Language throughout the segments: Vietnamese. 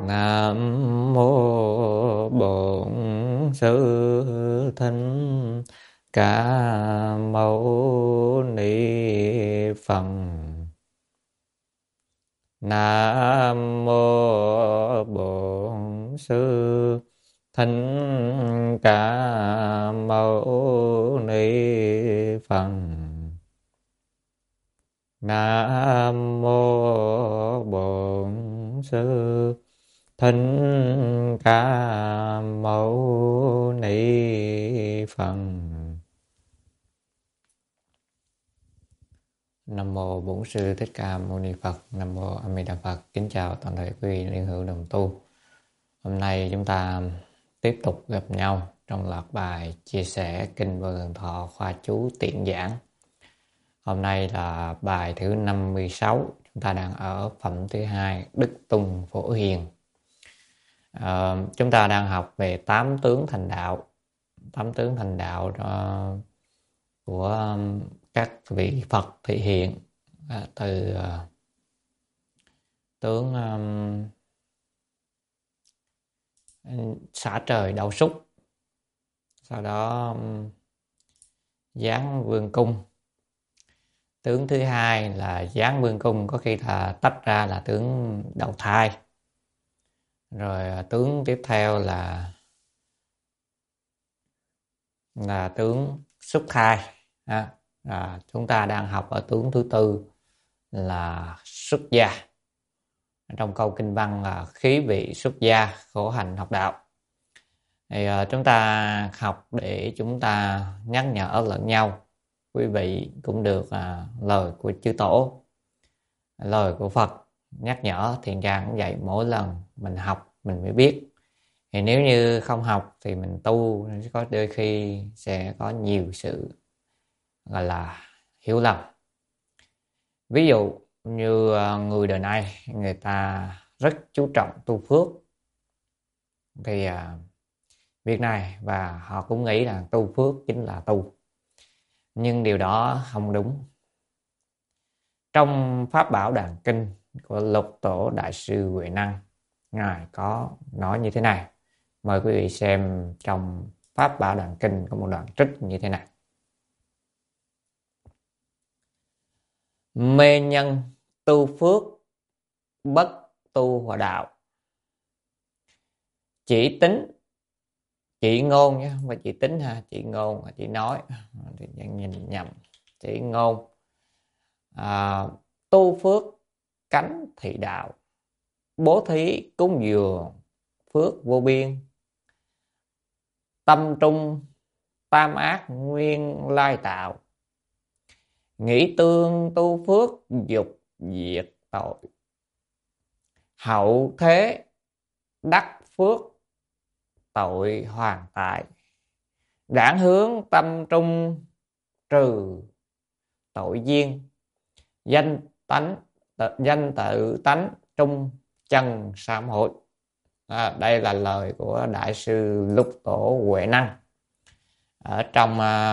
Nam mô Bổn Sư Thích Ca Mâu Ni Phật. Nam mô Bổn Sư Thích Ca Mâu Ni Phật. Nam mô Bổn Sư Thích Ca Mâu Ni Phật. Nam mô Bổn Sư Thích Ca Mâu Ni Phật. Nam mô A Di Đà Phật. Kính chào toàn thể quý vị liên hữu đồng tu. Hôm nay chúng ta tiếp tục gặp nhau trong loạt bài chia sẻ Kinh Vô Lượng Thọ khoa chú tiện giảng. Hôm nay là bài thứ 56. Chúng ta đang ở phẩm thứ 2, Đức Tùng Phổ Hiền. Chúng ta đang học về 8 tướng thành đạo. 8 tướng thành đạo của các vị Phật thị hiện, từ tướng xả trời đậu súc, sau đó giáng vương cung. Tướng thứ hai là giáng vương cung, có khi là tách ra là tướng đầu thai. Rồi tướng tiếp theo là tướng xuất thai. Chúng ta đang học ở tướng thứ tư là xuất gia. Trong câu kinh văn là khí vị xuất gia, khổ hạnh học đạo. Thì chúng ta học để chúng ta nhắc nhở lẫn nhau. Quý vị cũng được lời của chư tổ, lời của Phật nhắc nhở. Thiện Tràng cũng vậy, mỗi lần mình học mình mới biết. Thì nếu như không học thì mình tu, có đôi khi sẽ có nhiều sự gọi là hiểu lầm. Ví dụ như người đời nay người ta rất chú trọng tu phước, thì việc này, và họ cũng nghĩ là tu phước chính là tu. Nhưng điều đó không đúng. Trong Pháp Bảo Đàn Kinh của Lục Tổ Đại sư Huệ Năng, Ngài có nói như thế này. Mời quý vị xem trong Pháp Bảo Đàn Kinh có một đoạn trích như thế này. Mê nhân tu phước, bất tu hòa đạo. Chỉ tính, chỉ ngôn nhé, không phải chỉ tính ha, chỉ ngôn, chỉ nói, thì nhìn nhầm. Chỉ ngôn, tu phước cánh thị đạo, bố thí cúng dường phước vô biên. Tâm trung tam ác nguyên lai tạo, nghĩ tương tu phước dục diệt tội. Hậu thế đắc phước tội hoàn tại, đảng hướng tâm trung trừ tội duyên. Danh tự tánh trung chân sám hối. Đây là lời của Đại sư Lục Tổ Huệ Năng ở trong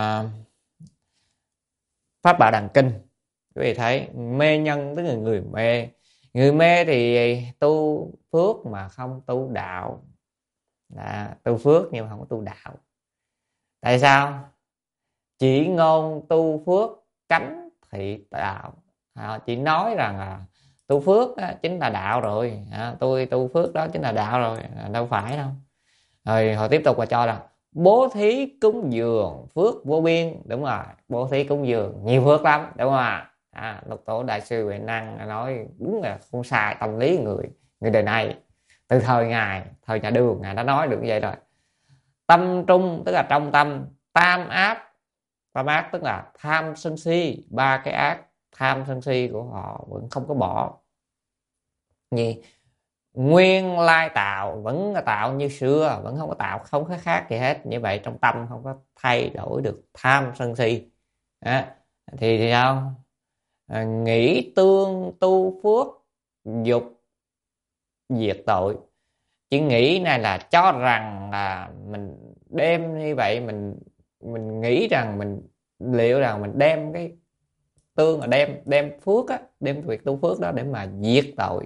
Pháp Bảo Đàn Kinh. Quý vị thấy mê nhân tức là người mê. Người mê thì tu phước mà không tu đạo. Tu phước nhưng mà không có tu đạo. Tại sao? Chỉ ngôn tu phước cánh thị đạo. Chỉ nói rằng là tu phước chính là đạo rồi. Tôi tu phước đó chính là đạo rồi. Đâu phải đâu. Rồi họ tiếp tục và cho rằng bố thí cúng dường phước vô biên. Đúng rồi, bố thí cúng dường nhiều phước lắm, đúng không ạ? Lục Tổ Đại sư Huệ Năng nói đúng là không sai tâm lý người đời này. Từ thời Ngài, thời nhà Đường, Ngài đã nói được như vậy rồi. Tâm trung tức là trong tâm. Tam ác tức là tham sân si. Ba cái ác tham sân si của họ vẫn không có bỏ. Như nguyên lai tạo, vẫn là tạo như xưa, vẫn không có tạo, không có khác gì hết. Như vậy trong tâm không có thay đổi được tham sân si. Thì sao? Nghĩ tương tu phước dục diệt tội. Chỉ nghĩ này là cho rằng là mình đem như vậy, mình nghĩ rằng mình liệu rằng mình đem cái tương là đem phước á, đem việc tu phước đó để mà diệt tội.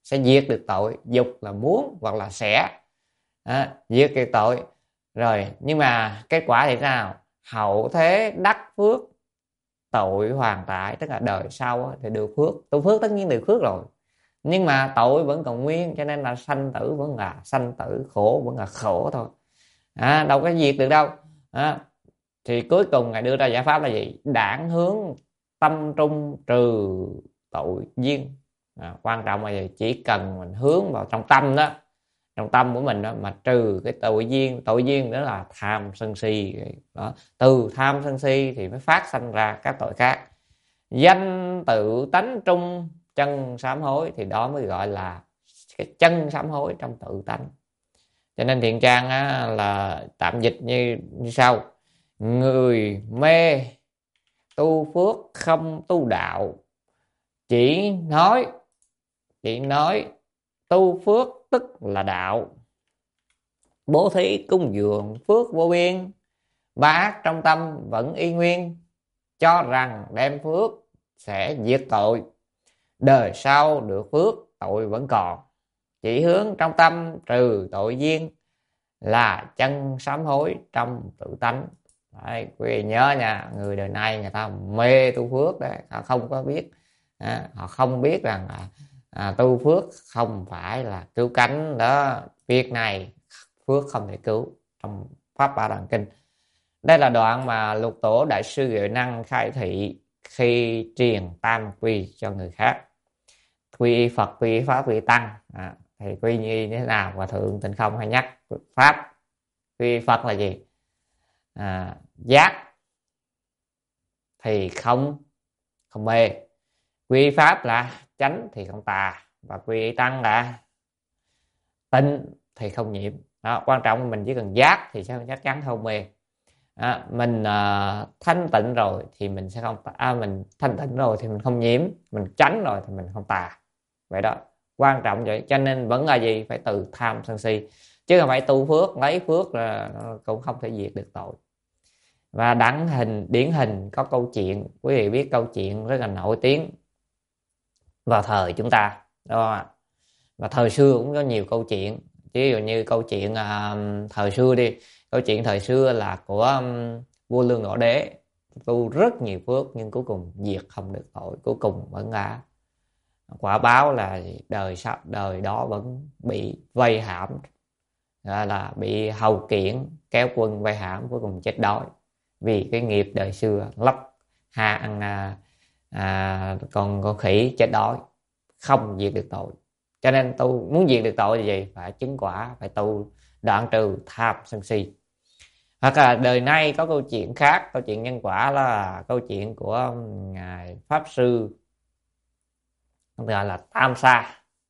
sẽ diệt được tội. Dục là muốn hoặc là sẽ diệt được tội. Rồi nhưng mà kết quả thì sao? Hậu thế đắc phước, tội hoàn tại, tức là đời sau thì được phước. Tu phước tất nhiên được phước rồi, nhưng mà tội vẫn còn nguyên, cho nên là sanh tử vẫn là sanh tử, khổ vẫn là khổ thôi, đâu có diệt được đâu. Thì cuối cùng ngài đưa ra giải pháp là gì? Đản hướng tâm trung trừ tội duyên. Quan trọng là gì? Chỉ cần mình hướng vào trong tâm đó, trong tâm của mình đó, mà trừ cái tội duyên. Tội duyên đó là tham sân si đó. Từ tham sân si thì mới phát sanh ra các tội khác. Danh tự tánh trung chân sám hối, thì đó mới gọi là cái chân sám hối trong tự tánh. Cho nên Thiện Trang là tạm dịch như sau: người mê tu phước không tu đạo, chỉ nói tu phước tức là đạo. Bố thí cúng dường phước vô biên, ba ác trong tâm vẫn y nguyên, cho rằng đem phước sẽ diệt tội, đời sau được phước tội vẫn còn, chỉ hướng trong tâm trừ tội duyên, là chân sám hối trong tự tánh. Đấy, quý vị nhớ nha, người đời nay người ta mê tu phước đấy, họ không có biết, họ không biết rằng tu phước không phải là cứu cánh đó. Việc này phước không thể cứu. Trong Pháp Bảo Đàn Kinh, đây là đoạn mà Lục Tổ Đại sư Huệ Năng khai thị khi truyền tam quy cho người khác. Quy y Phật, quy y Pháp, quy y Tăng. Thì quy như thế nào? Hòa Thượng Tịnh Không hay nhắc Pháp. Quy y Phật là gì? Giác thì không mê. Quy y Pháp là chánh thì không tà. Và quy y Tăng là tịnh thì không nhiễm. Đó, quan trọng mình chỉ cần giác thì sẽ chắc chắn không mê. Mình thanh tịnh rồi thì mình sẽ không mình thanh tịnh rồi thì mình không nhiễm, mình tránh rồi thì mình không tà. Vậy đó, quan trọng vậy. Cho nên vẫn là gì? Phải từ tham sân si, chứ không phải tu phước lấy phước là cũng không thể diệt được tội. Và điển hình có câu chuyện, quý vị biết câu chuyện rất là nổi tiếng vào thời chúng ta đó. Và thời xưa cũng có nhiều câu chuyện. Ví dụ như câu chuyện thời xưa đi. Câu chuyện thời xưa là của vua Lương Ngọ Đế, tu rất nhiều phước nhưng cuối cùng diệt không được tội, cuối cùng vẫn là quả báo là đời đó vẫn bị vây hãm, là bị hầu kiển kéo quân vây hãm, cuối cùng chết đói vì cái nghiệp đời xưa lóc ăn con khỉ chết đói, không diệt được tội. Cho nên tu muốn diệt được tội thì gì? Phải chứng quả, phải tu đoạn trừ tham sân si. Hoặc là đời nay có câu chuyện khác, câu chuyện nhân quả là câu chuyện của ngài Pháp Sư gọi là Tam Sa.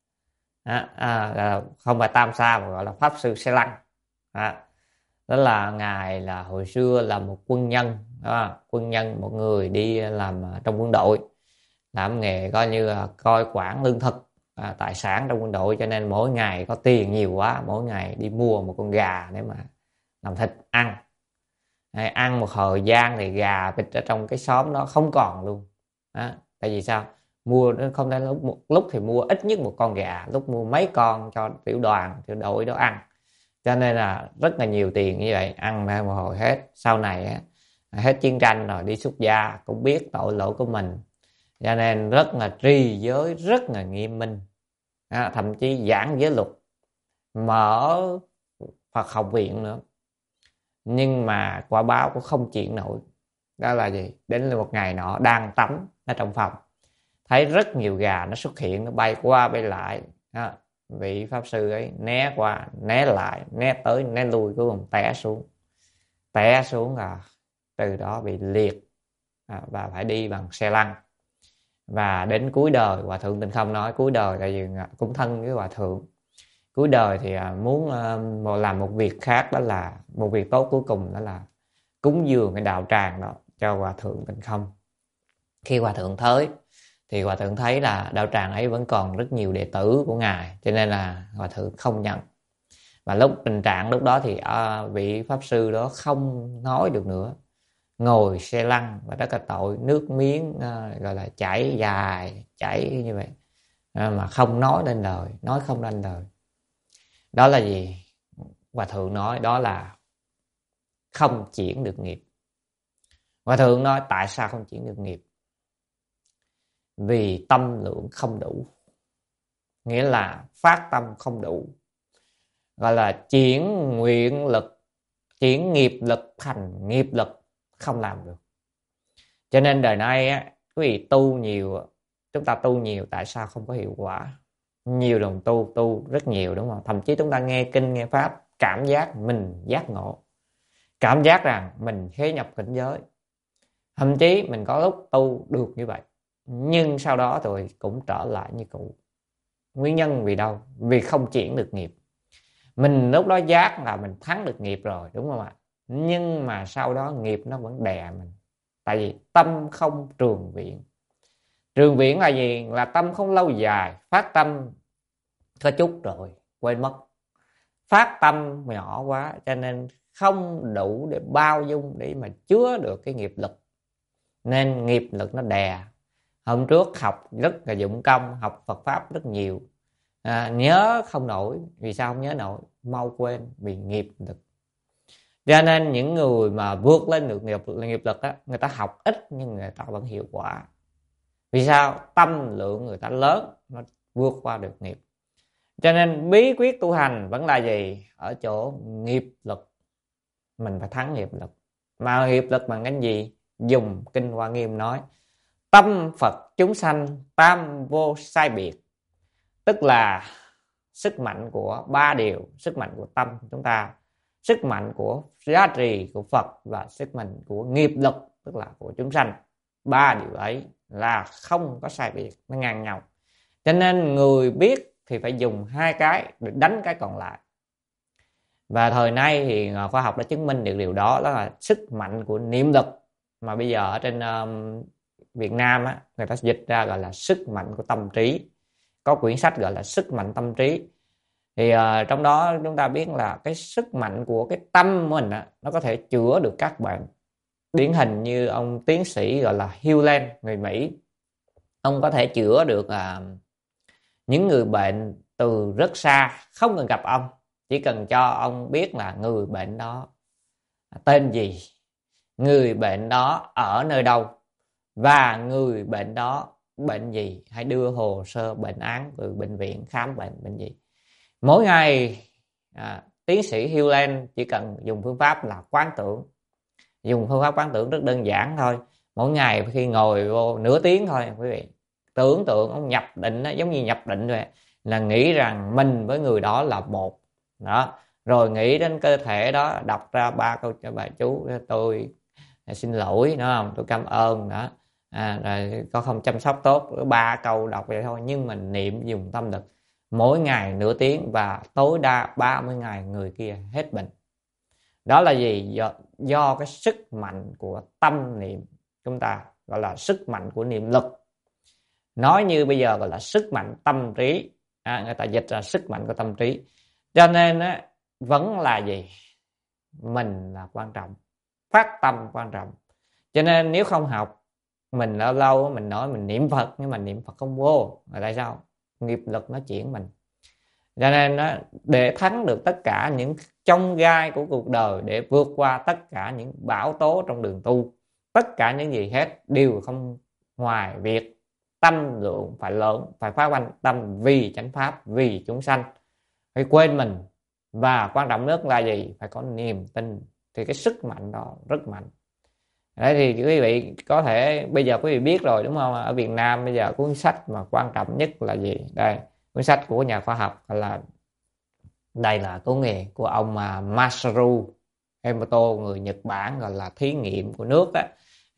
Không phải Tam Sa mà gọi là Pháp Sư Xe Lăng. Đó là ngài là hồi xưa là một quân nhân, một người đi làm trong quân đội, làm nghề coi như là coi quản lương thực, tài sản trong quân đội. Cho nên mỗi ngày có tiền nhiều quá, mỗi ngày đi mua một con gà để mà làm thịt ăn. Ăn một thời gian thì gà vịt ở trong cái xóm đó không còn luôn. Tại vì sao? Mua nó không thể lúc thì mua ít nhất một con gà, lúc mua mấy con cho tiểu đoàn tiểu đội đó ăn. Cho nên là rất là nhiều tiền như vậy, ăn ra một hồi hết. Sau này hết chiến tranh rồi đi xuất gia cũng biết tội lỗi của mình, cho nên rất là trì giới, rất là nghiêm minh, thậm chí giảng giới luật, mở Phật học viện nữa. Nhưng mà quả báo cũng không chịu nổi. Đó là gì? Đến một ngày nọ đang tắm ở trong phòng, thấy rất nhiều gà nó xuất hiện, nó bay qua bay lại. Vị Pháp Sư ấy né qua né lại, né tới né lui, cuối cùng té xuống là từ đó bị liệt, và phải đi bằng xe lăn. Và đến cuối đời, Hòa Thượng Tịnh Không nói cuối đời, tại vì cũng thân với Hòa Thượng, cuối đời thì muốn làm một việc khác, đó là một việc tốt cuối cùng, đó là cúng dường cái đạo tràng đó cho Hòa Thượng Tịnh Không. Khi Hòa Thượng tới thì Hòa Thượng thấy là đạo tràng ấy vẫn còn rất nhiều đệ tử của ngài, cho nên là Hòa Thượng không nhận. Và tình trạng lúc đó thì vị Pháp Sư đó không nói được nữa, ngồi xe lăn và rất là tội, nước miếng gọi là chảy dài, chảy như vậy. mà không nói lên lời, nói không lên lời. Đó là gì? Hòa thượng nói đó là không chuyển được nghiệp. Hòa thượng nói tại sao không chuyển được nghiệp? Vì tâm lượng không đủ, nghĩa là phát tâm không đủ, gọi là chuyển nguyện lực, chuyển nghiệp lực thành nghiệp lực, không làm được. Cho nên đời nay á, quý vị tu nhiều, chúng ta tu nhiều tại sao không có hiệu quả? Nhiều đồng tu rất nhiều, đúng không? Thậm chí chúng ta nghe kinh nghe pháp, cảm giác mình giác ngộ, cảm giác rằng mình khế nhập cảnh giới, thậm chí mình có lúc tu được như vậy, nhưng sau đó rồi cũng trở lại như cũ. Nguyên nhân vì đâu? Vì không chuyển được nghiệp. Mình lúc đó giác là mình thắng được nghiệp rồi, đúng không ạ? Nhưng mà sau đó nghiệp nó vẫn đè mình. Tại vì tâm không trường viện. Trường viện là gì? Là tâm không lâu dài. Phát tâm có chút rồi quên mất. Phát tâm nhỏ quá cho nên không đủ để bao dung, để mà chứa được cái nghiệp lực, nên nghiệp lực nó đè. Hôm trước học rất là dụng công, học Phật Pháp rất nhiều, nhớ không nổi. Vì sao không nhớ nổi? Mau quên vì nghiệp lực. Cho nên những người mà vượt lên được nghiệp lực á, người ta học ít nhưng người ta vẫn hiệu quả. Vì sao? Tâm lượng người ta lớn, nó vượt qua được nghiệp. Cho nên bí quyết tu hành vẫn là gì? Ở chỗ nghiệp lực. Mình phải thắng nghiệp lực. Mà nghiệp lực bằng cái gì? Dùng Kinh Hoa Nghiêm nói tâm Phật chúng sanh tam vô sai biệt. Tức là sức mạnh của ba điều: sức mạnh của tâm chúng ta, sức mạnh của giá trị của Phật, và sức mạnh của nghiệp lực, tức là của chúng sanh. Ba điều ấy là không có sai biệt, nó ngang nhau. Cho nên người biết thì phải dùng hai cái để đánh cái còn lại. Và thời nay thì khoa học đã chứng minh được điều đó, đó là sức mạnh của niệm lực. Mà bây giờ ở trên Việt Nam á, người ta dịch ra gọi là sức mạnh của tâm trí. Có quyển sách gọi là sức mạnh tâm trí. Thì trong đó chúng ta biết là cái sức mạnh của cái tâm mình á, nó có thể chữa được các bệnh. Điển hình như ông tiến sĩ gọi là Hewland, người Mỹ. Ông có thể chữa được những người bệnh từ rất xa, không cần gặp ông, chỉ cần cho ông biết là người bệnh đó tên gì, người bệnh đó ở nơi đâu, và người bệnh đó bệnh gì, hãy đưa hồ sơ bệnh án từ bệnh viện khám bệnh gì. Mỗi ngày tiến sĩ Hewland chỉ cần dùng phương pháp là quán tưởng. Dùng phương pháp quán tưởng rất đơn giản thôi. Mỗi ngày khi ngồi vô nửa tiếng thôi, quý vị tưởng tượng ông nhập định đó, giống như nhập định rồi, là nghĩ rằng mình với người đó là một đó. Rồi nghĩ đến cơ thể đó, đọc ra 3 câu cho bà chú: tôi xin lỗi, đúng không, tôi cảm ơn đó, rồi có không chăm sóc tốt, 3 câu đọc vậy thôi. Nhưng mình niệm dùng tâm lực mỗi ngày nửa tiếng, và tối đa 30 ngày người kia hết bệnh. Đó là gì? Do cái sức mạnh của tâm niệm chúng ta, gọi là sức mạnh của niệm lực. Nói như bây giờ gọi là sức mạnh tâm trí, người ta dịch ra sức mạnh của tâm trí. Cho nên vẫn là gì? Mình là quan trọng, phát tâm quan trọng. Cho nên nếu không học, mình lâu lâu mình nói mình niệm Phật, nhưng mà niệm Phật không vô. Là tại sao? Nghiệp lực nó chuyển mình. Cho nên để thắng được tất cả những chông gai của cuộc đời, để vượt qua tất cả những bão tố trong đường tu, tất cả những gì hết đều không ngoài việc tâm lượng phải lớn, phải phát quan tâm vì chánh pháp, vì chúng sanh, phải quên mình. Và quan trọng nhất là gì? Phải có niềm tin. Thì cái sức mạnh đó rất mạnh. Đấy, thì quý vị có thể bây giờ quý vị biết rồi, đúng không? Ở Việt Nam bây giờ cuốn sách mà quan trọng nhất là gì? Đây, cuốn sách của nhà khoa học là đây, là cuốn nghề của ông Masaru Emoto, người Nhật Bản, gọi là thí nghiệm của nước đó.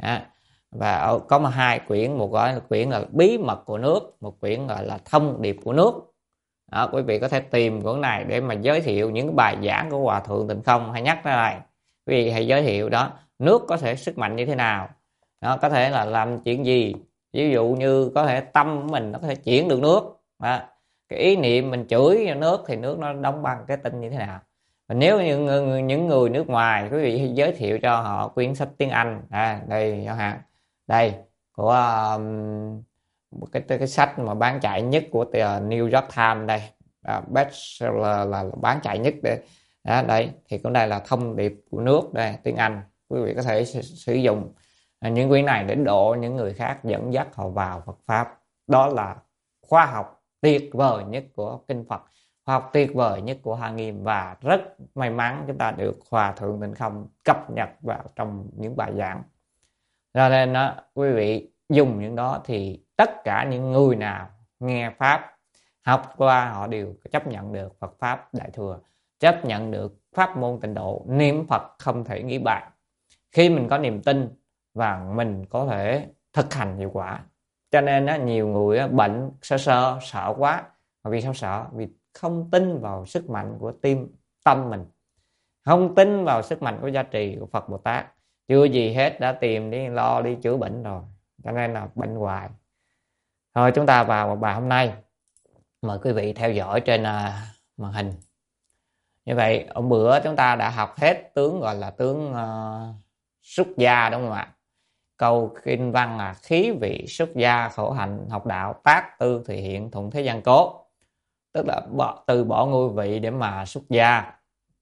Và có hai quyển, một gọi là quyển là bí mật của nước, một quyển gọi là thông điệp của nước. Đó, quý vị có thể tìm cuốn này để mà giới thiệu những cái bài giảng của Hòa Thượng Tịnh Không hay nhắc ra đây. Quý vị hãy giới thiệu đó, nước có thể sức mạnh như thế nào, nó có thể là làm chuyện gì. Ví dụ như có thể tâm của mình nó có thể chuyển được nước. Cái ý niệm mình chửi nước thì nước nó đóng băng cái tinh như thế nào. Và nếu như những người nước ngoài, quý vị giới thiệu cho họ quyển sách tiếng Anh đây chẳng hạn, đây của cái sách mà bán chạy nhất của New York Times đây, bestseller là bán chạy nhất để đây thì cũng đây là thông điệp của nước đây, tiếng Anh. Quý vị có thể sử dụng những quyển này để độ những người khác, dẫn dắt họ vào Phật pháp. Đó là khoa học tuyệt vời nhất của kinh Phật, khoa học tuyệt vời nhất của Hoa Nghiêm, và rất may mắn chúng ta được Hòa Thượng Tịnh Không cập nhật vào trong những bài giảng. Cho nên đó, quý vị dùng những đó thì tất cả những người nào nghe pháp, học qua, họ đều chấp nhận được Phật pháp Đại Thừa, chấp nhận được pháp môn Tịnh độ, niệm Phật không thể nghĩ bàn. Khi mình có niềm tin và mình có thể thực hành hiệu quả. Cho nên đó, nhiều người bệnh sợ quá. Mà vì sao sợ? Vì không tin vào sức mạnh của tâm mình, không tin vào sức mạnh của giá trị của Phật Bồ Tát. Chưa gì hết đã tìm đi lo đi chữa bệnh rồi, cho nên là bệnh hoài. Thôi chúng ta vào bài hôm nay, mời quý vị theo dõi trên màn hình. Như vậy hôm bữa chúng ta đã học hết tướng gọi là tướng xuất gia, đúng không ạ? Câu kinh văn là khí vị xuất gia, khổ hạnh học đạo, tác tư thì hiện, thuận thế gian cố. Tức là từ bỏ ngôi vị để mà xuất gia.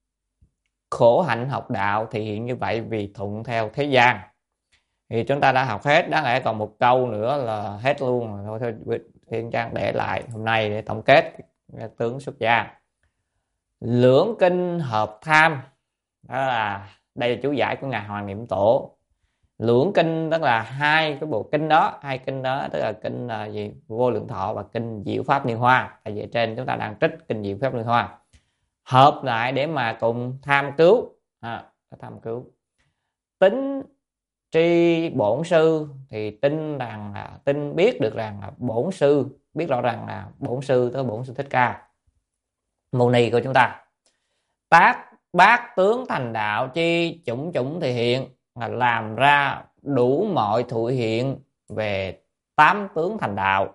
Khổ hạnh học đạo thì hiện như vậy vì thuận theo thế gian. Thì chúng ta đã học hết, đáng lẽ còn một câu nữa là hết luôn rồi. Thôi Thiên Trang để lại hôm nay để tổng kết tướng xuất gia. Lưỡng kinh hợp tham, đó là đây là chú giải của ngài Hoàng Niệm Tổ. Lưỡng kinh tức là hai cái bộ kinh đó, tức là kinh gì Vô Lượng Thọ và kinh Diệu Pháp Liên Hoa. Tại vì trên chúng ta đang trích kinh Diệu Pháp Liên Hoa, hợp lại để mà cùng tham cứu. Tham cứu tính tri bổn sư, thì tin biết được rằng là bổn sư, biết rõ rằng là bổn sư tức là bổn sư Thích Ca Mâu Ni của chúng ta. Tác bát tướng thành đạo chi, chủng chủng thì hiện, là làm ra đủ mọi thụ hiện về tám tướng thành đạo.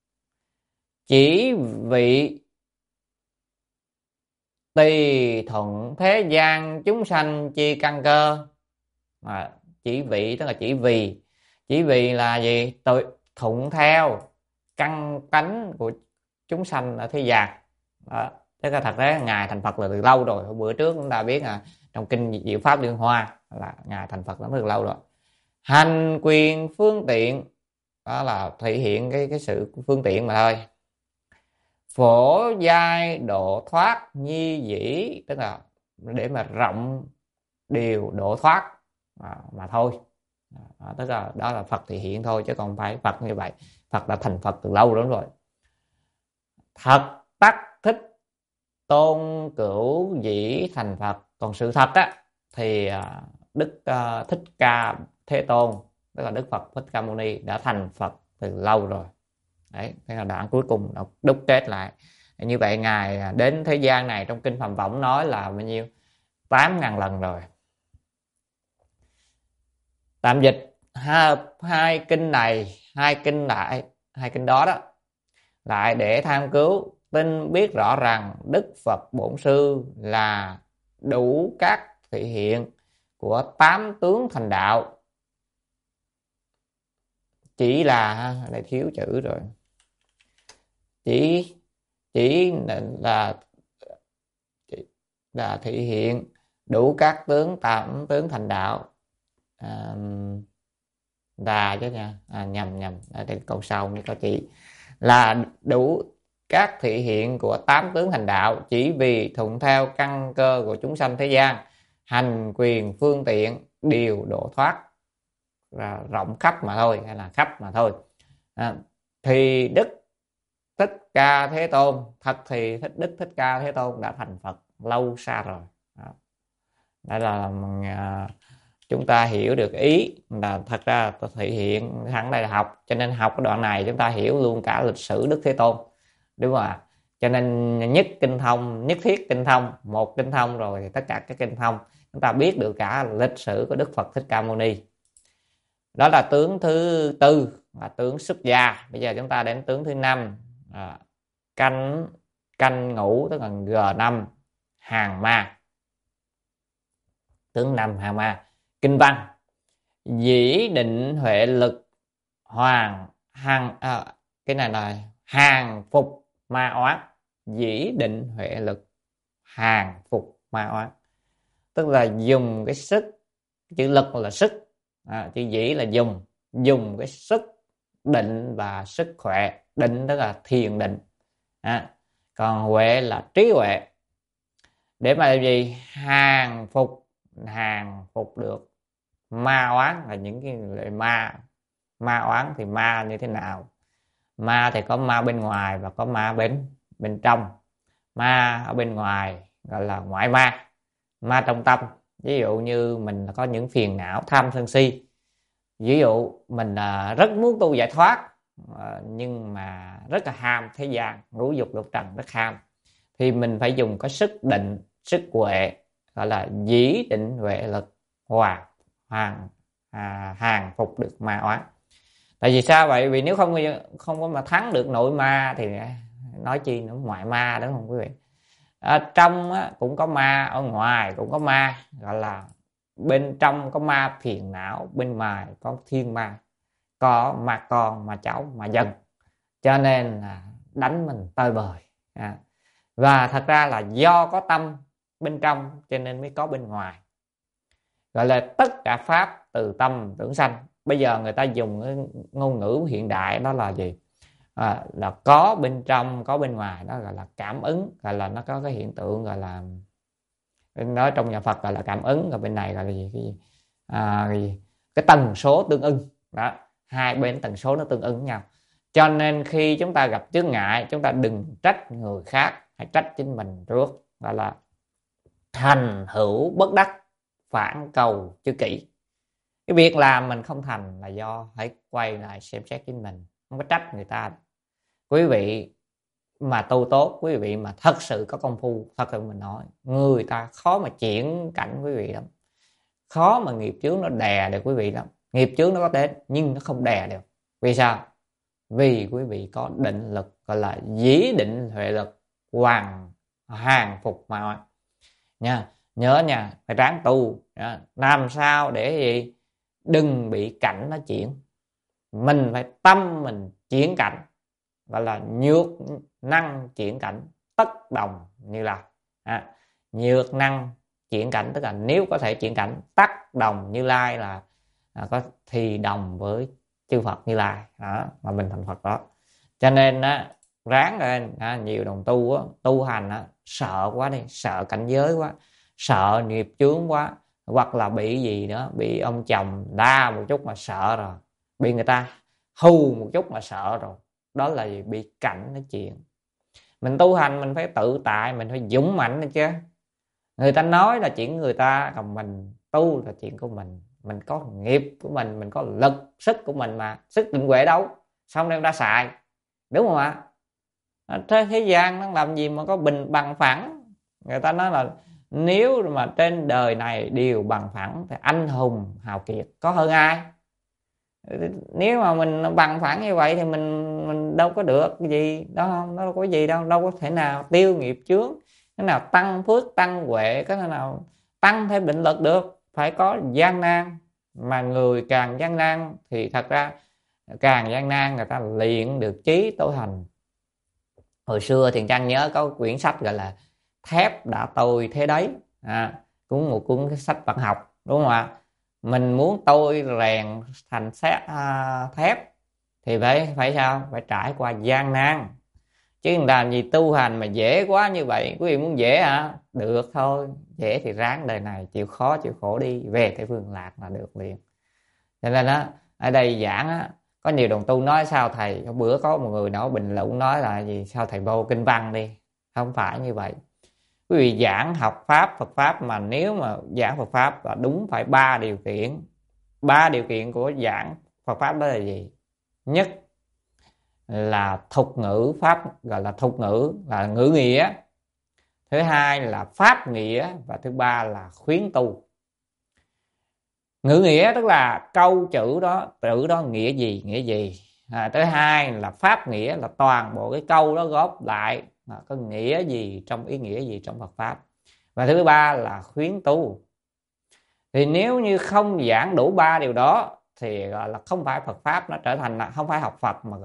Chỉ vị tùy thuận thế gian chúng sanh chi căn cơ. Chỉ vị tức là chỉ vì là gì? Thuận theo căn tánh của chúng sanh ở thế gian. Thế là thật ra ngài thành Phật là từ lâu rồi. Bữa trước chúng ta biết là trong kinh Diệu Pháp Liên Hoa là ngài thành Phật lắm từ lâu rồi. Hành quyền phương tiện, đó là thể hiện cái sự phương tiện mà thôi. Phổ giai độ thoát nhi dĩ, tức là để mà rộng điều độ thoát mà thôi. Tức là đó là Phật thể hiện thôi, chứ không phải Phật như vậy. Phật đã thành Phật từ lâu lắm rồi. Thật tắc thích tôn cửu dĩ thành Phật. Còn sự thật á thì Đức Thích Ca Thế Tôn, tức là Đức Phật Thích Ca Mâu Ni đã thành Phật từ lâu rồi. Đấy, thế là đoạn cuối cùng nó đúc kết lại. Như vậy ngài đến thế gian này trong kinh Phạm Võng nói là bao nhiêu? 8.000 lần rồi. Tạm dịch hai kinh này, hai kinh đó lại để tham cứu tin biết rõ rằng Đức Phật Bổn Sư là đủ các thị hiện của 8 tướng thành đạo. Chỉ là đây thiếu chữ rồi. Chỉ là thị hiện đủ các tám tướng thành đạo. Là chứ nha, nhầm ở đây câu sau như có chỉ là đủ các thị hiện của 8 tướng thành đạo, chỉ vì thuận theo căn cơ của chúng sanh thế gian, hành quyền phương tiện điều độ thoát, là rộng khắp mà thôi, hay là khắp mà thôi. Thì Đức Thích Ca Thế Tôn, thật thì Đức Thích Ca Thế Tôn đã thành Phật lâu xa rồi. Đây là chúng ta hiểu được ý là thật ra thể hiện hẳn đây là học, cho nên học cái đoạn này chúng ta hiểu luôn cả lịch sử Đức Thế Tôn, đúng không ạ? Cho nên nhất thiết kinh thông, một kinh thông rồi thì tất cả các kinh thông chúng ta biết được cả lịch sử của Đức Phật Thích Ca Mâu Ni. Đó là tướng thứ tư, là tướng xuất gia. Bây giờ chúng ta đến tướng thứ năm, canh ngũ, tức là G5 hàng ma. Tướng 5 hàng ma. Kinh văn: dĩ định huệ lực cái này là hàng phục ma oán, dĩ định huệ lực, hàng phục ma oán, tức là dùng cái sức, chữ lực là sức, chữ dĩ là dùng cái sức định và sức khỏe. Định tức là thiền định, còn huệ là trí huệ, để mà làm gì? Hàng phục được ma oán, là những cái loại ma oán. Thì ma như thế nào? Ma thì có ma bên ngoài và có ma bên trong. Ma ở bên ngoài gọi là ngoại ma, ma trong tâm. Ví dụ như mình có những phiền não tham sân si, ví dụ mình rất muốn tu giải thoát, nhưng mà rất là ham thế gian, ngũ dục lục trần, rất ham, thì mình phải dùng cái sức định, sức huệ, gọi là dĩ định huệ lực, hàng phục được ma oán. Tại vì sao vậy? Vì nếu không có mà thắng được nội ma thì nói chi nữa ngoại ma, đúng không quý vị? Ở trong cũng có ma, ở ngoài cũng có ma, gọi là bên trong có ma phiền não, bên ngoài có thiên ma, có ma con, ma cháu, ma dân, cho nên là đánh mình tơi bời. Và thật ra là do có tâm bên trong cho nên mới có bên ngoài, gọi là tất cả pháp từ tâm tưởng sanh. Bây giờ người ta dùng cái ngôn ngữ hiện đại đó là gì? Là có bên trong có bên ngoài, đó gọi là cảm ứng, gọi là nó có cái hiện tượng gọi là, nói trong nhà Phật gọi là cảm ứng, rồi bên này gọi là gì? Cái tần số tương ưng đó, hai bên tần số nó tương ứng với nhau. Cho nên khi chúng ta gặp chướng ngại, chúng ta đừng trách người khác, hãy trách chính mình trước, gọi là thành hữu bất đắc, phản cầu chư kỷ. Cái việc làm mình không thành là do hãy quay lại xem xét chính mình, không có trách người ta. Quý vị mà tu tốt, quý vị mà thật sự có công phu, thật sự mình nói, người ta khó mà chuyển cảnh quý vị lắm, khó mà nghiệp chướng nó đè được quý vị lắm. Nghiệp chướng nó có đến nhưng nó không đè được. Vì sao? Vì quý vị có định lực, gọi là dĩ định huệ lực, hàng phục ma oán nha. Nhớ nha, phải ráng tu làm sao để gì? Đừng bị cảnh nó chuyển, mình phải tâm mình chuyển cảnh, gọi là nhược năng chuyển cảnh, tất đồng Như Lai. Nhược năng chuyển cảnh tức là nếu có thể chuyển cảnh, tất đồng Như Lai là có thì đồng với chư Phật Như Lai đó, mà mình thành Phật đó. Cho nên ráng lên. Nhiều đồng tu tu hành sợ quá đi, sợ cảnh giới quá, sợ nghiệp chướng quá, hoặc là bị gì đó, bị ông chồng đa một chút mà sợ rồi, bị người ta hù một chút mà sợ rồi, đó là gì? Bị cảnh nó chuyện. Mình tu hành mình phải tự tại, mình phải dũng mạnh đấy chứ. Người ta nói là chuyện người ta, còn mình tu là chuyện của mình. Mình có nghiệp của mình có lực sức của mình mà, sức định huệ đâu xong đem ra xài, đúng không ạ? Thế gian nó làm gì mà có bình bằng phẳng. Người ta nói là nếu mà trên đời này đều bằng phẳng thì anh hùng hào kiệt có hơn ai. Nếu mà mình bằng phẳng như vậy thì mình đâu có được cái gì đó, không, nó đâu có gì đâu có thể nào tiêu nghiệp chướng, cái nào tăng phước tăng huệ, cái nào tăng thêm định lực được. Phải có gian nan, mà người càng gian nan thì thật ra càng gian nan người ta luyện được trí tối hành. Hồi xưa Thiền Trang nhớ có quyển sách gọi là Thép Đã Tôi Thế Đấy, cũng một cuốn sách văn học, đúng không ạ? Mình muốn tôi rèn thành thép thì phải sao? Phải trải qua gian nan. Chứ làm gì tu hành mà dễ quá như vậy. Quý vị muốn dễ hả? Được thôi, dễ thì ráng đời này chịu khó chịu khổ đi, về Tây Phương Lạc là được liền. Cho nên ở đây giảng có nhiều đồng tu nói sao thầy, hôm bữa có một người nào bình luận nói là gì, sao thầy vô kinh văn đi. Không phải như vậy. Quý vị giảng học pháp Phật pháp mà nếu mà giảng Phật pháp là đúng phải 3 điều kiện. 3 điều kiện của giảng Phật pháp đó là gì? Nhất là thục ngữ pháp, gọi là thục ngữ là ngữ nghĩa. Thứ hai là pháp nghĩa, và thứ ba là khuyến tu. Ngữ nghĩa tức là câu chữ đó nghĩa gì. Thứ hai là pháp nghĩa, là toàn bộ cái câu đó góp lại có nghĩa gì, trong ý nghĩa gì trong Phật pháp. Và thứ ba là khuyến tu. Thì nếu như không giảng đủ 3 điều đó thì gọi là không phải Phật pháp, nó trở thành là không phải học Phật mà gọi là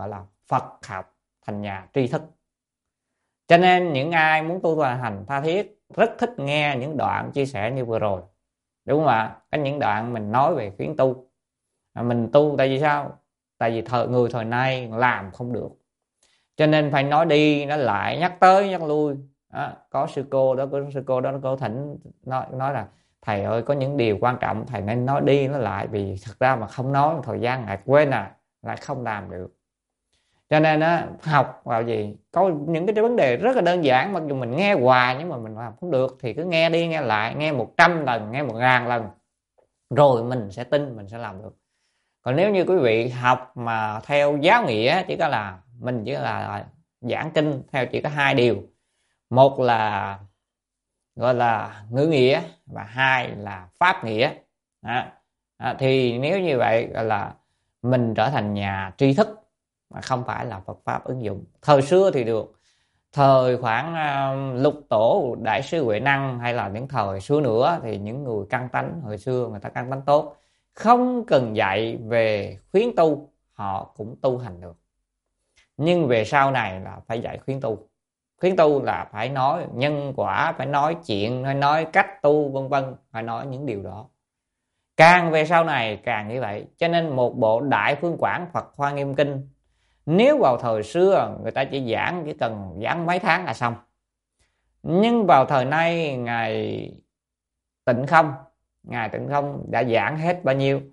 Phật học, thành nhà tri thức. Cho nên những ai muốn tu hành tha thiết rất thích nghe những đoạn chia sẻ như vừa rồi, đúng không ạ? Có những đoạn mình nói về khuyến tu. Mình tu tại vì sao? Tại vì người thời nay làm không được, cho nên phải nói đi nói lại, nhắc tới nhắc lui. Có sư cô đó có thỉnh nói là thầy ơi, có những điều quan trọng thầy nên nói đi nói lại, vì thật ra mà không nói thời gian lại quên, lại không làm được. Cho nên học vào gì có những cái vấn đề rất là đơn giản, mặc dù mình nghe hoài nhưng mà mình làm không được, thì cứ nghe đi nghe lại, nghe 100 lần, nghe 1000 lần, rồi mình sẽ tin, mình sẽ làm được. Còn nếu như quý vị học mà theo giáo nghĩa, chỉ có là mình chỉ là giảng kinh theo chỉ có hai điều, một là gọi là ngữ nghĩa và hai là pháp nghĩa. Thì nếu như vậy gọi là mình trở thành nhà tri thức mà không phải là Phật pháp ứng dụng. Thời xưa thì được, thời khoảng Lục Tổ, Đại sư Huệ Năng, hay là những thời xưa nữa, thì những người căn tánh hồi xưa người ta căn tánh tốt, không cần dạy về khuyến tu họ cũng tu hành được. Nhưng về sau này là phải dạy khuyến tu. Khuyến tu là phải nói nhân quả, phải nói chuyện, phải nói cách tu vân vân, phải nói những điều đó. Càng về sau này càng như vậy. Cho nên một bộ Đại Phương Quảng Phật Hoa Nghiêm Kinh, nếu vào thời xưa người ta chỉ cần giảng mấy tháng là xong, nhưng vào thời nay ngài Tịnh Không đã giảng hết bao nhiêu?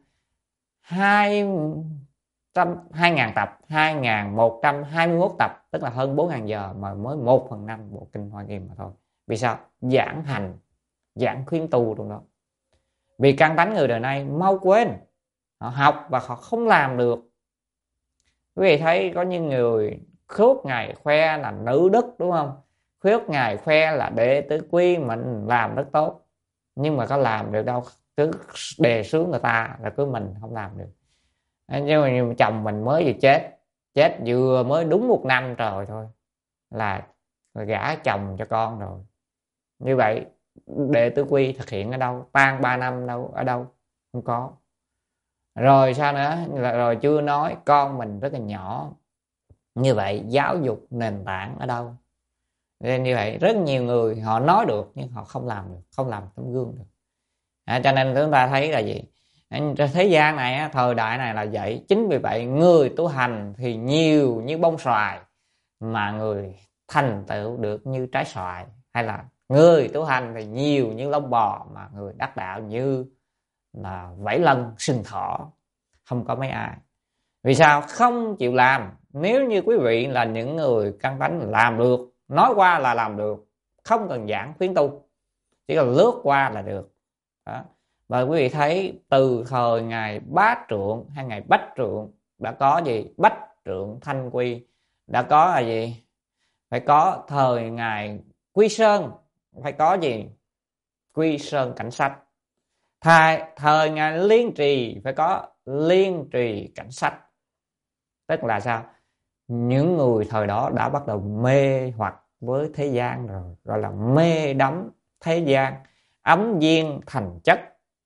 2.000 tập, 2.121 tập, tức là hơn 4.000 giờ mà mới 1/5 bộ kinh Hoa Nghiêm mà thôi. Vì sao? Giảng hành, giảng khuyến tu trong đó. Vì căn tánh người đời nay mau quên, họ học và họ không làm được. Quý vị thấy có những người suốt ngày khoe là nữ đức, đúng không? Suốt ngày khoe là đệ tử quy mình làm rất tốt, nhưng mà có làm được đâu. Cứ đề xướng người ta là cứ mình không làm được. Nhưng mà chồng mình mới vừa chết vừa mới đúng 1 năm trời thôi là gả chồng cho con rồi. Như vậy đệ tử quy thực hiện ở đâu? Tan 3 năm đâu, ở đâu? Không có. Rồi sao nữa? Rồi chưa nói con mình rất là nhỏ. Như vậy giáo dục nền tảng ở đâu? Nên như vậy rất nhiều người họ nói được nhưng họ không làm được, không làm tấm gương được. Cho nên chúng ta thấy là gì? Thế gian này, thời đại này là vậy. Chính vì vậy người tu hành thì nhiều như bông xoài, mà người thành tựu được như trái xoài. Hay là người tu hành thì nhiều như lông bò, mà người đắc đạo như là vảy lân sừng thỏ. Không có mấy ai. Vì sao? Không chịu làm. Nếu như quý vị là những người căn tánh làm được, nói qua là làm được, không cần giảng khuyến tu, chỉ cần lướt qua là được đó. Và quý vị thấy từ thời ngài Bá Trượng hay ngài Bách Trượng đã có gì? Bách Trượng Thanh Quy. Đã có là gì? Phải có thời ngài Quy Sơn, phải có gì? Quy Sơn Cảnh Sách. Thời ngài Liên Trì phải có Liên Trì Cảnh Sách. Tức là sao? Những người thời đó đã bắt đầu mê hoặc với thế gian rồi, gọi là mê đắm thế gian, ấm duyên thành chất.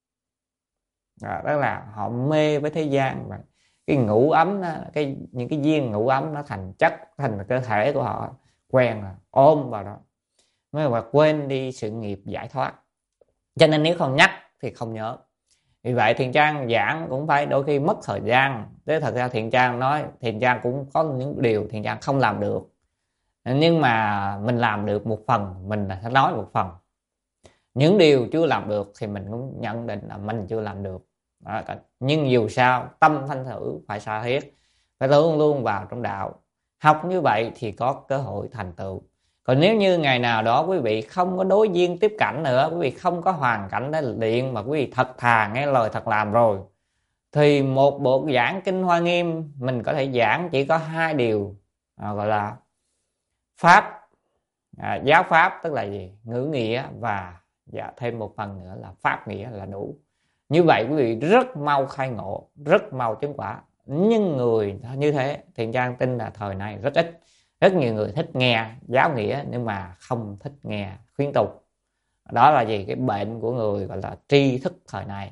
Đó là họ mê với thế gian, và cái ngũ ấm đó, những cái duyên ngũ ấm nó thành chất, thành cơ thể của họ, quen là ôm vào đó, mới mà quên đi sự nghiệp giải thoát. Cho nên nếu không nhắc thì không nhớ. Vì vậy Thiện Trang giảng cũng phải đôi khi mất thời gian. Thế thật ra Thiện Trang nói, Thiện Trang cũng có những điều Thiện Trang không làm được, nhưng mà mình làm được một phần, mình sẽ nói một phần. Những điều chưa làm được thì mình cũng nhận định là mình chưa làm được. Nhưng dù sao tâm thanh thử phải xa thiết, phải luôn luôn vào trong đạo. Học như vậy thì có cơ hội thành tựu. Còn nếu như ngày nào đó quý vị không có đối duyên tiếp cảnh nữa, quý vị không có hoàn cảnh để luyện, mà quý vị thật thà nghe lời thật làm rồi, thì một bộ giảng kinh Hoa Nghiêm mình có thể giảng chỉ có 2 điều, gọi là pháp, giáo pháp, tức là gì? Ngữ nghĩa, và thêm một phần nữa là pháp nghĩa là đủ. Như vậy quý vị rất mau khai ngộ, rất mau chứng quả. Nhưng người như thế Thiện Trang tin là thời này rất ít. Rất nhiều người thích nghe giáo nghĩa nhưng mà không thích nghe khuyến tu. Đó là gì? Cái bệnh của người gọi là tri thức thời này.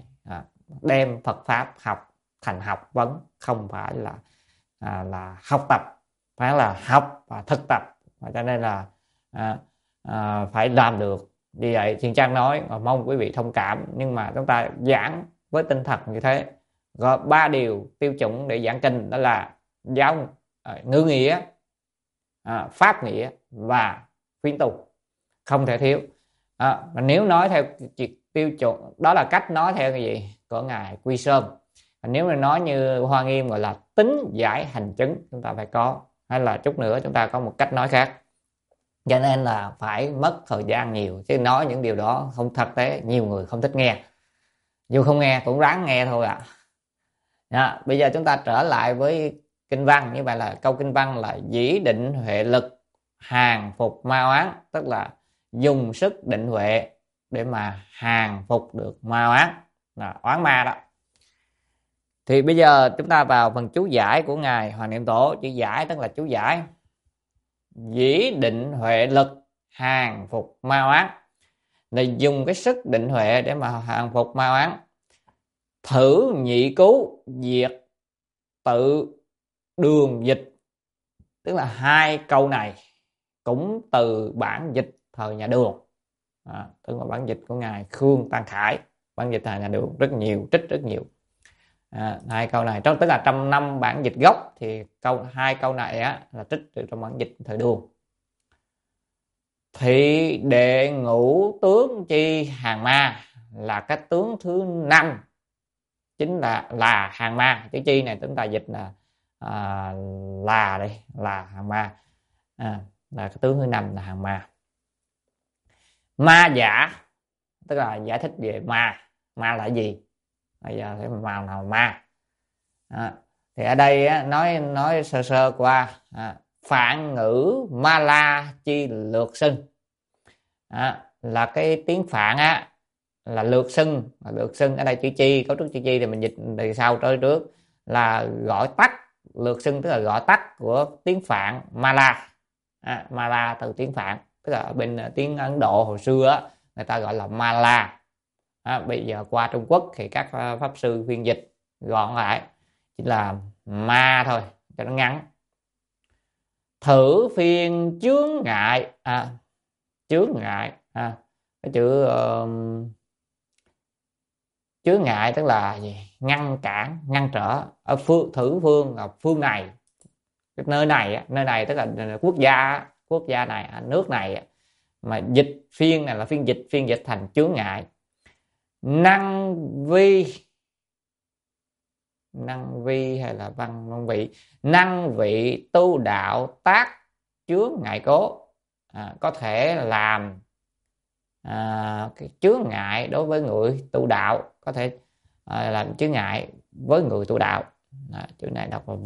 Đem Phật pháp học thành học vấn, không phải là học tập phải là học và thực tập, và cho nên là phải làm được. Vì vậy Thiện Trang nói và mong quý vị thông cảm, nhưng mà chúng ta giảng với tinh thần như thế. Gọi 3 điều tiêu chuẩn để giảng kinh, đó là giáo ngữ nghĩa, pháp nghĩa và khuyến tu, không thể thiếu. Mà nếu nói theo tiêu chuẩn, đó là cách nói theo cái gì của ngài Quy Sơn. Nếu mà nói như Hoa Nghiêm gọi là tính giải hành chứng, chúng ta phải có, hay là chút nữa chúng ta có một cách nói khác. Cho nên là phải mất thời gian nhiều, chứ nói những điều đó không thực tế, nhiều người không thích nghe, dù không nghe cũng ráng nghe thôi ạ. Bây giờ chúng ta trở lại với kinh văn. Như vậy là câu kinh văn là dĩ định huệ lực hàng phục ma oán, tức là dùng sức định huệ để mà hàng phục được ma oán, là oán ma đó. Thì bây giờ chúng ta vào phần chú giải của ngài Hoàng Niệm Tổ. Chữ giải tức là chú giải. Dĩ định huệ lực hàng phục ma oán, là dùng cái sức định huệ để mà hàng phục ma oán. Thử nhị cứu diệt tự đường dịch, tức là hai câu này cũng từ bản dịch thời nhà Đường, tức là bản dịch của ngài Khương Tăng Khải. Bản dịch thời nhà Đường rất nhiều, trích rất nhiều. Hai câu này tức là trong 5 bản dịch gốc thì hai câu này là trích từ trong bản dịch thời Đường. Thị đệ ngũ tướng chi hàng ma, là cái tướng thứ 5, chính là hàng ma. Chữ chi này chúng ta dịch là đây, là hàng ma, là cái tướng thứ 5 là hàng ma. Ma giả tức là giải thích về ma. Ma là gì? Bây giờ thấy ma nào ma. Thì ở đây nói sơ sơ qua. Phạn ngữ ma la chi lược xưng, là cái tiếng Phạn là lược xưng. Lược xưng ở đây chữ chi, cấu trúc chữ chi thì mình dịch từ sau tới trước, là gọi tắt. Lược xưng tức là gọi tắt của tiếng Phạn ma la. Ma la từ tiếng Phạn, tức là ở bên tiếng Ấn Độ hồi xưa người ta gọi là ma la. Bây giờ qua Trung Quốc thì các pháp sư phiên dịch gọn lại chỉ là ma thôi cho nó ngắn. Thử phiên chướng ngại, chướng ngại, cái chữ chướng ngại tức là gì? Ngăn cản, ngăn trở. Ở thử phương là phương này, cái nơi này tức là quốc gia này, nước này. Mà dịch phiên này là phiên dịch thành chướng ngại. Năng vi hay là văn vị, năng vị tu đạo tác chướng ngại cố, có thể làm cái chướng ngại đối với người tu đạo, có thể làm chướng ngại với người tu đạo. Chữ này đọc là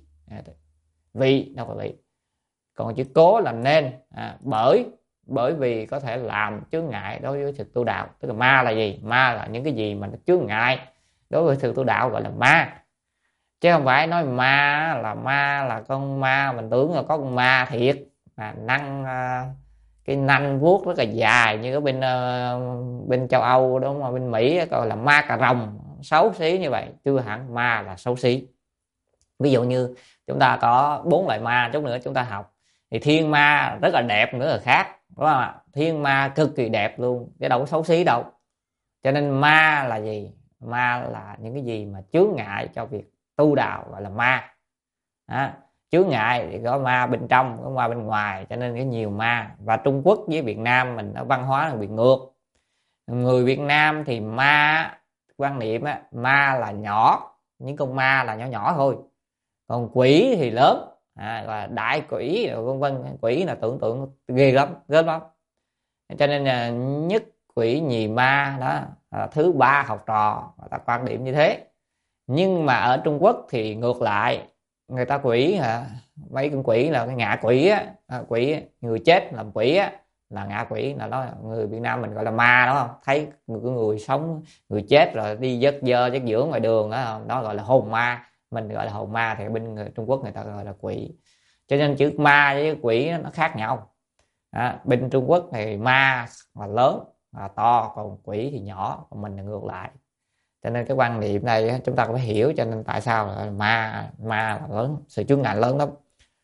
vi đọc là vị. Còn chữ cố là nên, bởi vì có thể làm chướng ngại đối với thực tu đạo. Tức là ma là gì? Ma là những cái gì mà nó chướng ngại đối với thực tu đạo gọi là ma, chứ không phải nói ma là con ma mình tưởng là có con ma thiệt mà cái nanh vuốt rất là dài như ở bên châu Âu, đúng không? Bên Mỹ gọi là ma cà rồng, xấu xí như vậy, chưa hẳn ma là xấu xí. Ví dụ như chúng ta có 4 loại ma, chút nữa chúng ta học. Thì thiên ma rất là đẹp nữa là khác, đúng không ạ? Thiên ma cực kỳ đẹp luôn, cái đâu có xấu xí đâu. Cho nên ma là gì? Ma là những cái gì mà chướng ngại cho việc tu đạo gọi là ma. Chướng ngại thì có ma bên trong, có ma bên ngoài, cho nên có nhiều ma. Và Trung Quốc với Việt Nam mình ở văn hóa là bị ngược. Người Việt Nam thì ma, quan niệm ma là nhỏ, những con ma là nhỏ nhỏ thôi, còn quỷ thì lớn, và đại quỷ vân vân. Quỷ là tưởng tượng ghê lắm. Cho nên là nhất quỷ nhì ma đó, thứ 3 học trò người ta quan điểm như thế. Nhưng mà ở Trung Quốc thì ngược lại, người ta quỷ mấy con quỷ là cái ngạ quỷ quỷ người chết làm quỷ là ngạ quỷ, là đó. Người Việt Nam mình gọi là ma, đúng không? Thấy người sống, người chết rồi đi vớt dơ vớt dưỡng ngoài đường đó gọi là hồn ma. Mình gọi là hồn ma, thì bên Trung Quốc người ta gọi là quỷ. Cho nên chữ ma với quỷ nó khác nhau. Bên Trung Quốc thì ma là lớn, là to, còn quỷ thì nhỏ, còn mình là ngược lại. Cho nên cái quan niệm này chúng ta phải hiểu, cho nên tại sao là ma là lớn, sự chướng ngại lớn lắm.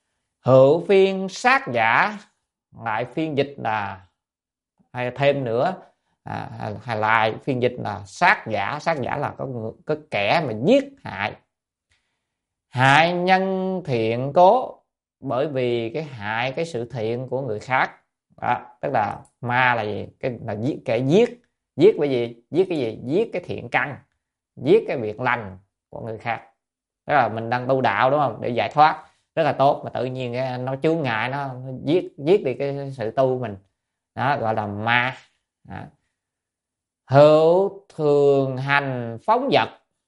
Hữu phiên sát giả, lại phiên dịch là hay thêm nữa hay lại phiên dịch là sát giả. Sát giả là có kẻ mà giết hại. Hại nhân thiện cố, bởi vì cái hại cái sự thiện của người khác. Đó, tức là ma là gì? Cái là giết, kẻ giết. Giết bởi gì? Giết cái gì? Giết cái thiện căn, giết cái việc lành của người khác. Tức là mình đang tu đạo đúng không, để giải thoát rất là tốt, mà tự nhiên nó chướng ngại, nó giết đi cái sự tu mình, đó gọi là ma. Đó. Hữu thường hành phóng dật,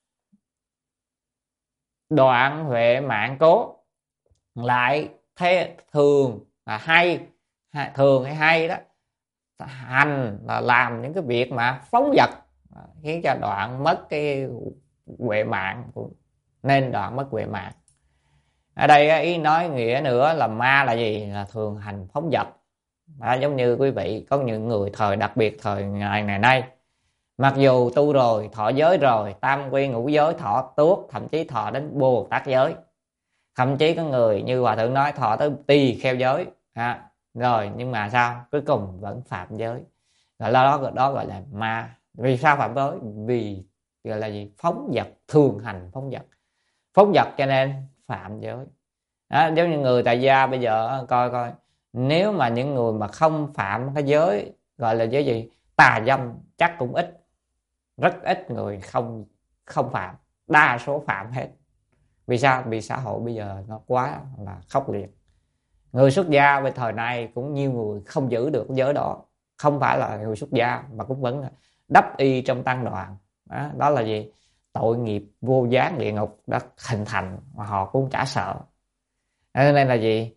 đoạn huệ mạng cố, lại thế thường là hay, thường hay hay đó, hành là làm những cái việc mà phóng dật, khiến cho đoạn mất cái huệ mạng, nên đoạn mất huệ mạng. Ở đây ý nói nghĩa nữa là ma là gì? Là thường hành phóng dật. Đó, giống như quý vị có những người thời, đặc biệt thời ngày nay, mặc dù tu rồi, thọ giới rồi, tam quy ngũ giới thọ tuốt, thậm chí thọ đến Bồ Tát giới, thậm chí có người như hòa thượng nói thọ tới tỳ kheo giới rồi, nhưng mà sao? Cuối cùng vẫn phạm giới. Gọi là đó gọi là ma. Vì sao phạm giới? Vì gọi là gì? Phóng dật, thường hành phóng dật. Phóng dật cho nên phạm giới. Đó, giống như người tại gia bây giờ coi nếu mà những người mà không phạm cái giới gọi là giới gì, tà dâm, chắc cũng ít, rất ít người không phạm, đa số phạm hết. Vì sao? Vì xã hội bây giờ nó quá là khốc liệt. Người xuất gia về thời nay cũng nhiều người không giữ được giới đó, không phải là người xuất gia mà cũng vẫn đắp y trong tăng đoàn. Đó là gì? Tội nghiệp vô gián địa ngục đã hình thành mà họ cũng chả sợ. Nên là gì?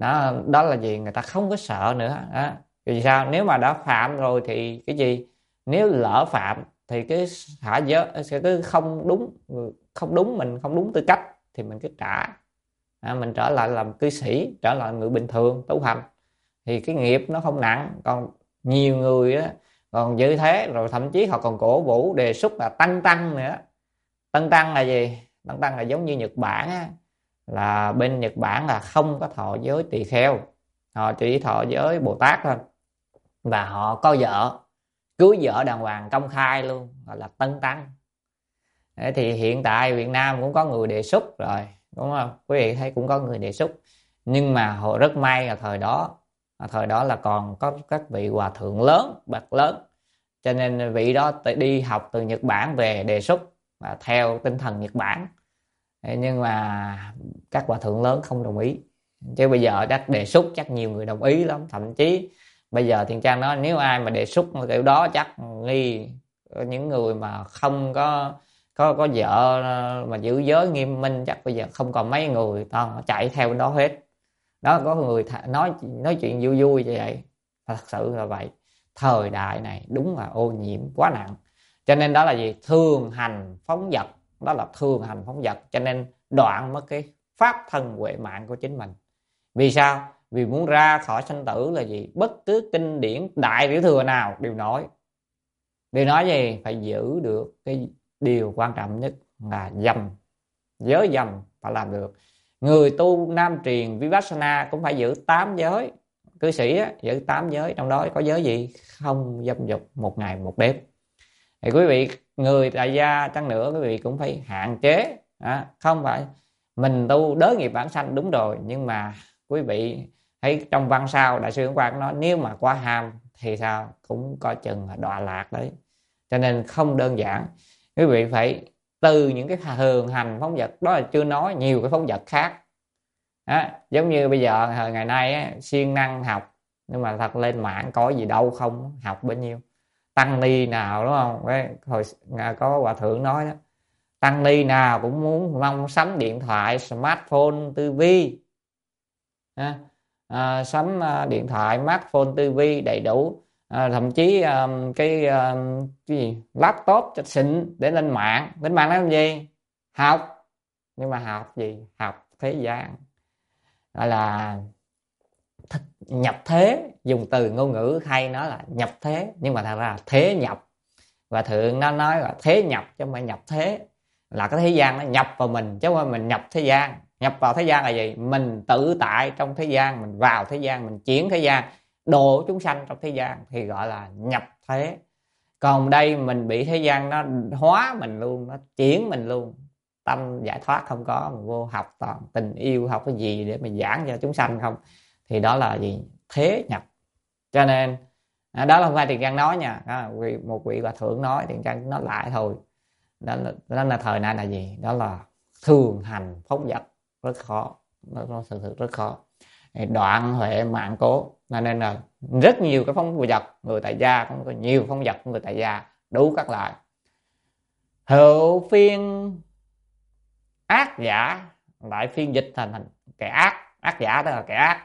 Đó là gì? Người ta không có sợ nữa. Vì sao? Nếu mà đã phạm rồi thì cái gì? Nếu lỡ phạm thì cái thả giới sẽ cứ không đúng, mình không đúng tư cách thì mình cứ trả. Mình trở lại làm cư sĩ, trở lại người bình thường tu hành thì cái nghiệp nó không nặng. Còn nhiều người á còn như thế, rồi thậm chí họ còn cổ vũ đề xuất là tăng nữa. Tăng là gì? Tăng là giống như Nhật Bản á, là bên Nhật Bản là không có thọ giới tỳ kheo, họ chỉ thọ giới Bồ Tát thôi, và họ có vợ, cưới vợ đàng hoàng công khai luôn, gọi là tân tăng. Thế thì hiện tại Việt Nam cũng có người đề xuất rồi, đúng không? Quý vị thấy cũng có người đề xuất, nhưng mà họ rất may là thời đó là còn có các vị hòa thượng lớn, bậc lớn, cho nên vị đó đi học từ Nhật Bản về đề xuất và theo tinh thần Nhật Bản. Nhưng mà các hòa thượng lớn không đồng ý. Chứ bây giờ chắc đề xuất chắc nhiều người đồng ý lắm. Thậm chí bây giờ Thiện Trang nói nếu ai mà đề xuất kiểu đó chắc nghi những người mà không có vợ mà giữ giới nghiêm minh, chắc bây giờ không còn mấy người toàn chạy theo đó hết. Đó, có người nói chuyện vui vui như vậy. Thật sự là vậy. Thời đại này đúng là ô nhiễm quá nặng. Cho nên đó là gì? Thường hành phóng dật. Đó là thường hành phóng dật, cho nên đoạn mất cái pháp thân huệ mạng của chính mình. Vì sao? Vì muốn ra khỏi sanh tử là gì? Bất cứ kinh điển đại tiểu thừa nào đều nói gì? Phải giữ được cái điều quan trọng nhất là dâm, giới dâm phải làm được. Người tu nam truyền Vipassana cũng phải giữ 8 giới. Cư sĩ á, giữ 8 giới, trong đó có giới gì? Không dâm dục một ngày một đêm. Thì quý vị, người tại gia chăng nữa, quý vị cũng phải hạn chế. Không phải mình tu đới nghiệp bản sanh đúng rồi, nhưng mà quý vị thấy trong văn sao Đại sư Ấn Quang nói nếu mà quá ham thì sao cũng coi chừng là đọa lạc đấy. Cho nên không đơn giản. Quý vị phải từ những cái thường hành phóng dật, đó là chưa nói nhiều cái phóng dật khác. Giống như bây giờ ngày nay á, siêng năng học, nhưng mà thật lên mạng có gì đâu không học bao nhiêu. Tăng ni nào đúng không? Hồi có hòa thượng nói đó, tăng ni nào cũng muốn mong sắm điện thoại smartphone tư vi, sắm điện thoại smartphone tư vi đầy đủ, thậm chí cái gì laptop cho xịn để lên mạng làm gì? Học. Nhưng mà học gì? Học thế gian, gọi là nhập thế. Dùng từ ngôn ngữ hay nói là nhập thế, nhưng mà thật ra là thế nhập. Và thượng nó nói là thế nhập chứ không phải nhập thế, là cái thế gian nó nhập vào mình chứ không phải mình nhập thế gian. Nhập vào thế gian là gì? Mình tự tại trong thế gian, mình vào thế gian, mình chuyển thế gian, độ chúng sanh trong thế gian thì gọi là nhập thế. Còn đây mình bị thế gian nó hóa mình luôn, nó chuyển mình luôn, tâm giải thoát không có, mình vô học toàn tình yêu, học cái gì để mà giảng cho chúng sanh không, thì đó là gì? Thế nhập. Cho nên đó là không phải Tiền Giang nói nha, đó là một vị hòa thượng nói, Tiền Giang nói lại thôi. Đó là thời nay là gì? Đó là thường hành phóng dật rất khó, nó thực sự rất khó. Đoạn huệ mạng cố, nên là rất nhiều cái phóng dật người tại gia, cũng có nhiều phóng dật người tại gia đủ các loại. Hữu phiên ác giả, lại phiên dịch thành kẻ ác. Ác giả tức là kẻ ác.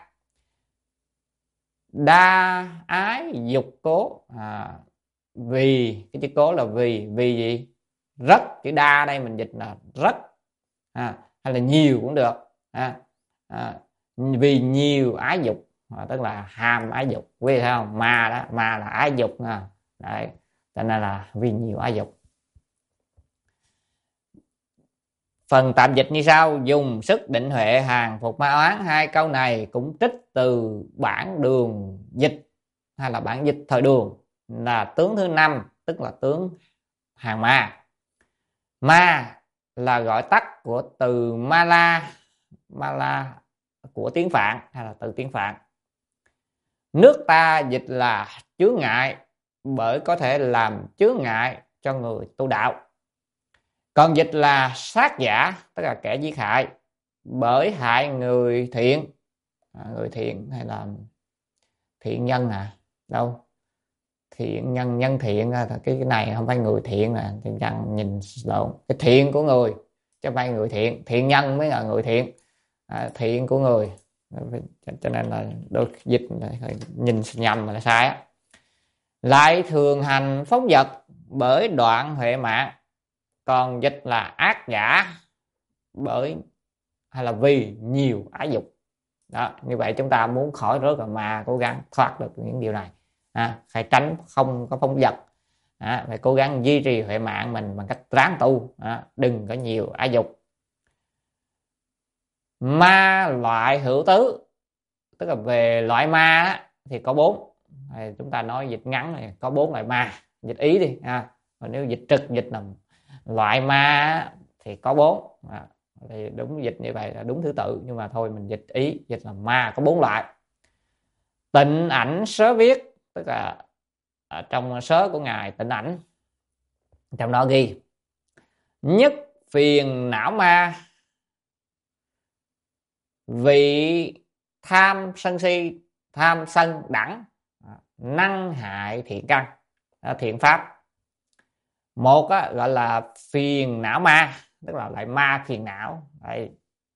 Đa ái dục cố, vì cái chữ cố là vì gì? Rất, chữ đa đây mình dịch là rất, hay là nhiều cũng được. Vì nhiều ái dục, tức là ham ái dục, quý vị thấy không? Ma đó, ma là ái dục nè. Đấy, cho nên là vì nhiều ái dục. Phần tạm dịch như sau: dùng sức định huệ hàng phục ma oán. Hai câu này cũng trích từ bản Đường dịch, hay là bản dịch thời Đường, là tướng thứ 5, tức là tướng hàng ma. Ma là gọi tắt của từ ma la, ma la của tiếng Phạn, hay là từ tiếng Phạn. Nước ta dịch là chướng ngại, bởi có thể làm chướng ngại cho người tu đạo. Còn dịch là sát giả, tức là kẻ giết hại, bởi hại người thiện. Người thiện hay là thiện nhân đâu, thiện nhân, nhân thiện, cái này không phải người thiện nè, thì chẳng nhìn lộn, cái thiện của người chứ không phải người thiện, thiện nhân mới là người thiện. Thiện của người, cho nên là đôi dịch nhìn nhầm là sai á. Lại thường hành phóng dật, bởi đoạn huệ mạng. Còn dịch là ác giả, bởi hay là vì nhiều ái dục. Đó, như vậy chúng ta muốn khỏi rớt vào ma, cố gắng thoát được những điều này, phải tránh không có phóng dật, phải cố gắng duy trì huệ mạng mình bằng cách ráng tu, đừng có nhiều ái dục. Ma loại hữu tứ, tức là về loại ma thì có 4. Chúng ta nói dịch ngắn này có 4 loại ma, dịch ý đi. Còn nếu dịch trực, dịch là loại ma thì có 4. Thì đúng dịch như vậy là đúng thứ tự, nhưng mà thôi mình dịch ý, dịch là ma có 4 loại. Tịnh ảnh sớ viết, tức là trong sớ của ngài Tịnh Ảnh, trong đó ghi: nhất phiền não ma, vị tham sân si, tham sân đẳng, năng hại thiện căn, thiện pháp. Một gọi là phiền não ma, tức là loại ma phiền não. Đấy.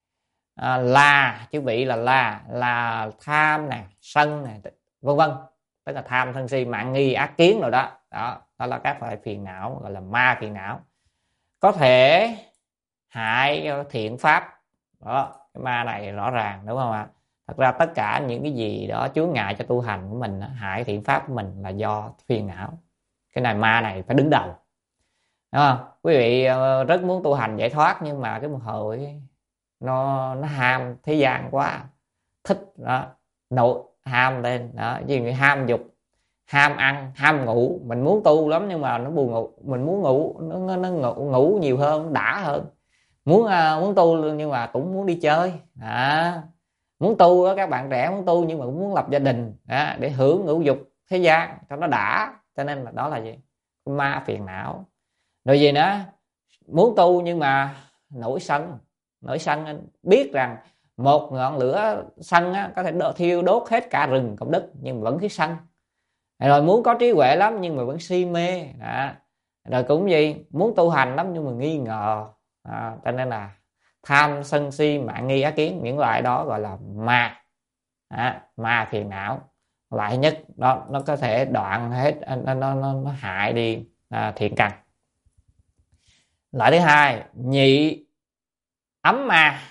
Là chữ vị là tham nè, sân nè, vân vân, tức là tham sân si mạn nghi ác kiến rồi đó. Đó là các loại phiền não, gọi là ma phiền não, có thể hại thiện pháp. Đó, cái ma này rõ ràng đúng không ạ? Thật ra tất cả những cái gì đó chướng ngại cho tu hành của mình, hại thiện pháp của mình, là do phiền não. Cái này ma này phải đứng đầu, đúng không? Quý vị rất muốn tu hành giải thoát, nhưng mà cái một hồi nó ham thế gian quá, thích đó, nội ham lên đó, gì ham dục, ham ăn, ham ngủ. Mình muốn tu lắm nhưng mà nó buồn ngủ, mình muốn ngủ, nó ngủ nhiều hơn, đã hơn. Muốn tu nhưng mà cũng muốn đi chơi. Muốn tu đó, các bạn trẻ muốn tu nhưng mà cũng muốn lập gia đình để hưởng ngũ dục thế gian cho nó đã. Cho nên là đó là gì? Ma phiền não. Rồi gì nữa? Muốn tu nhưng mà nổi sân. Anh biết rằng một ngọn lửa sân có thể thiêu đốt hết cả rừng Công Đức, nhưng mà vẫn cứ sân. Rồi muốn có trí huệ lắm nhưng mà vẫn si mê. Rồi cũng gì, muốn tu hành lắm nhưng mà nghi ngờ. Cho nên là tham sân si mạn nghi ác kiến, những loại đó gọi là ma, ma phiền não. Loại nhất đó, nó có thể đoạn hết, nó hại đi thiện căn. Loại thứ hai, nhị ấm ma,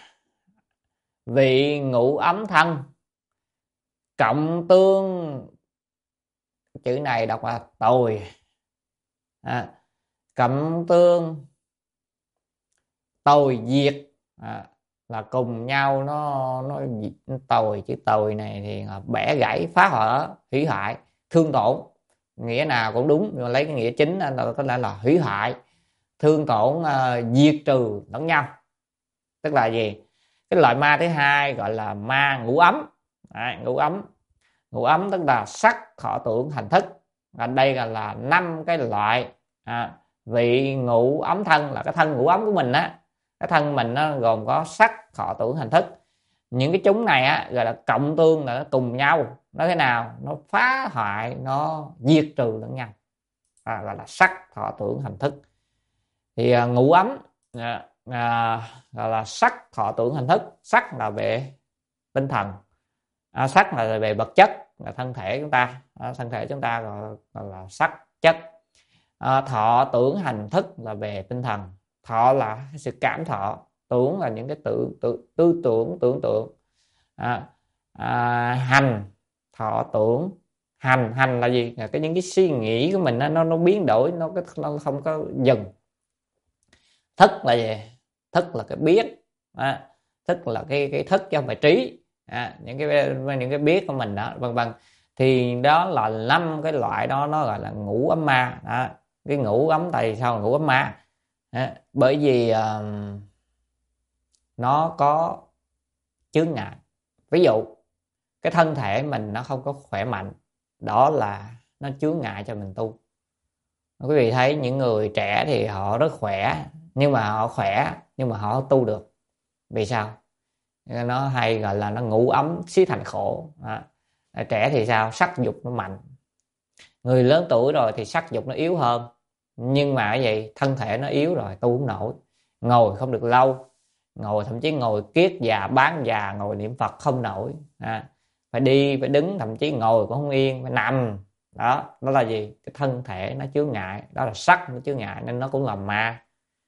vị ngũ ấm thân, cộng tương, chữ này đọc là tồi, cộng tương tồi diệt, là cùng nhau nó tồi, chữ tồi này thì bẻ gãy, phá hở, hủy hoại, thương tổn, nghĩa nào cũng đúng, nhưng mà lấy cái nghĩa chính là có lẽ là hủy hoại, thương tổn, diệt trừ lẫn nhau. Tức là gì? Cái loại ma thứ hai gọi là ma ngũ ấm. Đấy, ngũ ấm tức là sắc thọ tưởng hành thức. Và đây là 5 cái loại vị ngũ ấm thân, là cái thân ngũ ấm của mình á. Cái thân mình nó gồm có sắc thọ tưởng hành thức. Những cái chúng này á gọi là cộng tương, là nó cùng nhau, nó thế nào, nó phá hoại, nó diệt trừ lẫn nhau, gọi là sắc thọ tưởng hành thức. Thì ngũ ấm gọi là sắc thọ tưởng hành thức. Sắc là về tinh thần, sắc là về vật chất, là thân thể chúng ta. Thân thể chúng ta gọi là sắc chất. Thọ tưởng hành thức là về tinh thần. Thọ là sự cảm thọ, tưởng là những cái tư tưởng, tưởng tượng. Hành, thọ tưởng, hành là gì? Là những cái suy nghĩ của mình nó biến đổi, nó không có dừng. Thức là gì? Thức là cái biết, thức là cái thức chứ không phải trí. Những cái biết của mình đó, vân vân. Thì đó là 5 cái loại đó, nó gọi là ngũ ấm ma. Cái ngũ ấm, tại sao là ngũ ấm ma? Bởi vì nó có chướng ngại. Ví dụ cái thân thể mình nó không có khỏe mạnh, đó là nó chướng ngại cho mình tu. Quý vị thấy những người trẻ thì họ rất khỏe, nhưng mà họ khỏe nhưng mà họ không tu được. Vì sao? Nó hay gọi là nó ngũ ấm xí thành khổ. Trẻ thì sao? Sắc dục nó mạnh. Người lớn tuổi rồi thì sắc dục nó yếu hơn, nhưng mà cái gì? Thân thể nó yếu rồi, tu không nổi, ngồi không được lâu, ngồi thậm chí ngồi kiết già bán già, ngồi niệm Phật không nổi. Phải đi, phải đứng, thậm chí ngồi cũng không yên, phải nằm. Đó là gì? Cái thân thể nó chướng ngại, đó là sắc nó chướng ngại, nên nó cũng là ma.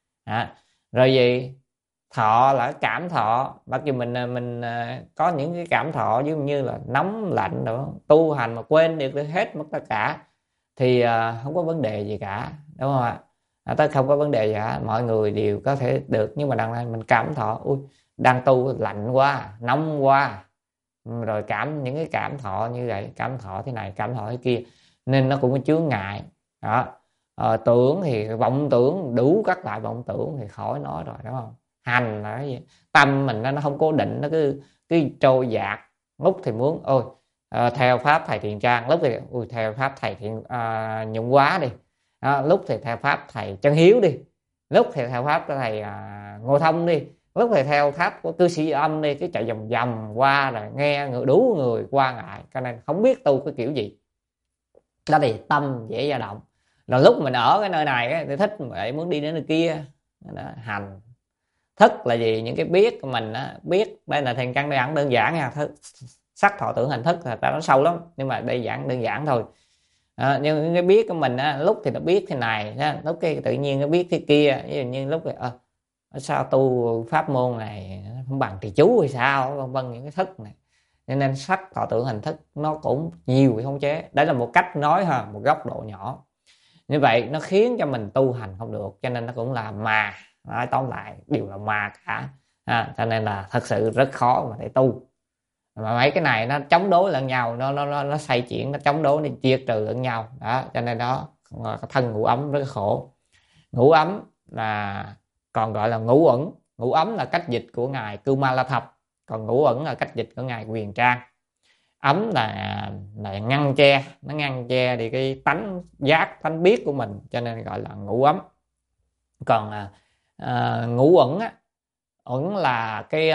Rồi gì? Thọ là cảm thọ. Mặc dù mình có những cái cảm thọ giống như là nóng lạnh đó, tu hành mà quên được hết mất tất cả thì không có vấn đề gì cả, đúng không ạ? Tất không có vấn đề gì cả, mọi người đều có thể được. Nhưng mà đằng này mình cảm thọ, ui, đang tu lạnh quá, nóng quá, rồi những cái cảm thọ như vậy, cảm thọ thế này, cảm thọ thế kia, nên nó cũng có chướng ngại đó. Tưởng thì vọng tưởng, đủ các loại vọng tưởng thì khỏi nói rồi, đúng không? Hành là cái gì? Tâm mình nó không cố định, nó cứ trôi dạt. Lúc thì muốn theo pháp thầy Thiện Trang, lúc thì theo pháp thầy Nhuận Quá đi, lúc thì theo pháp thầy Chân Hiếu đi, lúc thì theo pháp thầy Ngô Thông đi, lúc thì theo pháp của cư sĩ Âm đi, cứ chạy vòng vòng qua rồi nghe đủ người qua ngại, cho nên không biết tu cái kiểu gì. Đó thì tâm dễ dao động. Rồi lúc mình ở cái nơi này thì thích vậy, muốn đi đến nơi kia. Đó, hành. Thức là gì? Những cái biết của mình á, biết đây là Thiền Căn đơn giản nha. Sắc thọ tưởng hành thức là ta nói sâu lắm, nhưng mà đây đơn giản thôi. Nhưng cái biết của mình á, lúc thì nó biết thế này, lúc cái tự nhiên nó biết thế kia. Ví dụ như lúc sao tu pháp môn này không bằng trì chú hay sao, vân vân, những cái thức này. Nên sắc thọ tưởng hành thức nó cũng nhiều khống chế. Đấy là một cách nói một góc độ nhỏ. Như vậy nó khiến cho mình tu hành không được, cho nên nó cũng là ma. Nói tóm lại đều là ma cả. Cho nên là thật sự rất khó mà để tu. Mà mấy cái này nó chống đối lẫn nhau, nó xoay chuyển, nó chống đối, nó chia trừ lẫn nhau đó. Cho nên đó, thân ngũ ấm rất khổ. Ngũ ấm là còn gọi là ngũ ẩn. Ngũ ấm là cách dịch của ngài Cưu Ma La Thập, còn ngũ ẩn là cách dịch của ngài Quyền Trang. Ấm là ngăn che, nó ngăn che thì cái tánh giác, tánh biết của mình, cho nên gọi là ngũ ấm. Còn ngũ ẩn á, ẩn là cái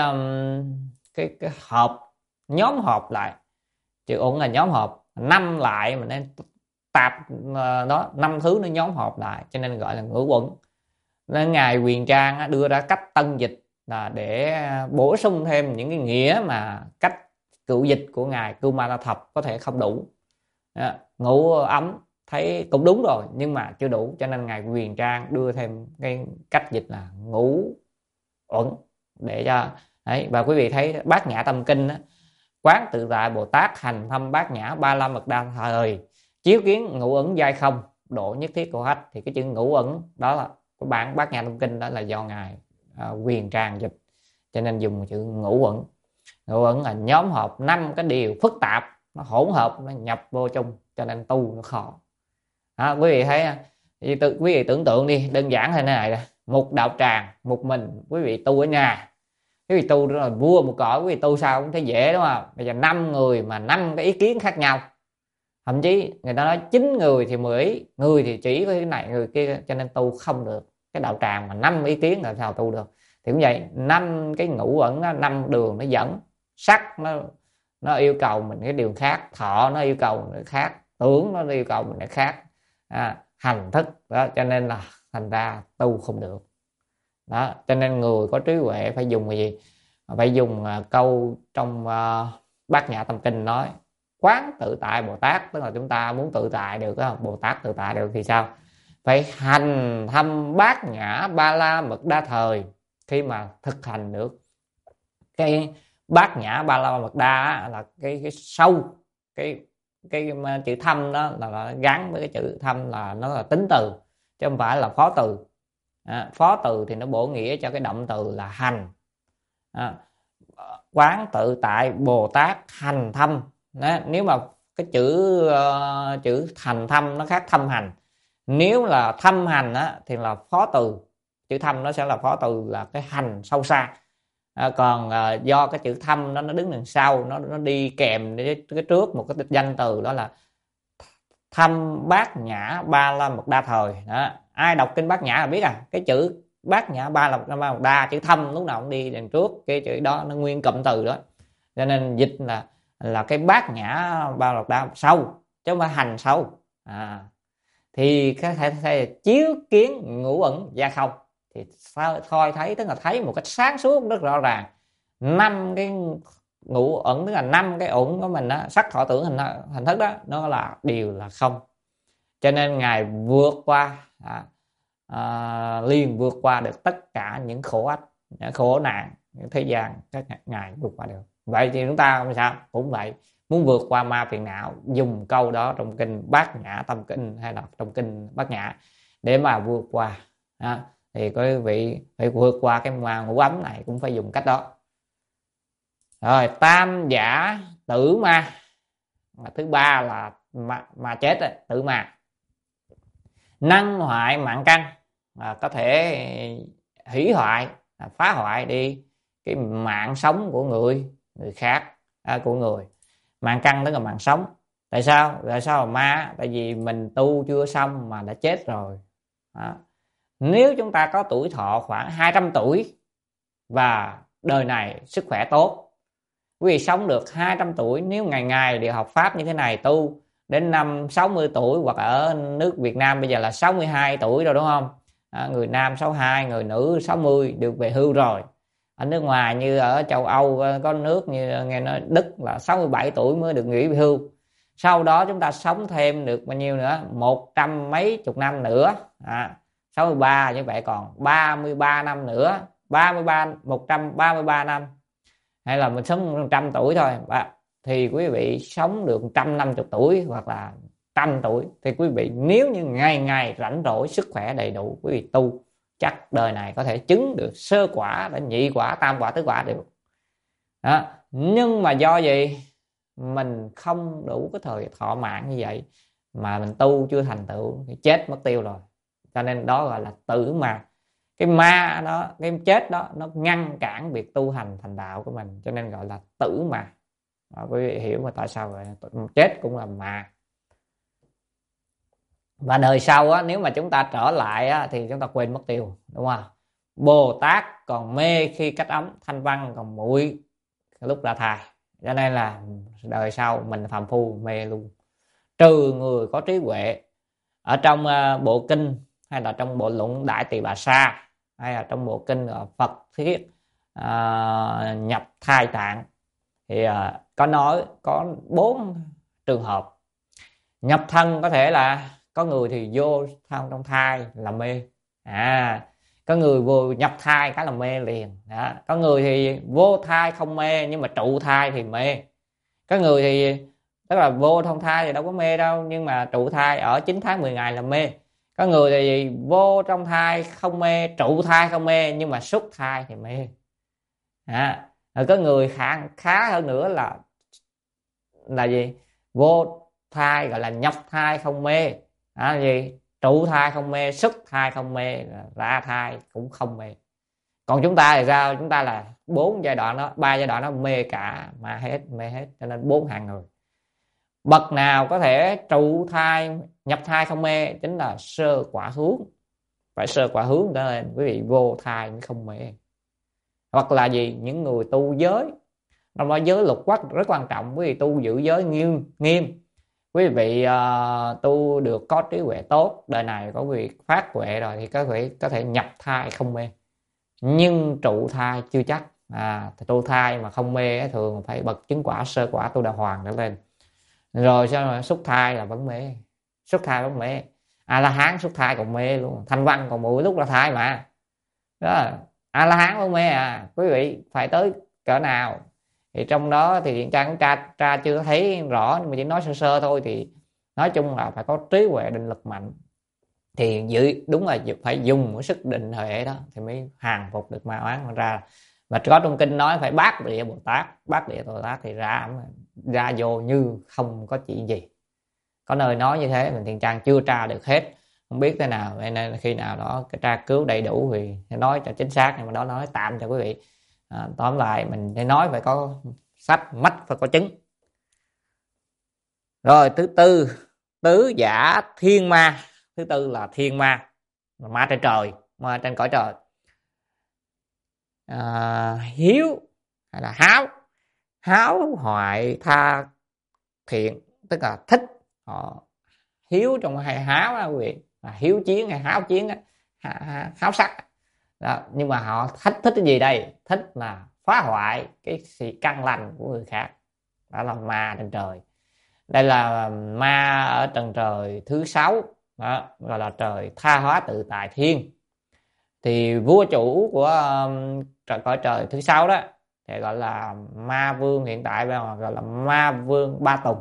họp, nhóm họp lại. Chữ ẩn là nhóm họp, 5 lại mình nên tạp đó, 5 thứ nó nhóm họp lại, cho nên gọi là ngũ ẩn. Nên ngài Quyền Trang đưa ra cách tân dịch là để bổ sung thêm những cái nghĩa mà cách cựu dịch của ngài Cưu Ma La Thập có thể không đủ. Ngũ ấm thấy cũng đúng rồi nhưng mà chưa đủ, cho nên ngài Quyền Trang đưa thêm cái cách dịch là ngũ uẩn để cho đấy. Và quý vị thấy Bát Nhã Tâm Kinh á, Quán Tự Tại Bồ Tát hành thâm Bát Nhã Ba La Mật Đa thời, chiếu kiến ngũ ẩn giai không, độ nhất thiết của hết. Thì cái chữ ngũ ẩn đó là cái bản Bát Nhã Tâm Kinh, đó là do ngài Quyền Trang dịch. cho nên dùng chữ ngũ uẩn. Ngũ uẩn là nhóm họp 5 cái điều phức tạp, nó hỗn hợp, nó nhập vô chung, cho nên tu nó khó. Quý vị thấy, quý vị tưởng tượng đi, đơn giản thế này, một đạo tràng một mình quý vị tu ở nhà, quý vị tu đó là vua một cõi, quý vị tu sao cũng thấy dễ, đúng không? Bây giờ 5 người mà 5 cái ý kiến khác nhau, thậm chí người ta nói 9 người thì 10 ý, người thì chỉ với cái này người kia, cho nên tu không được. Cái đạo tràng mà 5 ý kiến là sao tu được? Thì cũng vậy, 5 cái ngũ uẩn, 5 đường nó dẫn. Sắc nó yêu cầu mình cái điều khác, thọ nó yêu cầu mình khác, tưởng nó yêu cầu mình khác, hành thức đó, cho nên là thành ra tu không được đó. Cho nên người có trí huệ phải dùng cái gì? Phải dùng câu trong Bát Nhã Tâm Kinh nói quán tự tại Bồ Tát, tức là chúng ta muốn tự tại được đó, Bồ Tát tự tại được thì sao? Phải hành thâm Bát Nhã Ba La Mật Đa Thời. Khi mà thực hành được cái Bát Nhã Ba La Mật Đa là cái sâu, cái chữ thâm đó là gắn với cái chữ thâm là nó là tính từ chứ không phải là phó từ. Phó từ thì nó bổ nghĩa cho cái động từ là hành. Quán tự tại Bồ Tát hành thâm đó. Nếu mà cái chữ hành thâm nó khác thâm hành. Nếu là thâm hành thì là phó từ, chữ thâm nó sẽ là phó từ là cái hành sâu xa. Còn do cái chữ thâm nó đứng đằng sau, nó đi kèm cái trước một cái danh từ, đó là thâm Bát Nhã Ba La Mật Đa Thời đó. Ai đọc kinh Bát Nhã là biết cái chữ Bát Nhã Ba La Mật Đa, chữ thâm lúc nào cũng đi đằng trước, cái chữ đó nó nguyên cụm từ đó, cho nên dịch là cái Bát Nhã Ba La Mật Đa sâu chứ không phải hành sâu. Thì cái thể chiếu kiến ngũ uẩn gia không thì thôi thấy, tức là thấy một cách sáng suốt rất rõ ràng. 5 cái ngũ uẩn, tức là 5 cái uẩn của mình đó, sắc thọ tưởng hành thức đó, nó là đều là không. Cho nên ngài vượt qua liền vượt qua được tất cả những khổ ách, những khổ nạn, những thế gian, các ngài vượt qua được. Vậy thì chúng ta làm sao? Cũng vậy, muốn vượt qua ma phiền não, dùng câu đó trong kinh Bát Nhã Tâm Kinh hay là trong kinh Bát Nhã để mà vượt qua. Thì quý vị phải vượt qua cái ma ngũ ấm này cũng phải dùng cách đó. Rồi tam giả tử ma, thứ ba là ma chết rồi, tử ma. Năng hoại mạng căn, có thể hủy hoại, phá hoại đi cái mạng sống của người khác, của người. Mạng căn tức là mạng sống. Tại sao là ma? Tại vì mình tu chưa xong mà đã chết rồi. Nếu chúng ta có tuổi thọ khoảng 200 tuổi và đời này sức khỏe tốt, quý vị sống được 200 tuổi, nếu ngày ngày đều học pháp như thế này, tu đến năm 60 tuổi, hoặc ở nước Việt Nam bây giờ là 62 tuổi rồi, đúng không? Người nam 62, người nữ 60 được về hưu rồi. Ở nước ngoài như ở châu Âu có nước như nghe nói Đức là 67 tuổi mới được nghỉ về hưu. Sau đó chúng ta sống thêm được bao nhiêu nữa? 100 mấy chục năm nữa. 63 như vậy còn 33 năm nữa, 133 năm, hay là mình sống 100 tuổi thôi, thì quý vị sống được 150 tuổi hoặc là 100 tuổi, thì quý vị nếu như ngày ngày rảnh rỗi, sức khỏe đầy đủ, quý vị tu chắc đời này có thể chứng được sơ quả, đến nhị quả, tam quả, tứ quả đều. Nhưng mà do gì mình không đủ cái thời thọ mạng như vậy mà mình tu chưa thành tựu thì chết mất tiêu rồi. Cho nên đó gọi là tử ma. Cái ma đó, cái chết đó, nó ngăn cản việc tu hành thành đạo của mình, cho nên gọi là tử ma. Quý vị hiểu mà tại sao vậy? Chết cũng là ma. Và đời sau nếu mà chúng ta trở lại thì chúng ta quên mất tiêu, đúng không? Bồ Tát còn mê khi cách ấm, Thanh Văn còn muội lúc ra thai, cho nên là đời sau mình phàm phu mê luôn. Trừ người có trí huệ. Ở trong bộ kinh hay là trong bộ luận Đại Tỳ Bà Sa, hay là trong bộ kinh Phật Thuyết nhập thai tạng, thì có nói có 4 trường hợp. Nhập thân có thể là có người thì vô trong thai là mê, có người vô nhập thai cái là mê liền. Có người thì vô thai không mê nhưng mà trụ thai thì mê. Có người thì tức là vô trong thai thì đâu có mê đâu, nhưng mà trụ thai ở 9 tháng 10 ngày là mê. Có người thì vô trong thai không mê, trụ thai không mê, nhưng mà xuất thai thì mê. Rồi có người khá hơn nữa là gì, vô thai gọi là nhập thai không mê, gì trụ thai không mê, xuất thai không mê, ra thai cũng không mê. Còn chúng ta thì sao? Chúng ta là 4 giai đoạn đó, 3 giai đoạn đó mê cả, mà mê hết, cho nên 4 hạng người. Bậc nào có thể trụ thai nhập thai không mê chính là sơ quả hướng, phải sơ quả hướng đó lên quý vị vô thai mới không mê. Hoặc là gì, những người tu giới, trong đó giới luật quách rất quan trọng, quý vị tu giữ giới nghiêm, quý vị tu được có trí huệ tốt, đời này có việc phát huệ rồi thì có thể nhập thai không mê. Nhưng trụ thai chưa chắc. Trụ thai mà không mê thường phải bậc chứng quả sơ quả tu đà hoàng trở lên. Rồi sao mà xuất thai là vẫn mê, xuất thai vẫn mê. A La Hán xuất thai còn mê luôn, Thanh Văn còn mỗi lúc ra thai mà. Đó, A La Hán vẫn mê. Quý vị phải tới cỡ nào thì trong đó thì Điện Trang tra chưa thấy rõ, nhưng mà chỉ nói sơ sơ thôi. Thì nói chung là phải có trí huệ định lực mạnh, thì đúng là phải dùng cái sức định huệ đó thì mới hàng phục được ma oán ra. Và có trong kinh nói phải bát địa Bồ Tát, bát địa Bồ Tát thì ra vô như không có chuyện gì. Có nơi nói như thế, mình Thiện Trang chưa tra được hết, không biết thế nào, nên khi nào đó cái tra cứu đầy đủ thì nói cho chính xác, nhưng mà đó nói tạm cho quý vị. Tóm lại mình phải nói phải có sách, mắt phải có chứng. Rồi thứ tư, tứ giả thiên ma. Thứ tư là thiên ma, ma trên trời, ma trên cõi trời. Hiếu hay là háo hoại tha thiện, tức là thích. Họ hiếu trong hay háo đó quý vị, hiếu chiến hay háo chiến, háo sắc đó. Nhưng mà họ thích cái gì đây? Thích là phá hoại cái sự căn lành của người khác, đó là ma trên trời. Đây là ma ở trần trời thứ 6 đó, gọi là trời tha hóa tự tại thiên. Thì vua chủ của cõi trời thứ 6 đó thì gọi là ma vương, hiện tại gọi là ma vương Ba Tùng.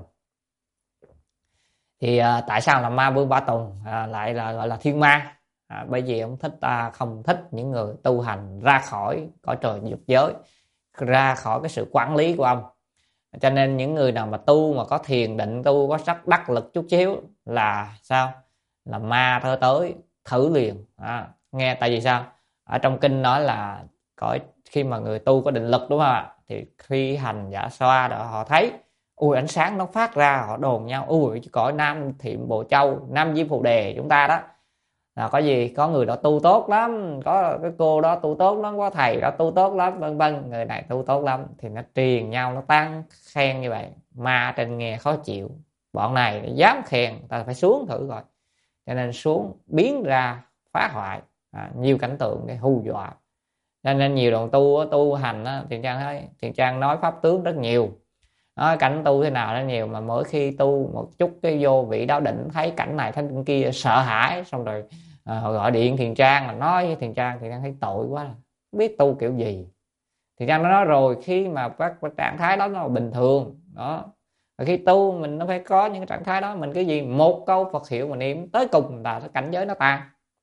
Thì tại sao là ma vương Ba Tùng lại là gọi là thiên ma? Bởi vì ông không thích những người tu hành ra khỏi cõi trời dục giới, ra khỏi cái sự quản lý của ông. Cho nên những người nào mà tu mà có thiền định, tu có sắc đắc lực chút xíu là sao? Là ma tới thử liền. Nghe tại vì sao? Ở trong kinh nói là khi mà người tu có định lực, đúng không ạ? Thì khi hành giả xoa đó, họ thấy ánh sáng nó phát ra, họ đồn nhau cõi Nam Thiệm Bồ Châu, Nam Diêm Phù Đề chúng ta đó là có người đó tu tốt lắm, có cái cô đó tu tốt lắm, có thầy đó tu tốt lắm, vân vân, người này tu tốt lắm, thì nó truyền nhau, nó tăng khen như vậy. Ma trên nghe khó chịu, bọn này dám khen, ta phải xuống thử rồi. Cho nên xuống biến ra phá hoại nhiều cảnh tượng để hù dọa. Cho nên nhiều đoạn tu hành Thiện Trang nói pháp tướng rất nhiều, nói cảnh tu thế nào nó nhiều, mà mỗi khi tu một chút cái vô vị đạo định, thấy cảnh này thấy cảnh kia sợ hãi, xong rồi họ gọi điện Thiện Trang, là nói với Thiện Trang thấy tội quá, không biết tu kiểu gì. Thiện Trang nó nói rồi, khi mà các trạng thái đó nó là bình thường đó, và khi tu mình nó phải có những cái trạng thái đó, mình cái gì một câu Phật hiệu mà niệm tới cùng là cảnh giới nó tan.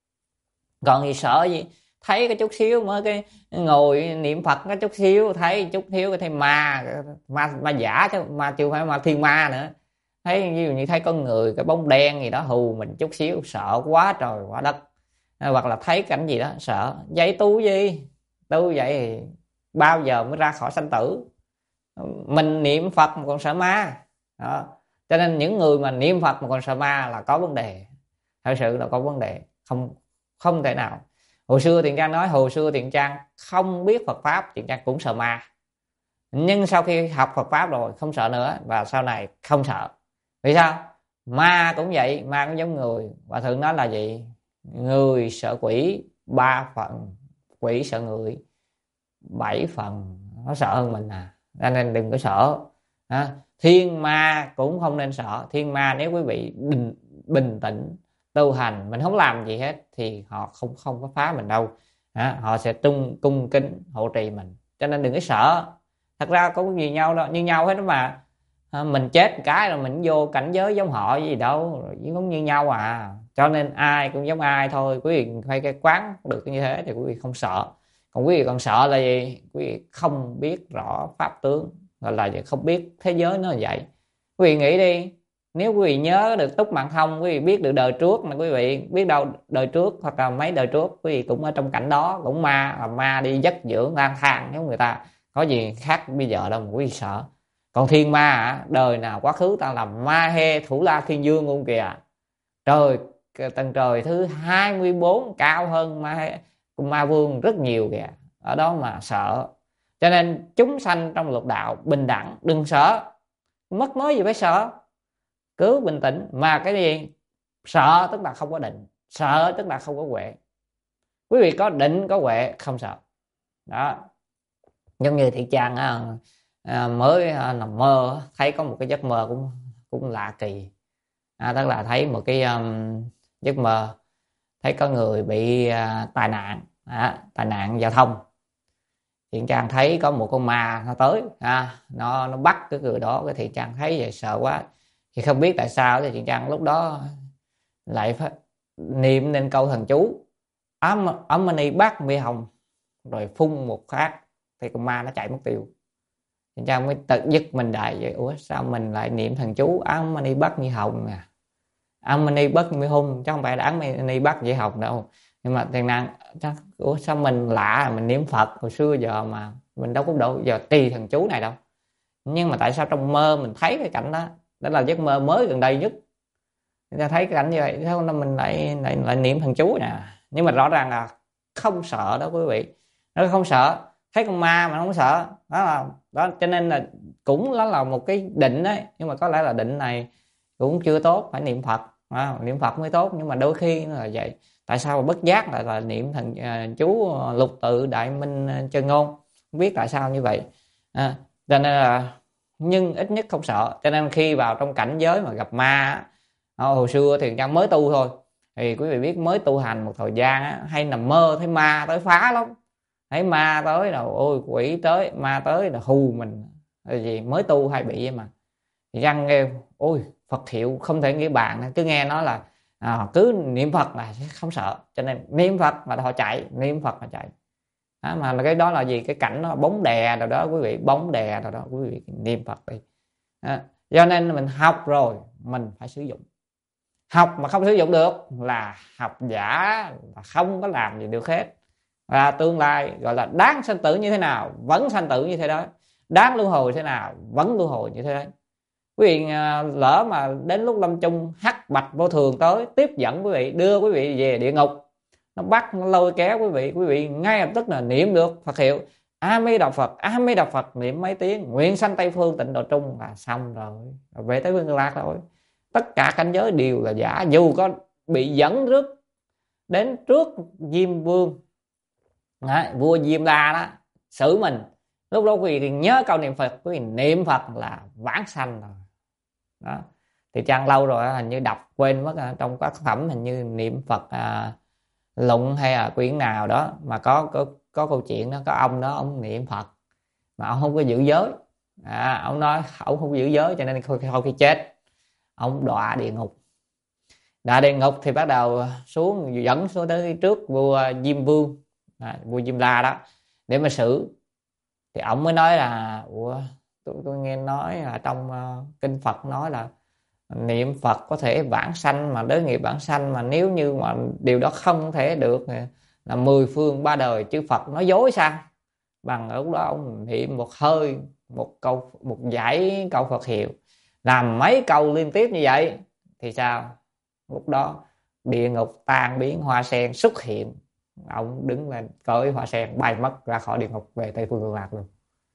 Còn gì sợ gì, thấy cái chút xíu mới cái ngồi niệm Phật cái chút xíu, thấy chút xíu cái thấy ma giả, chứ ma chưa phải ma thiên ma nữa. Thấy như thấy con người cái bóng đen gì đó hù mình chút xíu, sợ quá trời quá đất. Hoặc là thấy cảnh gì đó sợ. Vậy tu gì? Tu vậy thì bao giờ mới ra khỏi sanh tử? Mình niệm Phật mà còn sợ ma đó. Cho nên những người mà niệm Phật mà còn sợ ma là có vấn đề, thật sự là có vấn đề, không thể nào. Hồi xưa Thiện Trang nói, hồi xưa Thiện Trang không biết Phật pháp, Thiện Trang cũng sợ ma. Nhưng sau khi học Phật pháp rồi không sợ nữa, và sau này không sợ. Vì sao? Ma cũng vậy, ma cũng giống người. Và thường nói là gì? Người sợ quỷ 3 phần, quỷ sợ người 7 phần. Nó sợ hơn mình cho nên đừng có sợ. Thiên ma cũng không nên sợ. Thiên ma nếu quý vị bình tĩnh tu hành, mình không làm gì hết thì họ không có phá mình đâu. Họ sẽ cung kính hộ trì mình, cho nên đừng có sợ. Thật ra có gì nhau đâu, như nhau hết đó mà. Mình chết cái rồi mình vô cảnh giới giống họ gì đâu, cũng như nhau Cho nên ai cũng giống ai thôi. Quý vị phải cái quán được như thế thì quý vị không sợ. Còn quý vị còn sợ là gì? Quý vị không biết rõ pháp tướng, gọi là gì? Không biết thế giới nó là vậy. Quý vị nghĩ đi, nếu quý vị nhớ được túc mạng thông, quý vị biết được đời trước mà, quý vị biết đâu đời trước hoặc là mấy đời trước quý vị cũng ở trong cảnh đó, cũng ma đi giấc dưỡng lang thang giống người ta, có gì khác bây giờ đâu mà quý vị sợ. Còn thiên ma đời nào quá khứ ta làm ma he thủ la thiên dương luôn kìa. Trời, tầng trời thứ 24 cao hơn ma vương rất nhiều kìa, ở đó mà sợ. Cho nên chúng sanh trong lục đạo bình đẳng, đừng sợ, mất mới gì phải sợ, cứ bình tĩnh. Mà cái gì? Sợ tức là không có định, sợ tức là không có huệ. Quý vị có định có huệ không sợ. Đó, giống như Thị Trang mới nằm mơ thấy có một cái giấc mơ cũng lạ kỳ. Tức là thấy một cái giấc mơ thấy có người bị tai nạn giao thông. Thiện Trang thấy có một con ma nó tới, nó bắt cái người đó. Cái Thiện Trang thấy vậy sợ quá, thì không biết tại sao thì Thiện Trang lúc đó lại phải niệm nên câu thần chú Ám Mani Bát Mi Hồng, rồi phun một phát thì con ma nó chạy mất tiêu. Thiện Trang mới tự giật mình đại vậy, ủa sao mình lại niệm thần chú Ám Mani Bát Mi Hồng nè, Ám Mani Bát Mi Hồng chứ không phải là Ám Mani Bát Mi Hồng đâu. Nhưng mà Thiện Trang ủa sao mình lạ, mình niệm Phật hồi xưa giờ mà mình đâu có giờ trì thần chú này đâu. Nhưng mà tại sao trong mơ mình thấy cái cảnh đó? Đó là giấc mơ mới gần đây nhất, người ta thấy cái cảnh như vậy, sao mình lại niệm thần chú nè. Nhưng mà rõ ràng là không sợ đó quý vị, nó không sợ. Thấy con ma mà không sợ đó, cho nên là cũng đó là một cái định đấy. Nhưng mà có lẽ là định này cũng chưa tốt, phải niệm Phật, niệm Phật mới tốt. Nhưng mà đôi khi nó là vậy. Tại sao mà bất giác lại là niệm thần chú Lục Tự Đại Minh Chân Ngôn, không biết tại sao như vậy. Cho nên là nhưng ít nhất không sợ. Cho nên khi vào trong cảnh giới mà gặp ma, hồi xưa thì Trang mới tu thôi, thì quý vị biết mới tu hành một thời gian hay nằm mơ thấy ma tới phá lắm. Thấy ma tới là ôi quỷ tới, ma tới là hù mình. Là gì? Mới tu hay bị vậy mà. Thì Trang nghe ôi Phật hiệu không thể nghĩ bàn, cứ nghe nói là cứ niệm Phật là không sợ. Cho nên niệm Phật mà họ chạy, niệm Phật mà chạy. Mà cái đó là gì? Cái cảnh nó bóng đè rồi đó quý vị, bóng đè rồi đó quý vị, niệm Phật đi. Do nên mình học rồi mình phải sử dụng. Học mà không sử dụng được là học giả, là không có làm gì được hết. Và tương lai gọi là đáng sanh tử như thế nào vẫn sanh tử như thế đó, đáng luân hồi thế nào vẫn luân hồi như thế đấy. Quý vị lỡ mà đến lúc lâm chung hắc bạch vô thường tới tiếp dẫn quý vị, đưa quý vị về địa ngục, nó bắt nó lôi kéo quý vị ngay lập tức là niệm được Phật hiệu A Di Đà Phật, A Di Đà Phật, niệm mấy tiếng nguyện sanh Tây Phương Tịnh Độ Trung là xong rồi, về tới Phương Cực Lạc rồi. Tất cả cảnh giới đều là giả, dù có bị dẫn rước đến trước Diêm Vương, vua Diêm La đó xử mình, lúc đó quý vị nhớ câu niệm Phật, quý vị niệm Phật là vãng sanh rồi đó. Thì Trang lâu rồi hình như đọc quên mất, trong các phẩm hình như niệm Phật luận hay là quyển nào đó mà có câu chuyện đó, có ông đó ông niệm Phật mà ông không có giữ giới. Ông nói ông không giữ giới cho nên sau khi chết ông đọa địa ngục. Đọa địa ngục thì bắt đầu dẫn xuống tới trước vua Diêm Vương, vua Diêm La đó để mà xử. Thì ông mới nói là ủa tôi nghe nói là trong kinh Phật nói là niệm Phật có thể vãng sanh, mà đới nghiệp vãng sanh, mà nếu như mà điều đó không thể được là 10 phương 3 đời chư Phật nói dối sao? Bằng lúc đó ông niệm một hơi một dải câu Phật hiệu, làm mấy câu liên tiếp như vậy thì sao? Lúc đó địa ngục tan biến, hoa sen xuất hiện, ông đứng lên cởi hoa sen bay mất ra khỏi địa ngục về Tây Phương Cực Lạc luôn.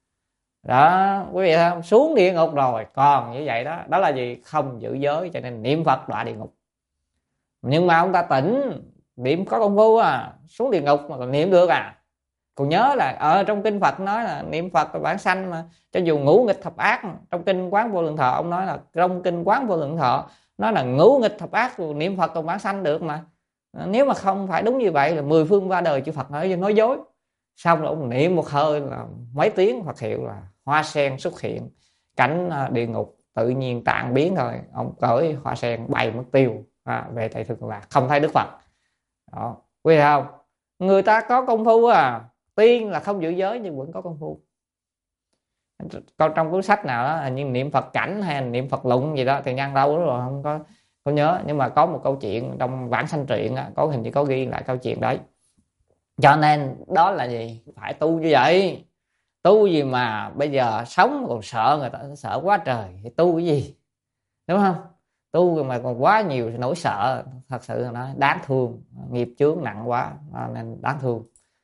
Đó quý vị thấy không? Xuống địa ngục rồi còn như vậy đó. Đó là gì? Không giữ giới, cho nên niệm Phật đọa địa ngục. Nhưng mà ông ta tỉnh, niệm có công phu xuống địa ngục mà còn niệm được còn nhớ là ở trong kinh Phật nói là niệm Phật là vãng sanh mà, cho dù ngũ nghịch thập ác. Trong kinh Quán Vô Lượng Thọ ông nói là, trong kinh Quán Vô Lượng Thọ nói là ngũ nghịch thập ác niệm Phật còn vãng sanh được mà. Nếu mà không phải đúng như vậy là 10 phương 3 đời chư Phật nói dối. Xong rồi ông niệm một hơi là mấy tiếng Phật hiệu là hoa sen xuất hiện, cảnh địa ngục tự nhiên tàn biến thôi, ông cởi hoa sen bay mất tiêu, về Tây Phương Cực Lạc, không thấy Đức Phật đó. Quý vị không? Người ta có công phu tiên là không giữ giới nhưng vẫn có công phu. Còn trong cuốn sách nào đó như niệm Phật cảnh hay niệm Phật lụng gì đó thì Nhân đâu rồi không có nhớ, nhưng mà có một câu chuyện trong Vãng Sanh Truyện á, có hình như có ghi lại câu chuyện đấy. Cho nên đó là gì, phải tu như vậy. Tu gì mà bây giờ sống còn sợ, người ta sợ quá trời thì tu cái gì, đúng không? Tu mà còn quá nhiều nỗi sợ, thật sự là nó đáng thương, nghiệp chướng nặng quá nên đáng thương.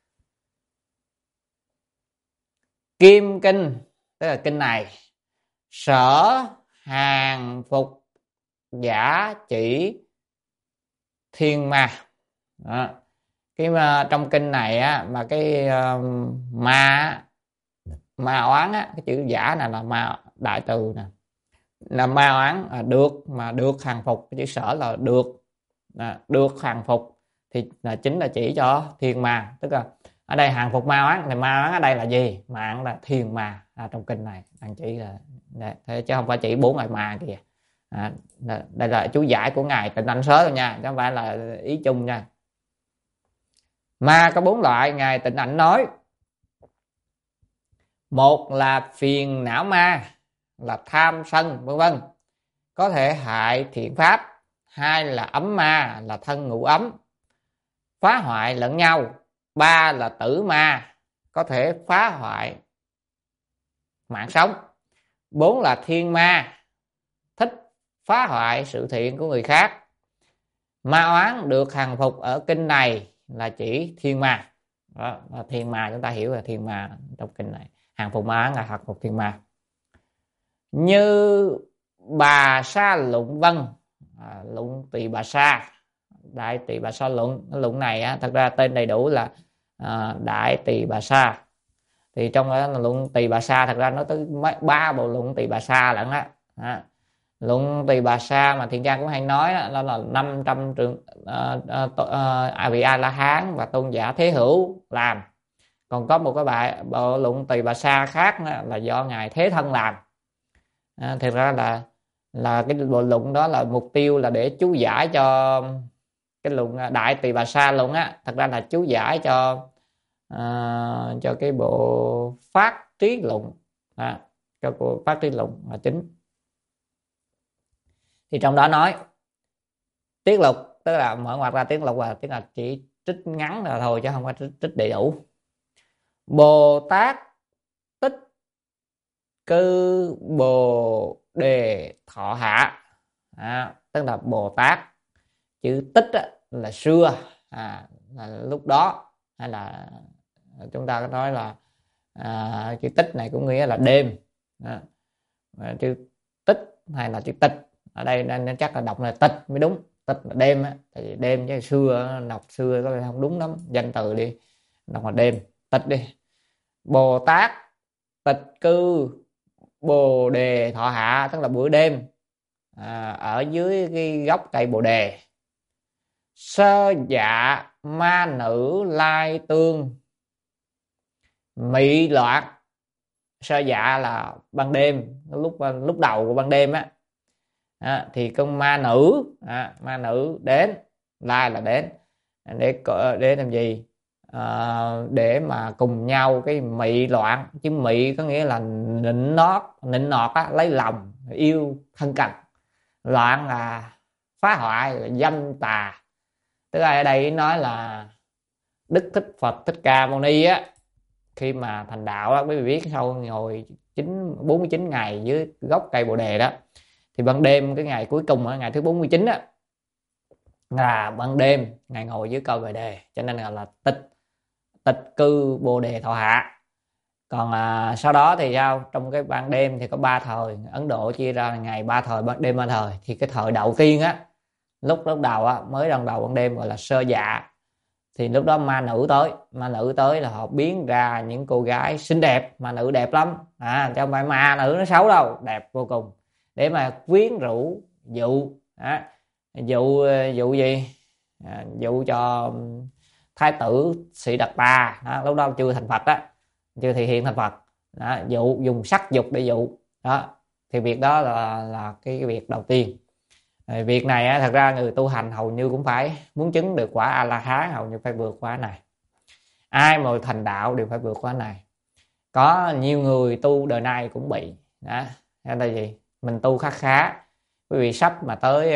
Kim kinh tức là kinh này: sở hàng phục giả chỉ thiên ma. Đó. Cái mà trong kinh này á, mà cái ma oán á, cái chữ giả này là ma đại từ nè, là ma oán được mà được hàng phục. Cái chữ sở là được hàng phục thì là chính là chỉ cho thiên ma, tức là ở đây hàng phục ma oán thì ma oán ở đây là gì? Mạng là thiên ma trong kinh này đang chỉ là thế, chứ không phải chỉ 4 loại ma kìa. Đây là chú giải của ngài Tịnh Ảnh Sớ thôi nha, chứ không phải là ý chung nha. Ma có 4 loại, ngài Tịnh Ảnh nói: một là phiền não ma, là tham sân vân vân, có thể hại thiện pháp. Hai là ấm ma, là thân ngũ ấm, phá hoại lẫn nhau. Ba là tử ma, có thể phá hoại mạng sống. Bốn là thiên ma, thích phá hoại sự thiện của người khác. Ma oán được hàng phục ở kinh này là chỉ thiên ma. Đó, thiên ma chúng ta hiểu là thiên ma trong kinh này, hàng phục ma oán là hàng phục thiên ma. Như Bà Sa Lụng Vân, Lụng Tỳ Bà Sa, Đại Tỳ Bà Sa Luận. Cái luận này á, thật ra tên đầy đủ là Đại Tỳ Bà Sa. Thì trong đó là luận Tỳ Bà Sa, thật ra nó tới 3 bộ luận Tỳ Bà Sa lận á. Luận Tỳ Bà Sa mà Thiện Trang cũng hay nói đó, là 500 trường vị A La Hán và tôn giả Thế Hữu làm. Còn có một cái bộ luận Tỳ Bà Sa khác đó, là do ngài Thế Thân làm. Thực ra là cái bộ luận đó là mục tiêu là để chú giải cho cái luận Đại Tỳ Bà Sa luận á, thật ra là chú giải cho cái bộ Phát Trí Luận, cho bộ Phát Trí Luận là chính. Thì trong đó nói tiết lục, tức là mở ngoặt ra tiết lục là tức là chỉ trích ngắn là thôi chứ không phải trích đầy đủ. Bồ Tát Tích Cư Bồ Đề Thọ Hạ, tức là Bồ Tát, chữ tích là xưa, là lúc đó, hay là chúng ta có nói là chữ tích này cũng nghĩa là đêm. Chữ tích hay là chữ tịch ở đây nên chắc là đọc là tịch mới đúng, tịch là đêm á, tại vì đêm chứ xưa đọc xưa có không đúng lắm, danh từ đi đọc là đêm, tịch đi. Bồ Tát tịch cư Bồ Đề Thọ Hạ, tức là bữa đêm ở dưới cái gốc cây bồ đề. Sơ dạ ma nữ lai tương mị loạn. Sơ dạ là ban đêm, lúc đầu của ban đêm á, thì con ma nữ đến, lai là đến để làm gì? Để mà cùng nhau cái mị loạn, chứ mị có nghĩa là nịnh nọt á, lấy lòng yêu thân cận. Loạn là phá hoại, là dâm tà. Tức là ở đây nói là Đức Thích Phật Thích Ca Mâu Ni á, khi mà thành đạo á, quý vị biết sau ngồi 49 ngày dưới gốc cây bồ đề đó, thì ban đêm cái ngày cuối cùng, ngày thứ 49 á, là ban đêm ngài ngồi dưới cây bồ đề, cho nên là tịch cư Bồ Đề Thọ Hạ. Còn sau đó thì sao? Trong cái ban đêm thì có 3 thời, Ấn Độ chia ra ngày 3 thời, ban đêm 3 thời. Thì cái thời đầu tiên á, lúc đầu á, mới lần đầu ban đêm gọi là sơ dạ, thì lúc đó ma nữ tới là họ biến ra những cô gái xinh đẹp, ma nữ đẹp lắm, chứ không phải ma nữ nó xấu đâu, đẹp vô cùng, để mà quyến rũ dụ gì? Dụ cho Thái tử Sĩ Đạt Ta, lúc đó chưa thành Phật đó, chưa thị hiện thành Phật đó, dùng sắc dục để dụ đó. Thì việc đó là cái việc đầu tiên. Việc này thật ra người tu hành hầu như cũng phải muốn chứng được quả A La Hán, hầu như phải vượt qua này. ai mà thành đạo đều phải vượt qua này. Có nhiều người tu đời này cũng bị đó. Đó là gì? Mình tu khá khá, quý vị sắp mà tới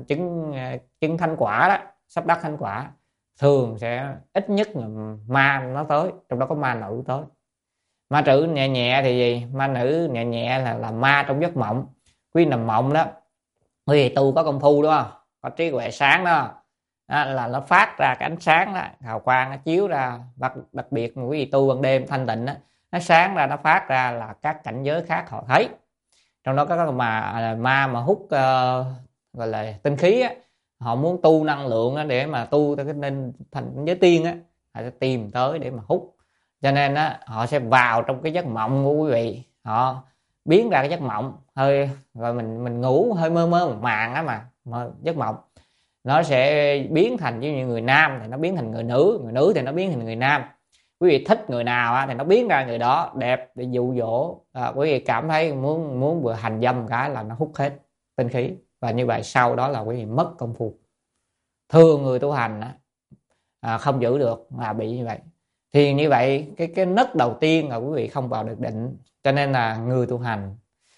chứng thánh quả đó, sắp đắc thánh quả, thường sẽ ít nhất là ma nó tới, trong đó có ma nữ tới. Ma nữ nhẹ nhẹ thì gì? Ma nữ nhẹ nhẹ là ma trong giấc mộng. Quý nằm mộng đó, quý vị tu có công phu đó, có trí huệ sáng đó, là nó phát ra cái ánh sáng đó, hào quang nó chiếu ra. Đặc biệt quý vị tu ban đêm thanh tịnh đó, nó sáng ra, nó phát ra là các cảnh giới khác họ thấy. Trong đó có cái ma mà hút gọi là tinh khí á, họ muốn tu năng lượng á, để mà tu tới cái nên thành giới tiên á, họ sẽ tìm tới để mà hút. Cho nên á, họ sẽ vào trong cái giấc mộng của quý vị, họ biến ra cái giấc mộng hơi, rồi mình ngủ hơi mơ mơ màng á, mà giấc mộng nó sẽ biến thành, như người nam thì nó biến thành người nữ thì nó biến thành người nam. Quý vị thích người nào thì nó biến ra người đó đẹp để dụ dỗ. Quý vị cảm thấy muốn vừa hành dâm cái là nó hút hết tinh khí, và như vậy sau đó là quý vị mất công phu. Thường người tu hành không giữ được là bị như vậy. Thì như vậy cái nấc đầu tiên là quý vị không vào được định. Cho nên là người tu hành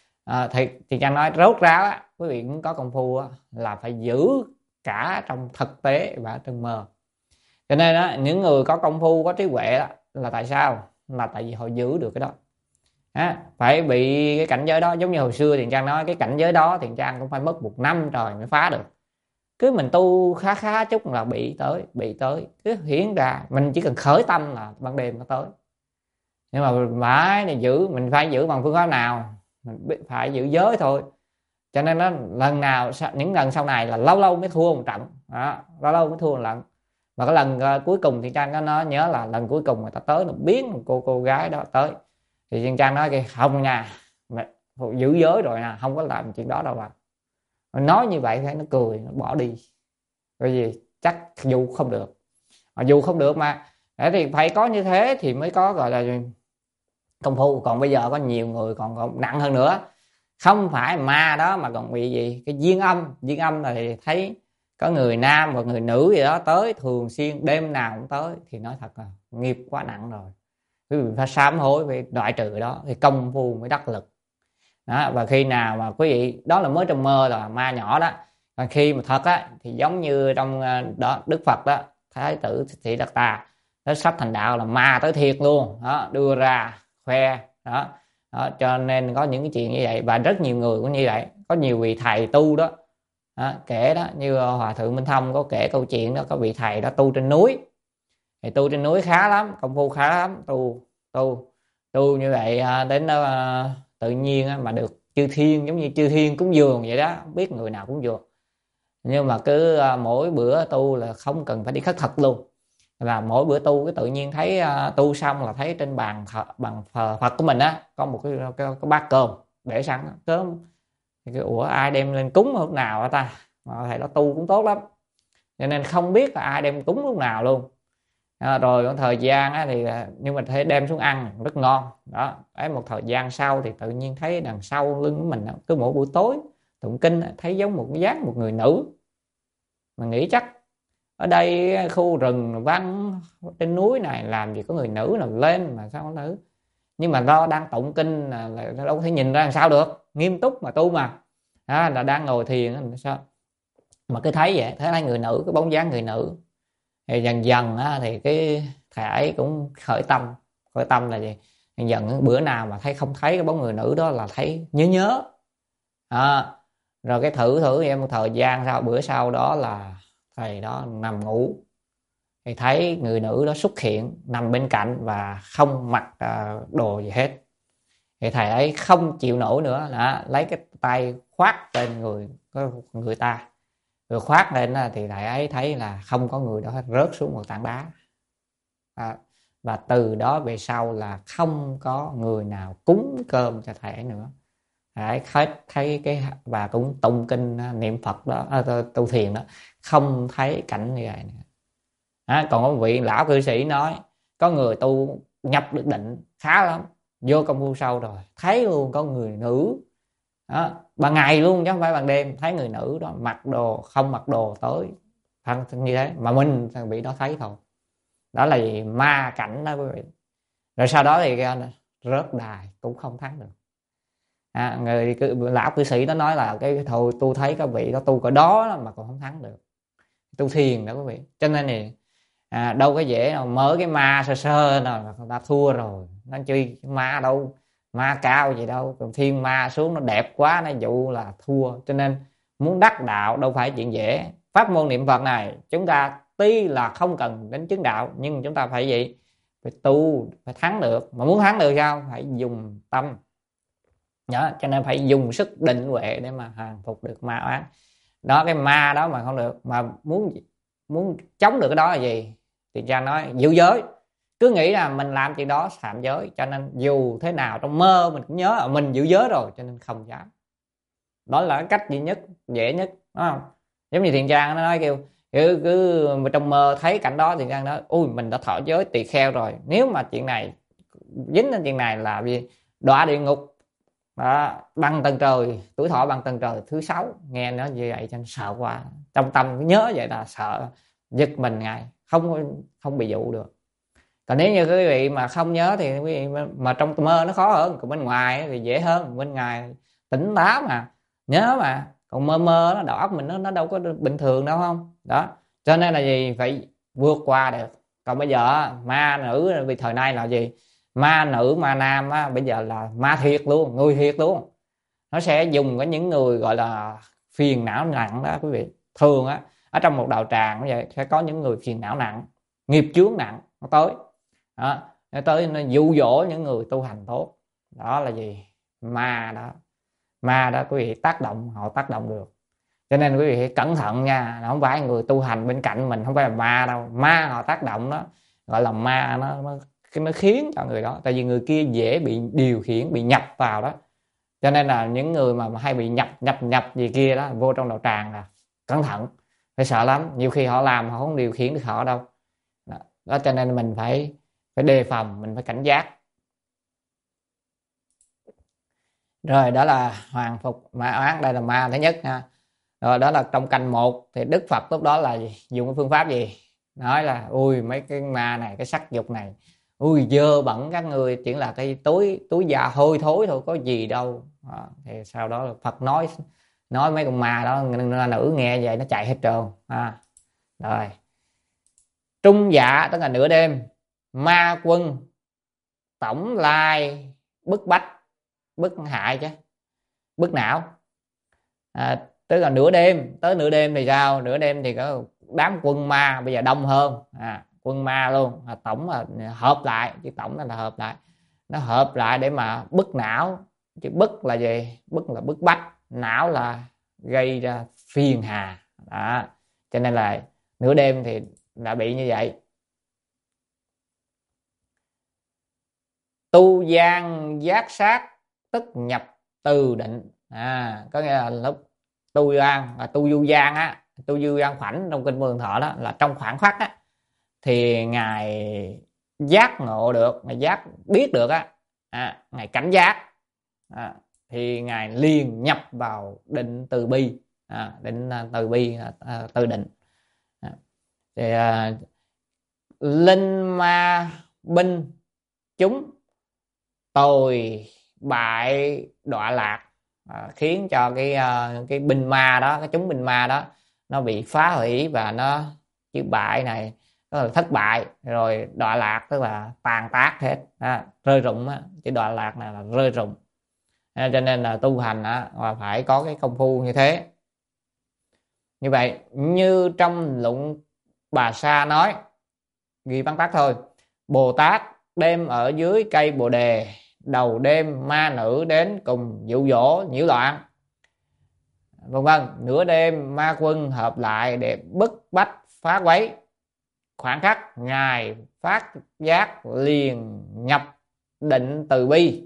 thì Trang nói rốt ráo á, quý vị muốn có công phu là phải giữ cả trong thực tế và trong mơ. Cho nên đó, những người có công phu, có trí huệ đó, là tại sao? Là tại vì họ giữ được cái đó. Phải bị cái cảnh giới đó. Giống như hồi xưa Thiện Trang nói, cái cảnh giới đó Thiện Trang cũng phải mất 1 năm trời mới phá được. Cứ mình tu khá khá chút là bị tới. Cứ hiển ra mình chỉ cần khởi tâm là ban đêm nó tới. Nhưng mà mãi giữ, mình phải giữ bằng phương pháp nào? Mình phải giữ giới thôi. Cho nên nó lần nào, những lần sau này là lâu lâu mới thua một trận đó, lâu mới thua một lần. Và cái lần cuối cùng thì Trang nó nhớ là lần cuối cùng người ta tới, nó biến một cô gái đó tới, thì Trang nói không nha, mày giữ giới rồi nè, không có làm chuyện đó đâu mà. Nói như vậy thấy nó cười, nó bỏ đi. Bởi vì chắc dù không được, dù không được mà thì phải có như thế thì mới có gọi là công phu. Còn bây giờ có nhiều người còn nặng hơn nữa, không phải ma đó mà còn bị gì? Cái duyên âm là thì thấy có người nam và người nữ gì đó tới thường xuyên, đêm nào cũng tới, thì nói thật là nghiệp quá nặng rồi. Quý vị phải sám hối, phải loại trừ đó thì công phu mới đắc lực đó. Và khi nào mà quý vị, đó là mới trong mơ là ma nhỏ đó, còn khi mà thật á thì giống như trong đó Đức Phật đó, Thái tử Thị Đạt Tà nó sắp thành đạo là ma tới thiệt luôn đó, đưa ra khoe đó. Đó, cho nên có những cái chuyện như vậy, và rất nhiều người cũng như vậy. Có nhiều vị thầy tu đó, kể đó, như Hòa Thượng Minh Thông có kể câu chuyện đó, có vị thầy đó tu trên núi, thì tu trên núi khá lắm, công phu khá lắm, tu như vậy đến tự nhiên mà được chư thiên, giống như chư thiên cúng dường vậy đó, không biết người nào cúng dường. Nhưng mà cứ mỗi bữa tu là không cần phải đi khất thực luôn, là mỗi bữa tu cái tự nhiên thấy tu xong là thấy trên bàn Phật của mình á có một cái bát cơm để sẵn cơm. Thì cái ủa ai đem lên cúng lúc nào ta? Mà thầy đó tu cũng tốt lắm, cho nên không biết là ai đem cúng lúc nào luôn. Rồi một thời gian thì nhưng mà thấy đem xuống ăn rất ngon đó. Đấy, một thời gian sau thì tự nhiên thấy đằng sau lưng của mình cứ mỗi buổi tối tụng kinh thấy giống một dáng một người nữ. Mình nghĩ chắc ở đây khu rừng vắng trên núi này làm gì có người nữ nào lên mà sao có nữ. Nhưng mà do đang tụng kinh là đâu có thể nhìn ra làm sao được, nghiêm túc mà tu mà là đang ngồi thiền sao mà cứ thấy vậy, thấy người nữ, cái bóng dáng người nữ. Thì dần dần thì cái thầy ấy cũng khởi tâm là gì, dần dần bữa nào mà thấy không thấy cái bóng người nữ đó là thấy nhớ. Rồi cái thử em một thời gian sau, bữa sau đó là thầy đó nằm ngủ thì thấy người nữ đó xuất hiện nằm bên cạnh và không mặc đồ gì hết. Thì thầy ấy không chịu nổi nữa, lấy cái tay khoát lên người ta, rồi khoát lên thì thầy ấy thấy là không có người đó rớt xuống một tảng đá. Và từ đó về sau là không có người nào cúng cơm cho thầy ấy nữa. Thầy ấy thấy cái và cũng tụng kinh niệm Phật đó, tu thiền đó, không thấy cảnh như vậy nữa. Còn có vị lão cư sĩ nói có người tu nhập được định khá lắm, vô công phu sâu rồi thấy luôn có người nữ ban ngày luôn chứ không phải ban đêm, thấy người nữ đó mặc đồ không mặc đồ tới như thế, mà mình thằng bị đó thấy thôi. Đó là gì? Ma cảnh đó quý vị. Rồi sau đó thì rớt đài cũng không thắng được. Lão cư sĩ đó nói là cái thôi tôi thấy các vị đó tu cỡ đó mà còn không thắng được, tu thiền đó quý vị. Cho nên thì đâu có dễ nào, mở cái ma sơ sơ nào là người ta thua rồi. Nó chi ma đâu, ma cao gì đâu, còn thiên ma xuống nó đẹp quá nó dụ là thua. Cho nên muốn đắc đạo đâu phải chuyện dễ. Pháp môn niệm Phật này chúng ta tuy là không cần đến chứng đạo, nhưng chúng ta phải gì? Phải tu, phải thắng được. Mà muốn thắng được sao? Phải dùng tâm. Đó, cho nên phải dùng sức định huệ để mà hàng phục được ma oán. Đó, cái ma đó mà không được, mà muốn chống được cái đó là gì? Thì cha nói giữ giới. Cứ nghĩ là mình làm chuyện đó phạm giới, cho nên dù thế nào trong mơ mình cũng nhớ là mình giữ giới rồi, cho nên không dám. Đó là cái cách duy nhất, dễ nhất, đúng không? Giống như Thiện Trang nó nói kêu cứ trong mơ thấy cảnh đó, Thiện Trang nói ui mình đã thọ giới tỳ kheo rồi, nếu mà chuyện này dính đến chuyện này là gì? Đọa địa ngục đó, bằng tầng trời, tuổi thọ bằng tầng trời thứ 6. Nghe nó như vậy cho nên sợ quá, trong tâm nhớ vậy là sợ, giật mình ngay, không bị dụ được. Còn nếu như quý vị mà không nhớ thì quý vị mà trong mơ nó khó hơn, còn bên ngoài thì dễ hơn. Bên ngoài tỉnh táo mà nhớ mà, còn mơ nó đầu óc mình nó đâu có bình thường đâu không. Đó, cho nên là gì? Phải vượt qua được. Còn bây giờ ma nữ vì thời nay là gì? Ma nữ ma nam á, bây giờ là ma thiệt luôn, người thiệt luôn. Nó sẽ dùng có những người gọi là phiền não nặng đó quý vị. Thường á, ở trong một đạo tràng như vậy sẽ có những người phiền não nặng, nghiệp chướng nặng nó tới đó, nó tới nó dụ dỗ những người tu hành tốt. Đó là gì? Ma đó. Ma đó quý vị, tác động, họ tác động được. Cho nên quý vị cẩn thận nha, không phải người tu hành bên cạnh mình không phải là ma đâu, ma họ tác động đó, gọi là ma nó khiến cho người đó, tại vì người kia dễ bị điều khiển, bị nhập vào đó. Cho nên là những người mà hay bị nhập gì kia đó vô trong đạo tràng là cẩn thận, phải sợ lắm. Nhiều khi họ làm họ không điều khiển được họ đâu. Đó cho nên mình phải đề phòng, mình phải cảnh giác. Rồi đó là hoàng phục ma oán, đây là ma thứ nhất ha. Rồi đó là trong canh 1 thì Đức Phật lúc đó là dùng cái phương pháp gì? Nói là ui mấy cái ma này, cái sắc dục này, ui dơ bẩn các người, chỉ là cái túi da hôi thối thôi, có gì đâu. Thì sau đó là Phật nói mấy con ma đó, nữ nghe vậy nó chạy hết trơn. Rồi trung dạ tức là nửa đêm, ma quân tổng lai bức bách, bức hại chứ, bức não. Tức là nửa đêm, tới nửa đêm thì sao? Nửa đêm thì có đám quân ma bây giờ đông hơn, quân ma luôn. Tổng là hợp lại, chứ tổng là hợp lại, nó hợp lại để mà bức não. Chứ bức là gì? Bức là bức bách, não là gây ra phiền hà đó. Cho nên là nửa đêm thì đã bị như vậy. Tu gian giác sát tức nhập từ định. Có nghĩa là lúc tu gian và tu du gian á, tu du gian khoảnh trong kinh Mười Thọ đó là trong khoảng khắc á, thì ngài giác ngộ được, ngài giác biết được á, ngài cảnh giác, thì ngài liền nhập vào định từ bi, định từ bi, từ định. Thì linh ma binh chúng tồi bại đọa lạc, khiến cho cái binh ma đó, cái chúng binh ma đó nó bị phá hủy, và nó chữ bại này tức là thất bại, rồi đọa lạc tức là tàn tác hết, rơi rụng á. Chữ đọa lạc này là rơi rụng. Cho nên là tu hành là phải có cái công phu như thế. Như vậy như trong Luận Bà Sa nói, ghi vắn tắt thôi: Bồ Tát đêm ở dưới cây bồ đề, đầu đêm ma nữ đến cùng dụ dỗ nhiễu loạn, vân vân. Nửa đêm ma quân hợp lại để bức bách phá quấy, khoảng khắc ngài phát giác liền nhập định từ bi,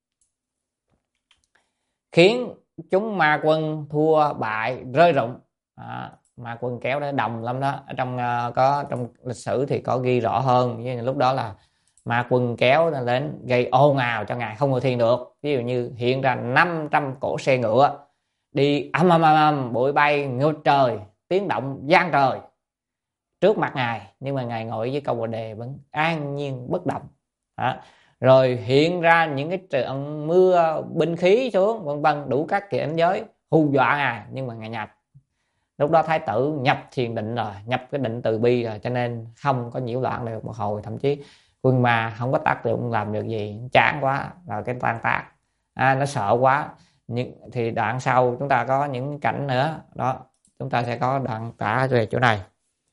khiến chúng ma quân thua bại rơi rụng. Ma quân kéo đó đồng lắm đó. Ở trong lịch sử thì có ghi rõ hơn, như lúc đó là ma quân kéo lên gây ồn ào cho ngài không ngồi thiền được. Ví dụ như hiện ra 500 cỗ xe ngựa đi ầm ầm ầm, bụi bay ngược trời, tiếng động vang trời. trước mặt ngài, nhưng mà ngài ngồi dưới câu bồ đề vẫn an nhiên bất động. Đó. Rồi hiện ra những cái trận mưa binh khí xuống vân vân, đủ các kiểu cảnh giới hù dọa ngài, nhưng mà ngài nhập. Lúc đó thái tử nhập thiền định rồi, nhập cái định từ bi rồi, cho nên không có nhiễu loạn được một hồi. Thậm chí quân ma không có tác dụng làm được gì, chán quá rồi cái tan tác, nó sợ quá. Thì đoạn sau chúng ta có những cảnh nữa đó, chúng ta sẽ có đoạn tả về chỗ này.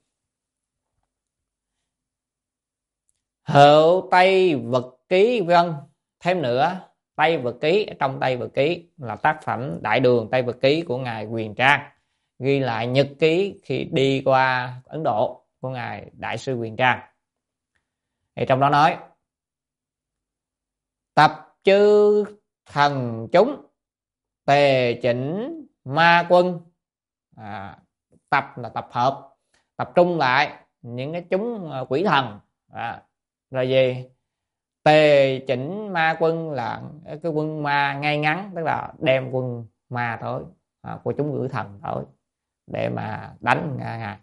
Hữu Tây Vật Ký vân. Thêm nữa, Tây Vật Ký, trong Tây Vật Ký là tác phẩm Đại Đường Tây Vật Ký của ngài Quyền Trang, ghi lại nhật ký khi đi qua Ấn Độ của ngài Đại sư Quyền Trang. Thì trong đó nói: tập chư thần chúng tề chỉnh ma quân. Tập là tập hợp, tập trung lại những cái chúng quỷ thần. Rồi gì? Tề chỉnh ma quân là cái quân ma ngay ngắn, tức là đem quân ma tới, của chúng quỷ thần tới để mà đánh ngài.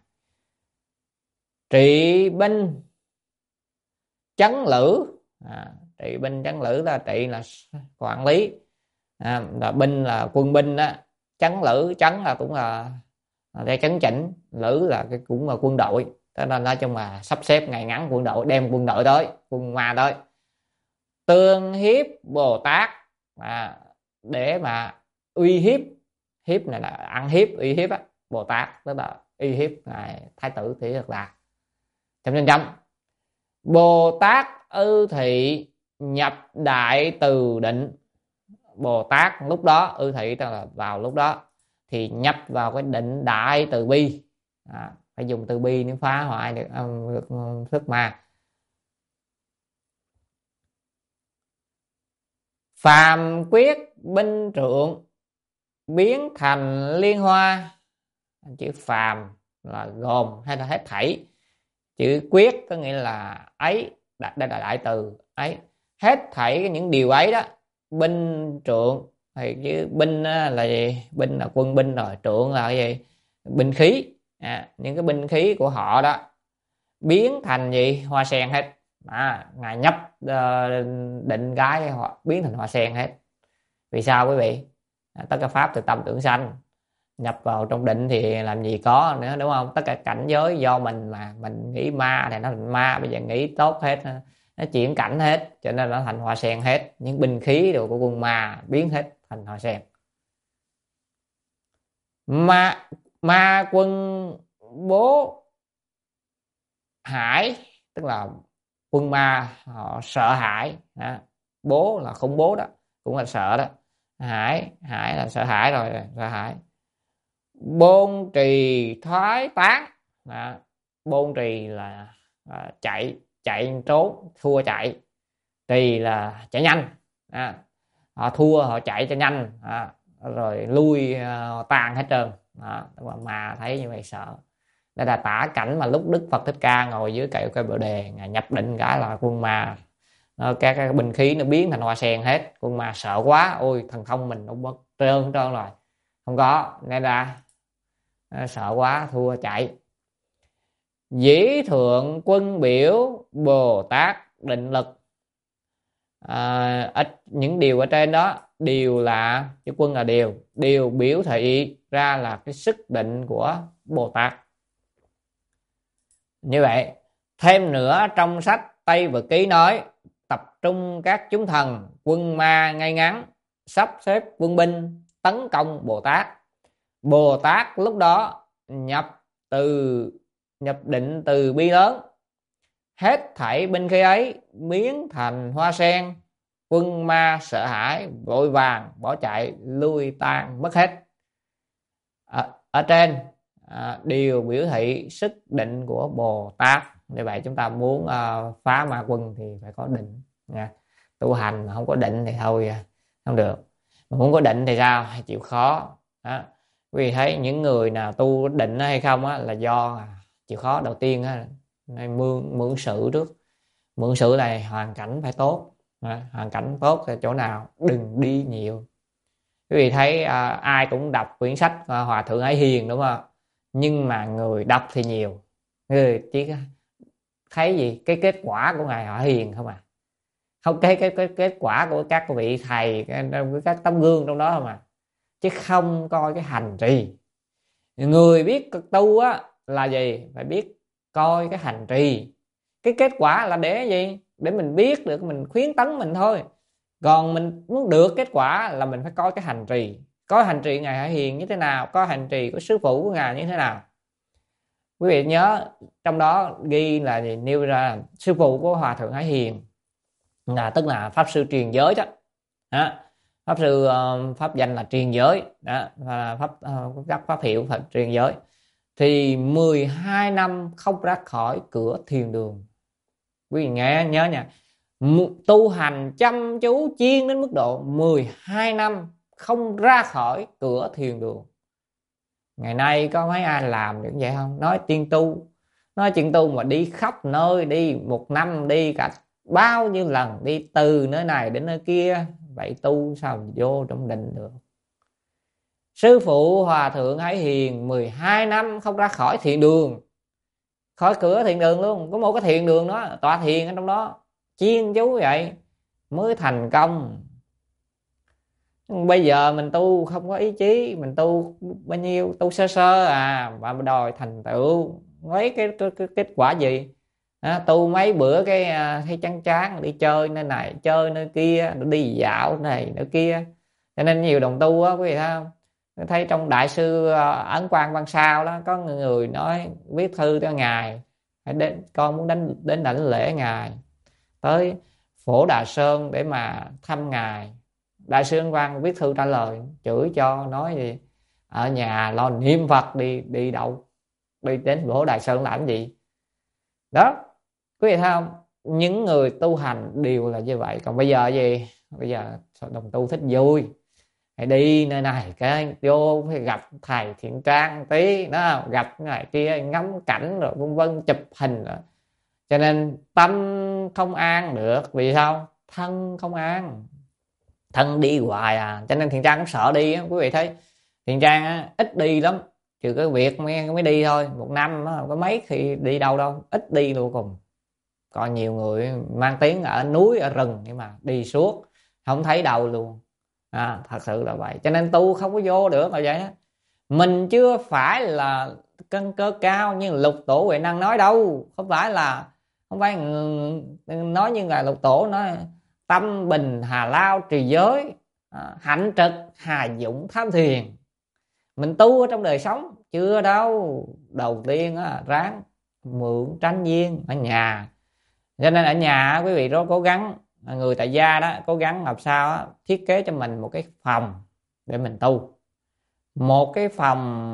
Trị binh chấn lữ. Trị binh chấn lữ là trị là quản lý, là binh là quân binh đó. Chấn lữ, chấn là cũng là để chấn chỉnh, lữ là cái cũng là quân đội. Cho nên nói chung là sắp xếp ngày ngắn quân đội, đem quân đội tới, quân ma tới. Tương hiếp Bồ Tát, để mà uy hiếp. Hiếp này là ăn hiếp, uy hiếp á. Bồ Tát tức là uy hiếp ngài thái tử Tỷ Lặc Đà. Chấm. Bồ Tát ư thị nhập đại từ định. Bồ Tát lúc đó, ư thị tức là vào lúc đó, thì nhập vào cái định đại từ bi. Phải dùng từ bi để phá hoại được sức ma. Phàm quyết binh trượng biến thành liên hoa. Chữ phàm là gồm hay là hết thảy. Chữ quyết có nghĩa là ấy, đây là đại từ ấy, hết thảy những điều ấy đó. Binh trượng thì chữ binh là gì? Binh là quân binh rồi, trượng là cái gì? Binh khí. Những cái binh khí của họ đó biến thành gì? Hoa sen hết. Ngài nhấp định cái họ biến thành hoa sen hết. Vì sao quý vị? Tất cả pháp từ tâm tưởng sanh, nhập vào trong định thì làm gì có nữa, đúng không? Tất cả cảnh giới do mình mà mình nghĩ ma thì nó thành ma, bây giờ nghĩ tốt hết, nó chuyển cảnh hết, cho nên nó thành hoa sen hết. Những binh khí đồ của quân ma biến hết thành hoa sen. Ma quân bố hải, tức là quân ma họ sợ hãi. Bố là khủng bố đó, cũng là sợ đó. Hải là sợ hãi rồi, sợ hãi. Bôn trì thoái tán. Bôn trì là chạy trốn, thua chạy. Trì là chạy nhanh. Họ thua, họ chạy cho nhanh, rồi lui tàn hết trơn. Mà thấy như vậy sợ. Đây là tả cảnh mà lúc Đức Phật Thích Ca ngồi dưới cây Bồ Đề, ngài nhập định cái là quân ma, các cái binh khí nó biến thành hoa sen hết. Quân ma sợ quá, ôi thần thông mình nó mất trơn rồi, không có, nên là sợ quá thua chạy. Dĩ thượng quân biểu Bồ Tát định lực. Những điều ở trên đó, điều là chữ quân là điều biểu thị ra là cái sức định của Bồ Tát. Như vậy, thêm nữa trong sách Tây Vật Ký nói: tập trung các chúng thần, quân ma ngay ngắn, sắp xếp quân binh tấn công Bồ Tát. Bồ Tát lúc đó nhập định từ bi lớn, hết thảy binh khí ấy biến thành hoa sen. Quân ma sợ hãi vội vàng bỏ chạy, lui tan mất hết. Ở trên điều biểu thị sức định của Bồ Tát. Như vậy chúng ta muốn phá ma quân thì phải có định nha. Tu hành mà không có định thì thôi không được. Mà muốn có định thì sao? Chịu khó đó. Vì thấy những người nào tu định hay không là do chịu khó. Đầu tiên mượn sự trước. Mượn sự là hoàn cảnh phải tốt. Hoàn cảnh tốt là chỗ nào đừng đi nhiều. Quý vị thấy ai cũng đọc quyển sách Hòa Thượng Ái Hiền đúng không? Nhưng mà người đọc thì nhiều người chỉ thấy gì cái kết quả của ngài họ hiền không à, không cái kết quả của các vị thầy, các tấm gương trong đó không à, chứ không coi cái hành trì. Người biết cực tu á là gì, phải biết coi cái hành trì. Cái kết quả là để gì, để mình biết được, mình khuyến tấn mình thôi. Còn mình muốn được kết quả là mình phải coi cái hành trì, coi hành trì ngài Hải Hiền như thế nào, coi hành trì của sư phụ của ngài như thế nào. Quý vị nhớ trong đó ghi là gì, nêu ra sư phụ của Hòa Thượng Hải Hiền là tức là pháp sư truyền giới đó. Pháp sư pháp danh là truyền giới đó, và các pháp hiệu Phật truyền giới. Thì 12 năm không ra khỏi cửa thiền đường. Quý vị nghe nhớ nha, tu hành chăm chú chuyên đến mức độ 12 năm không ra khỏi cửa thiền đường. Ngày nay có mấy ai làm được vậy không? Nói chuyện tu mà đi khắp nơi, đi một năm đi cả bao nhiêu lần, đi từ nơi này đến nơi kia. Vậy tu sao vô trong định được? Sư phụ Hòa Thượng Hải Hiền 12 năm không ra khỏi thiền đường, khỏi cửa thiền đường luôn. Có một cái thiền đường đó, tọa thiền ở trong đó, chuyên chú vậy mới thành công. Bây giờ mình tu không có ý chí, mình tu bao nhiêu, tu sơ sơ mà đòi thành tựu mấy cái kết quả gì. Tu mấy bữa cái thấy chán chán, đi chơi nơi này chơi nơi kia, đi dạo này nơi kia. Cho nên nhiều đồng tu á, quý vị thấy không, thấy trong Đại sư Ấn Quang Văn Sao đó, có người nói viết thư cho ngài, con muốn đến đảnh lễ ngài, tới Phổ Đà Sơn để mà thăm ngài. Đại sư Ấn Quang viết thư trả lời, chửi cho, nói gì ở nhà lo niệm Phật, đi đâu, đi đến Phổ Đà Sơn làm gì đó. Quý vị thấy không, những người tu hành đều là như vậy. Còn bây giờ gì, bây giờ đồng tu thích vui, hãy đi nơi này cái vô phải gặp thầy Thiện Trang tí đó, gặp cái này kia ngắm cảnh rồi vân vân, chụp hình rồi. Cho nên tâm không an được. Vì sao? Thân không an, thân đi hoài cho nên Thiện Trang cũng sợ đi quý vị thấy Thiện Trang ít đi lắm, trừ cái việc mới đi thôi. Một năm có mấy khi đi đâu, ít đi luôn cùng. Còn nhiều người mang tiếng ở núi ở rừng nhưng mà đi suốt không thấy đâu luôn. Thật sự là vậy. Cho nên tu không có vô được là vậy á. Mình chưa phải là căn cơ cao như Lục Tổ Huệ Năng nói đâu. Không phải nói như là Lục Tổ nói tâm bình hà lao trì giới, hạnh trực hà dũng tham thiền. Mình tu ở trong đời sống chưa đâu. Đầu tiên ráng mượn tránh viên ở nhà. Cho nên ở nhà quý vị rất cố gắng, người tại gia đó cố gắng làm sao thiết kế cho mình một cái phòng để mình tu. Một cái phòng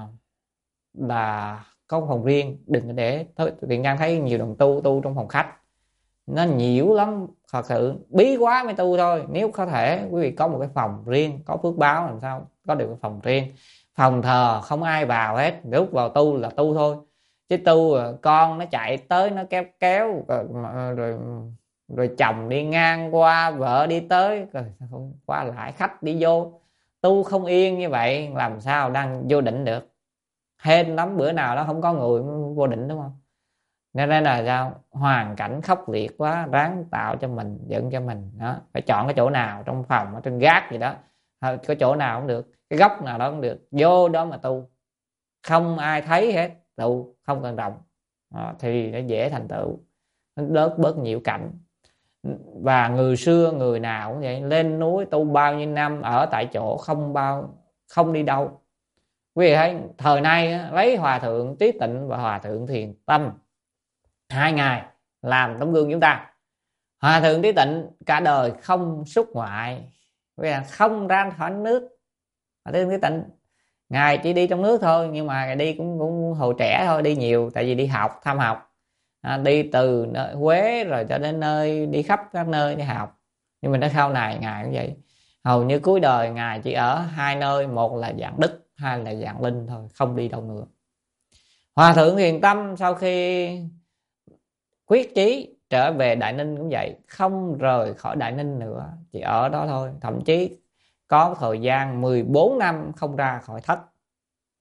là có phòng riêng, đừng để Thiện Trang thấy nhiều đồng tu trong phòng khách nó nhiễu lắm, thật sự bí quá mới tu thôi. Nếu có thể quý vị có một cái phòng riêng, có phước báo làm sao có được cái phòng riêng. Phòng thờ không ai vào hết, lúc vào tu là tu thôi, chứ tu con nó chạy tới nó kéo rồi chồng đi ngang qua, vợ đi tới rồi không qua lại, khách đi vô. Tu không yên như vậy làm sao đang vô định được. Hên lắm bữa nào đó không có người vô định, đúng không? Nên là sao, hoàn cảnh khốc liệt quá, ráng tạo cho mình, dựng cho mình đó. Phải chọn cái chỗ nào trong phòng, ở trên gác gì đó, có chỗ nào cũng được, cái góc nào đó cũng được, vô đó mà tu, không ai thấy hết, tu không cần động thì nó dễ thành tựu, nó bớt nhiễu cảnh. Và người xưa người nào cũng vậy, lên núi tu bao nhiêu năm ở tại chỗ, không đi đâu. Quý vị thấy thời nay lấy Hòa Thượng Trí Tịnh và Hòa Thượng Thiền Tâm, hai ngài làm tấm gương chúng ta. Hòa Thượng Trí Tịnh cả đời không xuất ngoại, không ra khỏi nước. Hòa Thượng Trí Tịnh ngài chỉ đi trong nước thôi, nhưng mà ngài đi cũng hồi trẻ thôi, đi nhiều tại vì đi học, thăm học, đi từ Huế rồi cho đến nơi, đi khắp các nơi đi học. Nhưng mà đến sau này ngài cũng vậy, hầu như cuối đời ngài chỉ ở hai nơi, một là Dạng Đức, hai là Dạng Linh thôi, không đi đâu nữa. Hòa Thượng Thiền Tâm sau khi quyết chí trở về Đại Ninh cũng vậy, không rời khỏi Đại Ninh nữa, chỉ ở đó thôi. Thậm chí có thời gian 14 năm không ra khỏi thất.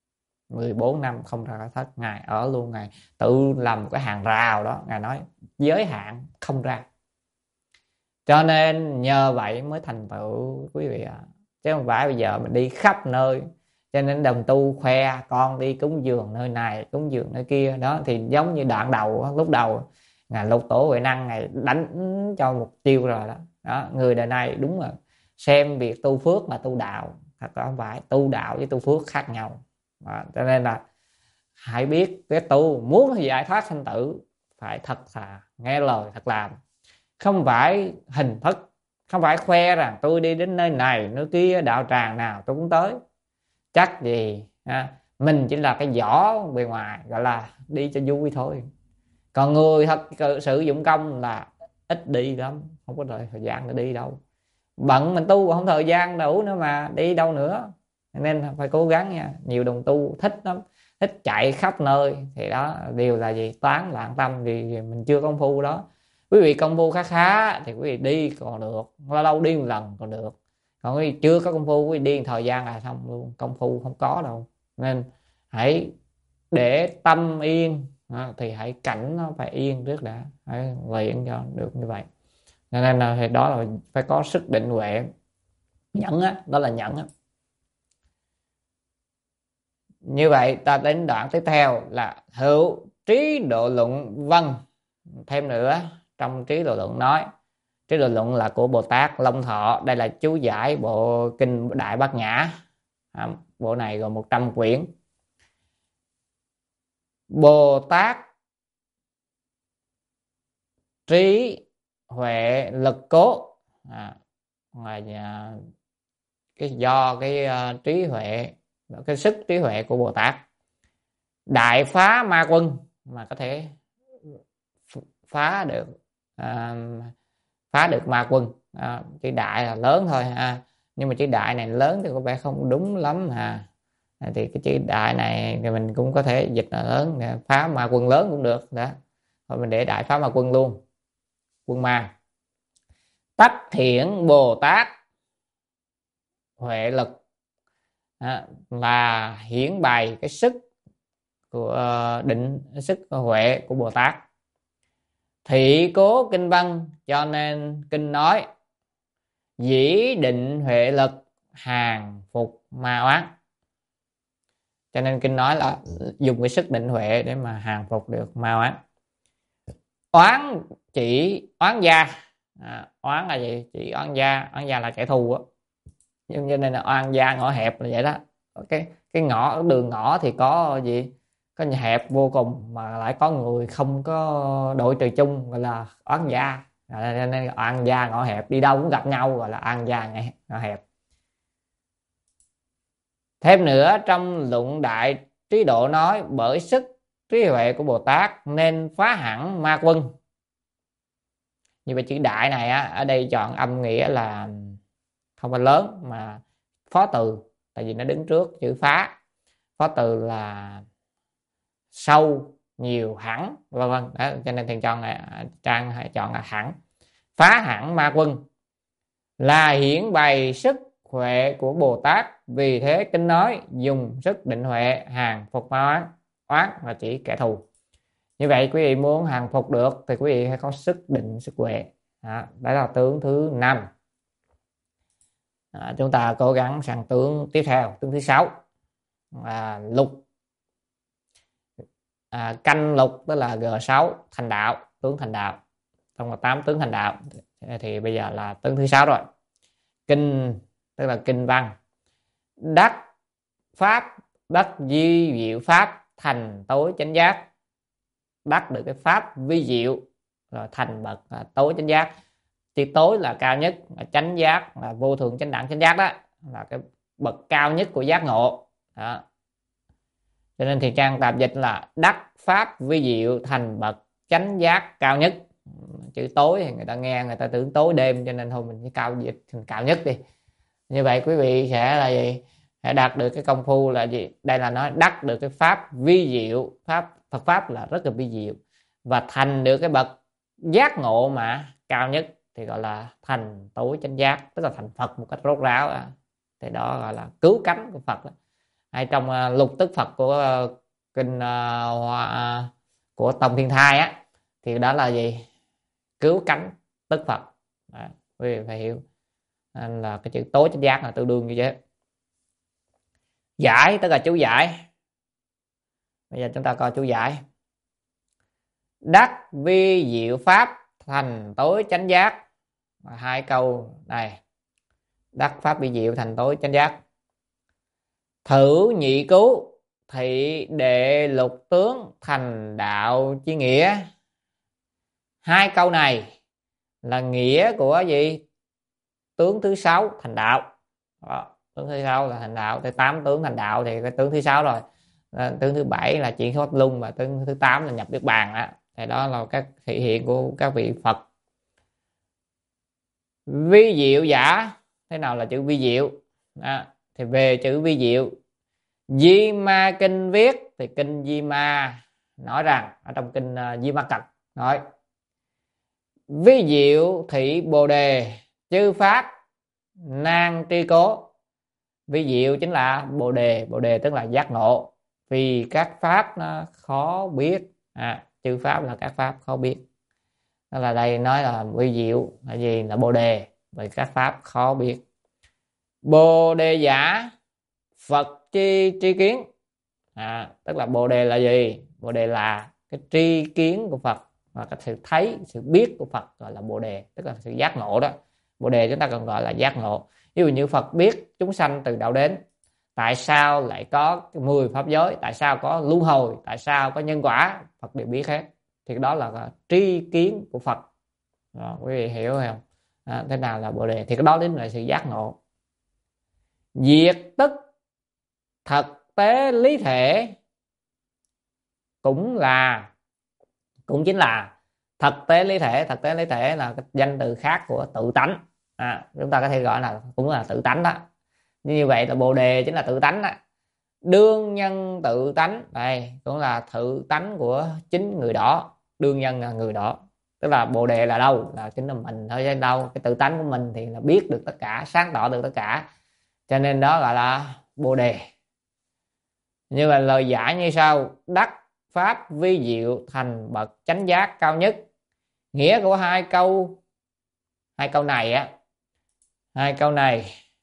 14 năm không ra khỏi thất, ngài ở luôn, ngài tự làm một cái hàng rào đó, ngài nói giới hạn không ra. Cho nên nhờ vậy mới thành tựu quý vị ạ. Chứ không phải bây giờ mình đi khắp nơi. Cho nên đồng tu khoe con đi cúng dường nơi này, cúng dường nơi kia đó, thì giống như đoạn đầu, lúc đầu ngài Lục Tổ Huệ Năng ngài đánh cho một chiêu rồi đó. Đó, người đời này đúng là xem việc tu phước là tu đạo, thật không phải, tu đạo với tu phước khác nhau. Đó, cho nên là hãy biết cái tu muốn giải thoát sanh tử phải thật thà nghe lời thật làm, không phải hình thức, không phải khoe rằng tôi đi đến nơi này nơi kia, đạo tràng nào tôi cũng tới. Chắc gì mình chỉ là cái vỏ bề ngoài, gọi là đi cho vui thôi. Còn người thật sử dụng công là ít đi lắm, không có thời gian để đi đâu. Bận mình tu không thời gian đủ nữa mà đi đâu nữa. Nên phải cố gắng nha. Nhiều đồng tu thích lắm, thích chạy khắp nơi, thì đó đều là gì? Toán loạn tâm, vì mình chưa công phu đó. Quý vị công phu khá khá thì quý vị đi còn được, lâu lâu đi một lần còn được. Còn quý vị chưa có công phu, quý vị đi thời gian là xong luôn, công phu không có đâu. Nên hãy để tâm yên, thì hãy cảnh nó phải yên trước đã, hãy luyện cho được như vậy. Cho nên là thì đó là phải có sức định huệ, nhẫn á, đó là nhẫn á. Như vậy ta đến đoạn tiếp theo là hữu trí độ luận. Vâng, thêm nữa, trong trí độ luận nói, trí độ luận là của Bồ Tát Long Thọ. Đây là chú giải bộ kinh Đại Bát Nhã. Bộ này gồm 100 quyển. Bồ Tát trí huệ lực cố, cái do cái trí huệ, cái sức trí huệ của Bồ Tát đại phá ma quân, mà có thể phá được ma quân. Chữ đại là lớn thôi nhưng mà chữ đại này lớn thì có vẻ không đúng lắm thì cái chữ đại này thì mình cũng có thể dịch là lớn, phá ma quân lớn cũng được đó, thôi mình để đại phá ma quân luôn, quân ma. Tách thiện Bồ Tát huệ lực là hiển bày cái sức của định, sức huệ của Bồ Tát. Thị cố kinh văn, cho nên kinh nói dĩ định huệ lực hàng phục ma oán. Cho nên kinh nói là dùng cái sức định huệ để mà hàng phục được ma oán. Oán chỉ oán gia, oán là gì? Chỉ oán gia là kẻ thù á. Nhưng cho nên là oan gia ngõ hẹp là vậy đó. Cái ngõ, đường ngõ thì có gì, có nhà hẹp vô cùng mà lại có người không có đội trời chung, gọi là oán gia. Nên oan gia ngõ hẹp, đi đâu cũng gặp nhau, gọi là oan gia ngõ hẹp. Thêm nữa, trong luận Đại Trí Độ nói bởi sức trí huệ của Bồ Tát nên phá hẳn ma quân. Như vậy chữ đại này ở đây chọn âm nghĩa là không phải lớn mà phó từ, tại vì nó đứng trước chữ phá. Phó từ là sâu, nhiều, hẳn, vân vân. Cho nên thầy chọn Trang hãy chọn là hẳn. Phá hẳn ma quân là hiển bày sức huệ của Bồ Tát. Vì thế kinh nói dùng sức định huệ hàng phục ma oán. Oán là chỉ kẻ thù. Như vậy quý vị muốn hàng phục được thì quý vị phải có sức định, sức huệ. Đó là tướng thứ 5. Chúng ta cố gắng sang tướng tiếp theo, tướng thứ 6 lục. Canh lục tức là G6 thành đạo, tướng thành đạo. Trong 8 tướng thành đạo thì bây giờ là tướng thứ 6 rồi. Kinh tức là kinh văn. Đắc pháp, đắc di diệu pháp thành tối chánh giác. Đắc được cái pháp vi diệu rồi thành bậc tối chánh giác. Thì tối là cao nhất, chánh giác là vô thượng chánh đẳng chánh giác, đó là cái bậc cao nhất của giác ngộ đó. Cho nên thì Trang tạp dịch là đắc pháp vi diệu thành bậc chánh giác cao nhất. Chữ tối thì người ta nghe người ta tưởng tối đêm, cho nên thôi mình chỉ cao dịch thành cao nhất đi. Như vậy quý vị sẽ là gì? Sẽ đạt được cái công phu là gì? Đây là nói đắc được cái pháp vi diệu, Phật pháp là rất là vi diệu, và thành được cái bậc giác ngộ mà cao nhất thì gọi là thành tối chánh giác, tức là thành Phật một cách rốt ráo. Thì đó gọi là cứu cánh của Phật đó. hay trong lục tức Phật của kinh của Tông Thiên Thai á, thì đó là gì? Cứu cánh tức Phật. Đó, quý vị phải hiểu. Nên là cái chữ tối chánh giác là tương đương như thế. Giải tức là chú giải. Bây giờ chúng ta coi chú giải. Đắc vi diệu pháp thành tối chánh giác. Hai câu này. Đắc pháp vi diệu thành tối chánh giác. Thử nhị cứu thị đệ lục tướng thành đạo chi nghĩa. Hai câu này là nghĩa của gì? Tướng thứ 6 thành đạo. Đó, tướng thứ 6 là thành đạo. Tới 8 tướng thành đạo thì cái tướng thứ 6 rồi. Tướng thứ 7 là chuyển thoát luân, và tướng thứ 8 là nhập niết bàn đó. Thì đó là các thị hiện của các vị Phật. Vi diệu giả. Thế nào là chữ vi diệu? Đó, thì về chữ vi diệu, Di Ma Kinh viết thì kinh Di Ma nói rằng, ở trong kinh Di Ma Cật nói: vi diệu thị bồ đề chư pháp nan tri cố. Vi diệu chính là bồ đề. Bồ đề tức là giác ngộ, vì các pháp nó khó biết. Chư pháp là các pháp khó biết. Đó là đây nói là vi diệu là gì? Là bồ đề, vì các pháp khó biết. Bồ đề giả Phật chi tri kiến. Tức là bồ đề là gì? Bồ đề là cái tri kiến của Phật, và cái sự thấy, sự biết của Phật gọi là bồ đề, tức là sự giác ngộ đó. Bồ đề chúng ta còn gọi là giác ngộ. Ví dụ như Phật biết chúng sanh từ đâu đến, tại sao lại có 10 pháp giới, tại sao có luân hồi, tại sao có nhân quả, Phật đều biết hết. Thì đó là tri kiến của Phật. Đó, quý vị hiểu không? Thế nào là bồ đề? Thì cái đó đến là sự giác ngộ. Diệt tức thực tế lý thể cũng chính là thực tế lý thể. Thực tế lý thể là cái danh từ khác của tự tánh. Chúng ta có thể gọi là cũng là tự tánh đó. Như vậy là bồ đề chính là tự tánh đó. Đương nhân tự tánh, đây cũng là tự tánh của chính người đó. Đương nhân là người đó, tức là bồ đề là đâu? Là chính là mình thôi, chứ đâu. Cái tự tánh của mình thì là biết được tất cả, sáng tỏ được tất cả, cho nên đó gọi là bồ đề. Như là lời giải như sau: đắc pháp vi diệu thành bậc chánh giác cao nhất. Nghĩa của hai câu này á, hai câu này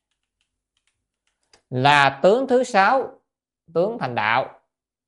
là tướng thứ 6, tướng thành đạo.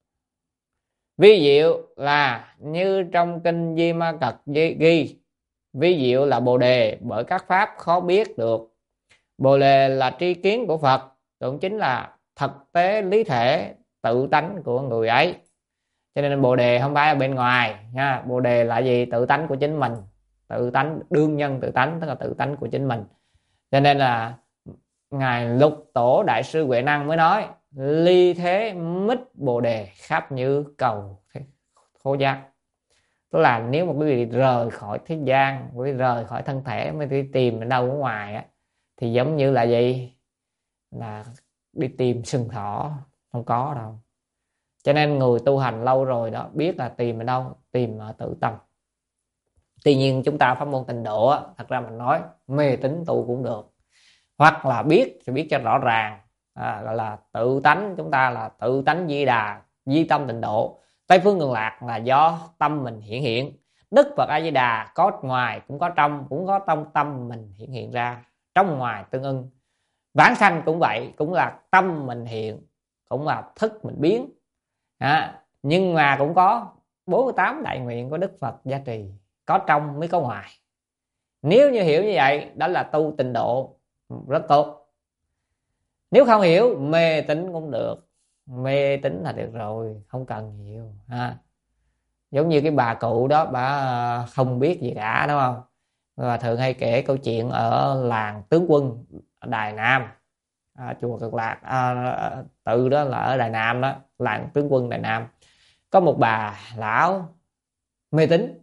Vi diệu là như trong kinh Di Ma Cật ghi, vi diệu là bồ đề bởi các pháp khó biết được. Bồ đề là tri kiến của Phật, cũng chính là thực tế lý thể tự tánh của người ấy. Cho nên bồ đề không phải ở bên ngoài nha. Bồ đề là gì? Tự tánh của chính mình, tự tánh, đương nhân tự tánh, tức là tự tánh của chính mình. Cho nên là ngài Lục Tổ Đại sư Huệ Năng mới nói: ly thế mít bồ đề khắp như cầu khô giác. Tức là nếu mà quý vị rời khỏi thế gian, quý vị rời khỏi thân thể mới đi tìm ở đâu ở ngoài á, thì giống như là gì? Là đi tìm sừng thỏ, không có đâu. Cho nên người tu hành lâu rồi đó, biết là tìm ở đâu? Tìm ở tự tâm. Tuy nhiên chúng ta pháp môn tịnh độ á, thật ra mình nói mê tín tu cũng được, hoặc là biết thì biết cho rõ ràng, gọi là tự tánh. Chúng ta là tự tánh Di Đà, di tâm tịnh độ. Tây phương cực lạc là do tâm mình hiện. Đức Phật A Di Đà có ngoài cũng có trong, cũng có tâm mình hiện ra, trong ngoài tương ưng. Vãng sanh cũng vậy, cũng là tâm mình hiện, cũng là thức mình biến. Nhưng mà cũng có 48 đại nguyện của Đức Phật gia trì, có trong mới có ngoài. Nếu như hiểu như vậy, đó là tu tịnh độ rất tốt. Nếu không hiểu, mê tín cũng được. Mê tín là được rồi, không cần nhiều. Giống như cái bà cụ đó, bà không biết gì cả, đúng không? Và thường hay kể câu chuyện ở làng Tướng Quân ở Đài Nam, chùa Cực Lạc, tự đó là ở Đài Nam đó, làng Tướng Quân Đài Nam. Có một bà lão mê tín.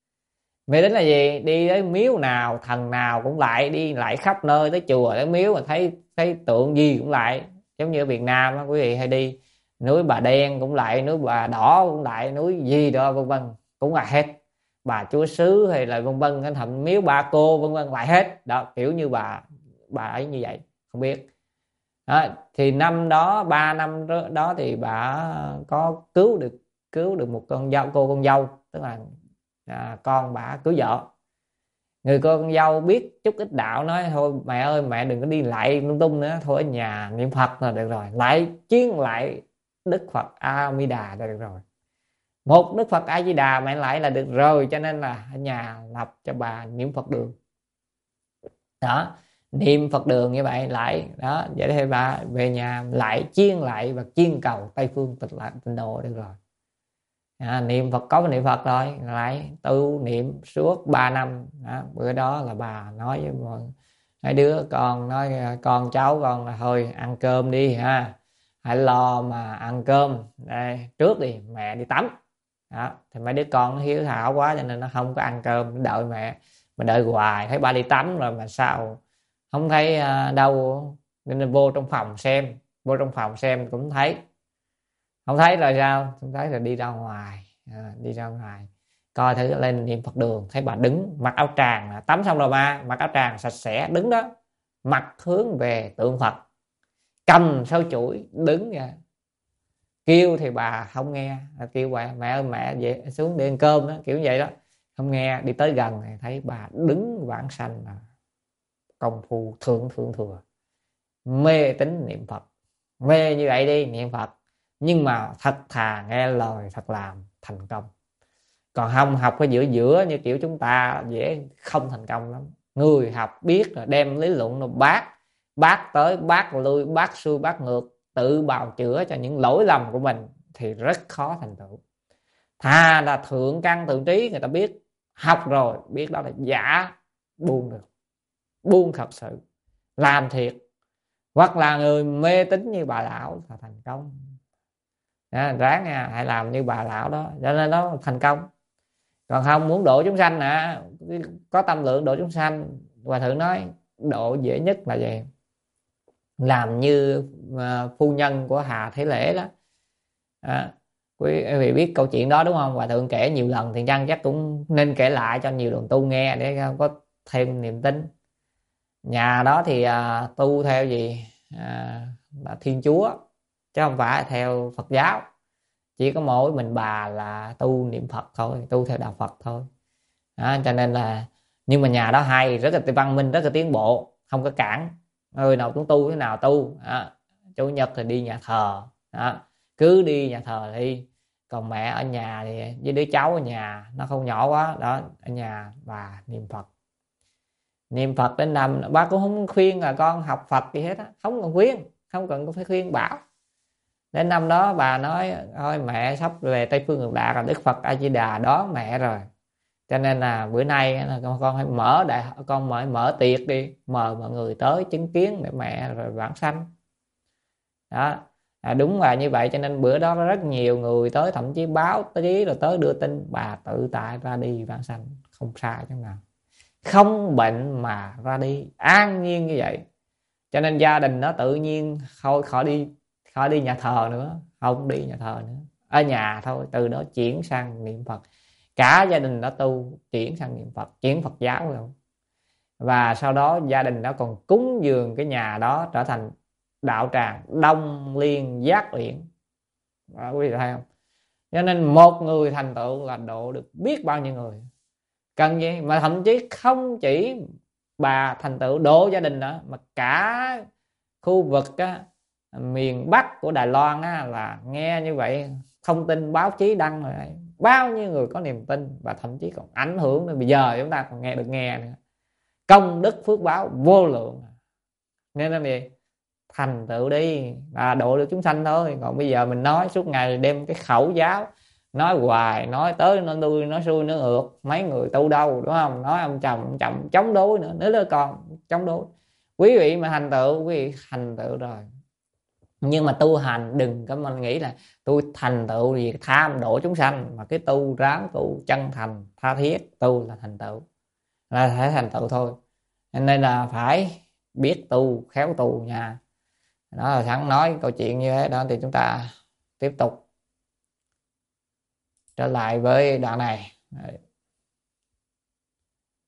Mê tín là gì? Đi tới miếu nào thần nào cũng lại, đi lại khắp nơi, tới chùa tới miếu mà thấy tượng gì cũng lại. Giống như ở Việt Nam đó, quý vị hay đi núi Bà Đen cũng lại, núi Bà Đỏ cũng lại, núi gì đó vân vân cũng lại hết. Bà Chúa Xứ hay là vân vân, thậm miếu Ba Cô vân vân lại hết đó, kiểu như bà ấy như vậy. Không biết đó. Thì năm đó 3 năm đó thì bà có cứu được một con dâu, tức là con bà cưới vợ. Người con dâu biết chút ít đạo nói thôi mẹ ơi mẹ đừng có đi lại lung tung nữa, thôi ở nhà niệm Phật là được rồi, lại chuyên lại Đức Phật A Di Đà là được rồi, một Đức Phật A Di Đà mẹ lại là được rồi. Cho nên là ở nhà lập cho bà niệm Phật đường đó, niệm Phật đường như vậy lại đó, vậy thì bà về nhà lại chuyên lại và chuyên cầu Tây Phương tịnh độ được rồi. Niệm Phật có niệm Phật rồi lại tu niệm suốt 3 năm đó. Bữa đó là bà nói với hai đứa con, nói con cháu con là thôi ăn cơm đi ha, hãy lo mà ăn cơm đây trước đi, mẹ đi tắm đó. Thì mấy đứa con nó hiếu thảo quá cho nên nó không có ăn cơm, nó đợi mẹ, mà đợi hoài thấy ba đi tắm rồi mà sao không thấy đâu, nên vô trong phòng xem, vô trong phòng xem cũng thấy không thấy rồi sao, không thấy rồi đi ra ngoài, đi ra ngoài coi thử, lên niệm Phật đường thấy bà đứng mặc áo tràng, tắm xong rồi mà mặc áo tràng sạch sẽ đứng đó, mặt hướng về tượng Phật, cầm sâu chuỗi đứng nha. Kêu thì bà không nghe, kêu bà mẹ ơi mẹ về xuống đi ăn cơm đó, kiểu như vậy đó không nghe. Đi tới gần thì thấy bà đứng vãng sanh, là công phu thượng thừa, mê tín niệm Phật, mê như vậy đi niệm Phật, nhưng mà thật thà nghe lời, thật làm thành công. Còn không học cái giữa giữa như kiểu chúng ta dễ không thành công lắm. Người học biết rồi đem lý luận nó bác tới bác lui, bác xuôi bác ngược, tự bào chữa cho những lỗi lầm của mình thì rất khó thành tựu. Thà là thượng căn thượng trí, người ta biết, học rồi biết đó là giả, buông được, buông thật sự, làm thiệt. Hoặc là người mê tín như bà lão là thành công. Ráng nha, hãy làm như bà lão đó cho nên nó thành công. Còn không muốn độ chúng sanh có tâm lượng độ chúng sanh, Hòa thượng nói độ dễ nhất là gì, làm như phu nhân của Hà Thế Lễ đó. Quý vị biết câu chuyện đó đúng không? Hòa thượng kể nhiều lần thì chăng chắc cũng nên kể lại cho nhiều đồng tu nghe để có thêm niềm tin. Nhà đó thì tu theo gì, là Thiên Chúa chứ không phải theo Phật giáo. Chỉ có mỗi mình bà là tu niệm Phật thôi, tu theo đạo Phật thôi đó. Cho nên là, nhưng mà nhà đó hay, rất là văn minh, rất là tiến bộ, không có cản, người nào cũng tu thế nào tu đó. Chủ nhật thì đi nhà thờ đó, cứ đi nhà thờ đi. Còn mẹ ở nhà thì với đứa cháu ở nhà nó không nhỏ quá đó, ở nhà bà niệm Phật, niệm Phật đến năm ba cũng không khuyên là con học Phật gì hết á, không cần khuyên, không cần phải khuyên bảo. Đến năm đó bà nói thôi mẹ sắp về Tây Phương Cực Lạc, là Đức Phật A Di Đà đón mẹ rồi, cho nên là bữa nay là con hãy mở tiệc đi, mời mọi người tới chứng kiến để mẹ rồi vãng sanh đó. Đúng là như vậy, cho nên bữa đó có rất nhiều người tới, thậm chí báo chí rồi tới đưa tin bà tự tại ra đi vãng sanh, không sai chút nào, không bệnh mà ra đi an nhiên như vậy. Cho nên gia đình nó tự nhiên khỏi đi nhà thờ nữa, không đi nhà thờ nữa, ở nhà thôi. Từ đó chuyển sang niệm Phật, cả gia đình đã tu chuyển sang niệm Phật, chuyển Phật giáo luôn. Và sau đó gia đình đó còn cúng dường cái nhà đó trở thành đạo tràng Đông Liên Giác Uyển đó, quý vị thấy không? Cho nên một người thành tựu là độ được biết bao nhiêu người. Cần gì mà thậm chí không chỉ bà thành tựu độ gia đình đó, mà cả khu vực á, miền Bắc của Đài Loan á, là nghe như vậy, thông tin báo chí đăng rồi đấy, bao nhiêu người có niềm tin và thậm chí còn ảnh hưởng đến bây giờ chúng ta còn nghe nữa. Công đức phước báo vô lượng, nên là gì, thành tựu đi là độ được chúng sanh thôi. Còn bây giờ mình nói suốt ngày đem cái khẩu giáo, nói hoài, nói tới nói lui, nói xuôi nói ngược, mấy người tu đâu đúng không? Nói ông chồng chống đối nữa, nếu đứa con chống đối. Quý vị mà thành tựu, quý vị thành tựu rồi. Nhưng mà tu hành đừng có mình nghĩ là tôi thành tựu gì tham độ chúng sanh, mà cái tu ráng tu chân thành tha thiết, tu là thành tựu, là thể thành tựu thôi. Nên là phải biết tu, khéo tu nha. Đó là sẵn nói câu chuyện như thế đó, thì chúng ta tiếp tục trở lại với đoạn này.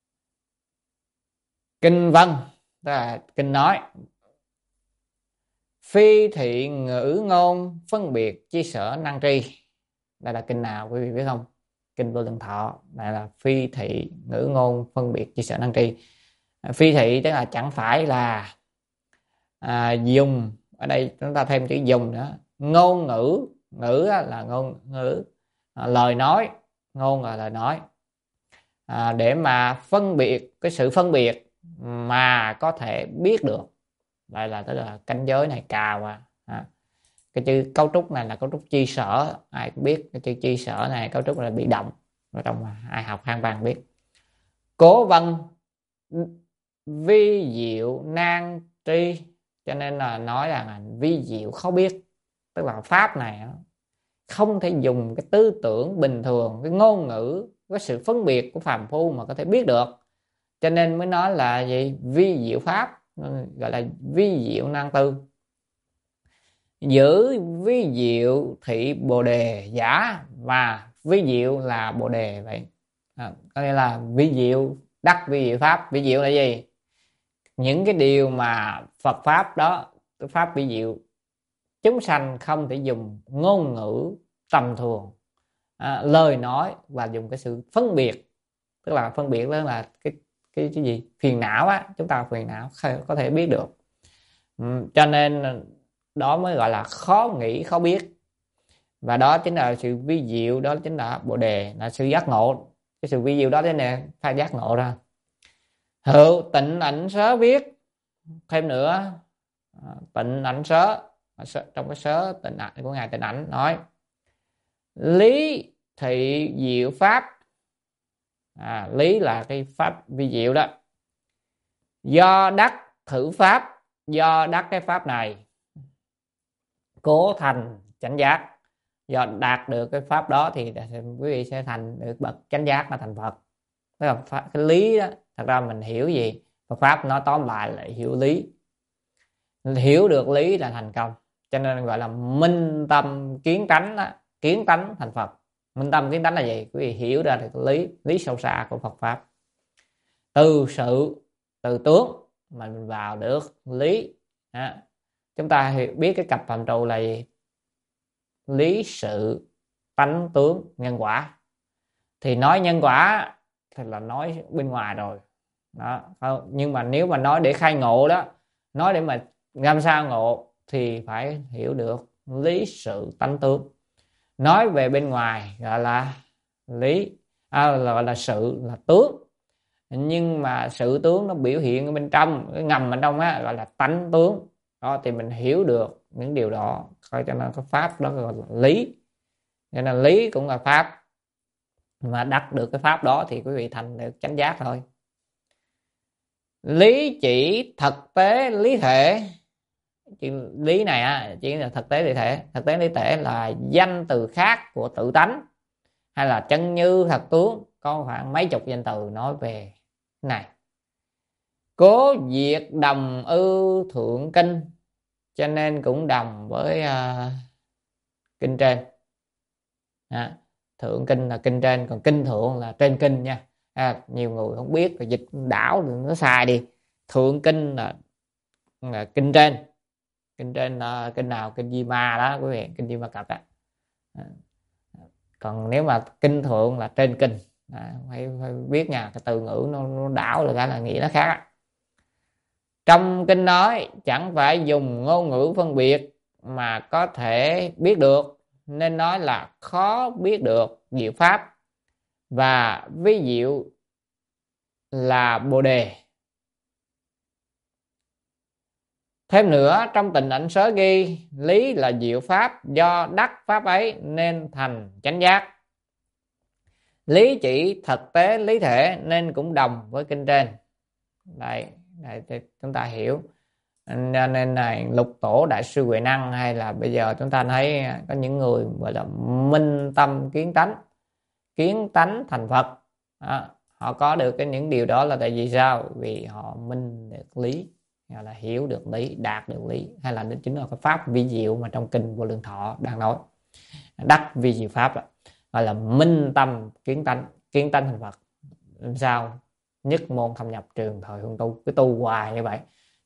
Kinh văn, tức là kinh nói. Phi thị ngữ ngôn phân biệt chi sở năng tri. Đây là kinh nào quý vị biết không? Kinh Vô Lượng Thọ. Đây là phi thị ngữ ngôn phân biệt chi sở năng tri. Phi thị tức là chẳng phải là dùng, ở đây chúng ta thêm chữ dùng nữa, ngôn ngữ. Ngữ là ngôn ngữ, lời nói. Ngôn là lời nói, để mà phân biệt, cái sự phân biệt mà có thể biết được. Đây là tức là cảnh giới này cao cái chữ cấu trúc này là cấu trúc chi sở, ai cũng biết cái chữ chi sở này cấu trúc là bị động, ở trong ai học hang văn biết. Cố vân vi diệu nan tri, cho nên là nói là vi diệu khó biết, tức là pháp này không thể dùng cái tư tưởng bình thường, cái ngôn ngữ, cái sự phân biệt của phàm phu mà có thể biết được, cho nên mới nói là gì? Vi diệu pháp, gọi là vi diệu nan tư. Giữ vi diệu thị bồ đề giả, và vi diệu là bồ đề vậy. Có nghĩa là vi diệu, đắc vi diệu pháp. Vi diệu là gì? Những cái điều mà Phật pháp đó, pháp vi diệu, chúng sanh không thể dùng ngôn ngữ tầm thường, lời nói, và dùng cái sự phân biệt. Tức là phân biệt đó là cái gì? Phiền não chúng ta phiền não có thể biết được. Cho nên đó mới gọi là khó nghĩ, khó biết. Và đó chính là sự vi diệu, đó chính là bồ đề, là sự giác ngộ. Cái sự vi diệu đó thế này phải giác ngộ ra. Hữu tịnh ảnh sớ viết thêm nữa. Tịnh ảnh sớ, trong cái sớ tịnh ảnh của ngài Tịnh Ảnh nói: lý thị diệu pháp. Lý là cái pháp vi diệu đó. Do đắc thử pháp, do đắc cái pháp này, cố thành chánh giác. Do đạt được cái pháp đó thì quý vị sẽ thành được bậc chánh giác, là thành Phật. Cái lý đó, thật ra mình hiểu gì? Phật pháp nó tóm lại là hiểu lý. Hiểu được lý là thành công. Cho nên gọi là minh tâm kiến tánh đó. Kiến tánh thành Phật. Minh tâm kiến tánh là gì? Quý vị hiểu ra được lý sâu xa của Phật pháp. Từ sự, từ tướng mà mình vào được lý. Chúng ta biết cái cặp phạm trù là gì? Lý sự tánh tướng nhân quả. Thì nói nhân quả thì là nói bên ngoài rồi đó. Nhưng mà nếu mà nói để khai ngộ đó, nói để mà làm sao ngộ, thì phải hiểu được lý sự tánh tướng. Nói về bên ngoài gọi là lý, gọi là sự, là tướng. Nhưng mà sự tướng nó biểu hiện ở bên trong, cái ngầm ở trong gọi là tánh tướng đó. Thì mình hiểu được những điều đó, coi cho nên cái pháp đó gọi là lý. Cho nên lý cũng là pháp, mà đắc được cái pháp đó thì quý vị thành được chánh giác thôi. Lý chỉ thực tế lý thể. Lý này chỉ là thực tế lý thể. Thực tế lý thể là danh từ khác của tự tánh, hay là chân như thật tướng. Có khoảng mấy chục danh từ nói về cái này. Cố diệt đồng ư thượng kinh, cho nên cũng đồng với kinh trên. Thượng kinh là kinh trên, còn kinh thượng là trên kinh nha. Nhiều người không biết, rồi dịch đảo nó sai đi. Thượng kinh là kinh trên. Kinh trên là kinh nào? Kinh Di Ma đó quý vị, kinh Di Ma Cập đó. Còn nếu mà kinh thượng là trên kinh. Phải biết nha, cái từ ngữ nó đảo là nghĩa nó khác. Trong kinh nói chẳng phải dùng ngôn ngữ phân biệt mà có thể biết được, nên nói là khó biết được diệu pháp, và ví diệu là bồ đề. Thêm nữa, trong Tịnh Ảnh Sớ ghi lý là diệu pháp, do đắc pháp ấy nên thành chánh giác. Lý chỉ thực tế lý thể, nên cũng đồng với kinh trên. Đây chúng ta hiểu. Nên này Lục Tổ Đại sư Huệ Năng, hay là bây giờ chúng ta thấy có những người gọi là minh tâm kiến tánh, kiến tánh thành Phật. Họ có được những điều đó là tại vì sao? Vì họ minh được lý, hay là hiểu được lý, đạt được lý, hay là chính là cái pháp vi diệu mà trong kinh Vô Lượng Thọ đang nói. Đắc vi diệu pháp gọi là minh tâm kiến tánh thành Phật. Làm sao? Nhất môn thâm nhập trường thời Hương Tu, cứ tu hoài như vậy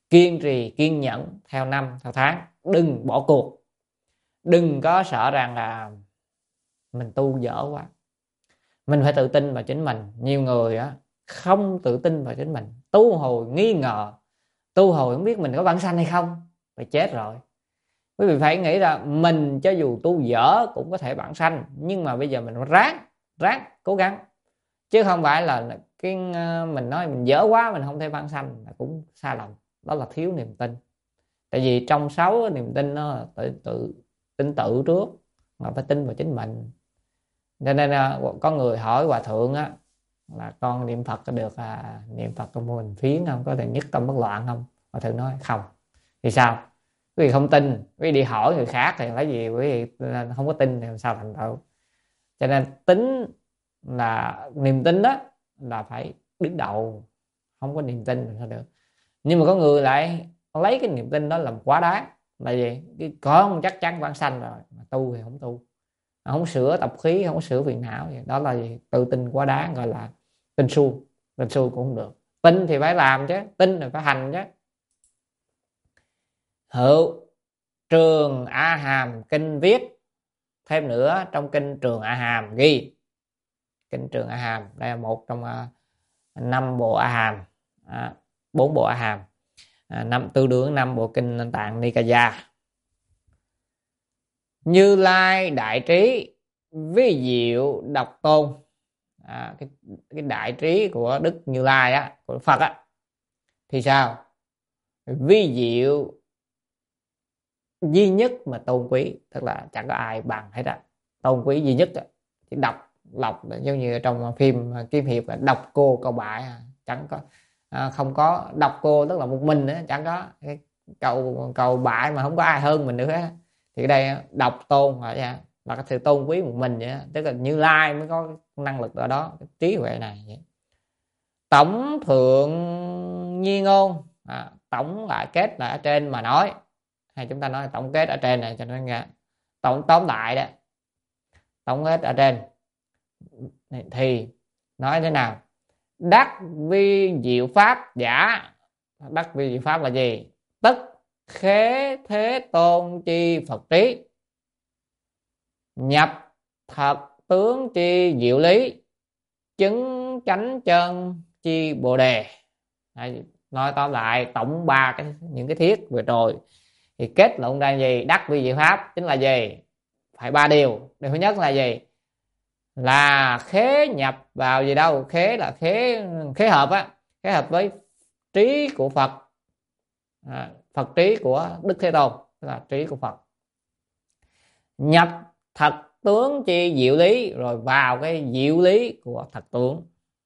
kiên trì, kiên nhẫn theo năm, theo tháng, đừng bỏ cuộc. Đừng có sợ rằng là mình tu dở quá. Mình phải tự tin vào chính mình. Nhiều người á không tự tin vào chính mình, tu hồi nghi ngờ, tu hồi không biết mình có vãng sanh hay không, phải chết rồi. Quý vị phải nghĩ là mình cho dù tu dở cũng có thể vãng sanh, nhưng mà bây giờ mình ráng cố gắng, chứ không phải là cái mình nói mình dở quá mình không thể vãng sanh là cũng sai lầm. Đó là thiếu niềm tin. Tại vì trong 6 niềm tin nó là tin tự trước, mà phải tin vào chính mình. Cho nên có người hỏi hòa thượng á là con niệm Phật có được niệm Phật có mô hình phiến không, có thể nhất tâm bất loạn không? Hòa thượng nói không. Thì sao? Quý vị không tin, quý vị đi hỏi người khác thì lấy gì quý vị không có tin thì làm sao thành tựu? Cho nên tính là niềm tin đó là phải đứng đầu, không có niềm tin thì sao được. Nhưng mà có người lại lấy cái niềm tin đó làm quá đáng. Là gì? Cái con chắc chắn vãng sanh rồi mà tu thì không tu, không sửa tập khí, không sửa phiền não. Đó là gì? Tự tin quá đáng, gọi là tin su. Tin su cũng không được. Tin thì phải làm chứ, tin thì phải hành chứ. Hữu Trường A Hàm kinh viết thêm nữa. Trong kinh Trường A Hàm ghi, kinh Trường A Hàm đây là một trong 5 bộ A Hàm, 4 bộ A Hàm, tương đương 5 bộ kinh Tạng Nikaya. Như Lai đại trí vi diệu độc tôn. Cái đại trí của Đức Như Lai á, của Phật á, thì sao? Vi diệu duy nhất mà tôn quý, tức là chẳng có ai bằng hết á. Tôn quý duy nhất á. Thì độc lộc giống như trong phim kiếm hiệp là độc cô cầu bại, chẳng có không có độc cô, tức là một mình nữa, chẳng có cái cầu bại mà không có ai hơn mình nữa hết. Thì đây độc tôn là cái sự tôn quý một mình vậy đó. Tức là Như Lai mới có năng lực ở đó, cái trí huệ này vậy. Tổng thượng nhi ngôn, tổng lại kết lại ở trên mà nói, hay chúng ta nói tổng kết ở trên này cho nó nghe. Tóm lại đó, tổng kết ở trên thì nói thế nào? Đắc vi diệu pháp giả. Đắc vi diệu pháp là gì? Tức khế thế tôn chi Phật trí, nhập thật tướng chi diệu lý, chứng chánh chân chi bồ đề. Nói tóm lại tổng những cái thiết vừa rồi thì kết luận ra gì? Đắc vi diệu pháp chính là gì? Phải 3 điều. Điều thứ nhất là gì? Là khế nhập vào gì đâu? Khế là khế hợp á, khế hợp với trí của Phật, Phật trí của Đức Thế Tôn, tức là trí của Phật. Nhập thật tướng chi diệu lý, rồi vào cái diệu lý của thật tướng.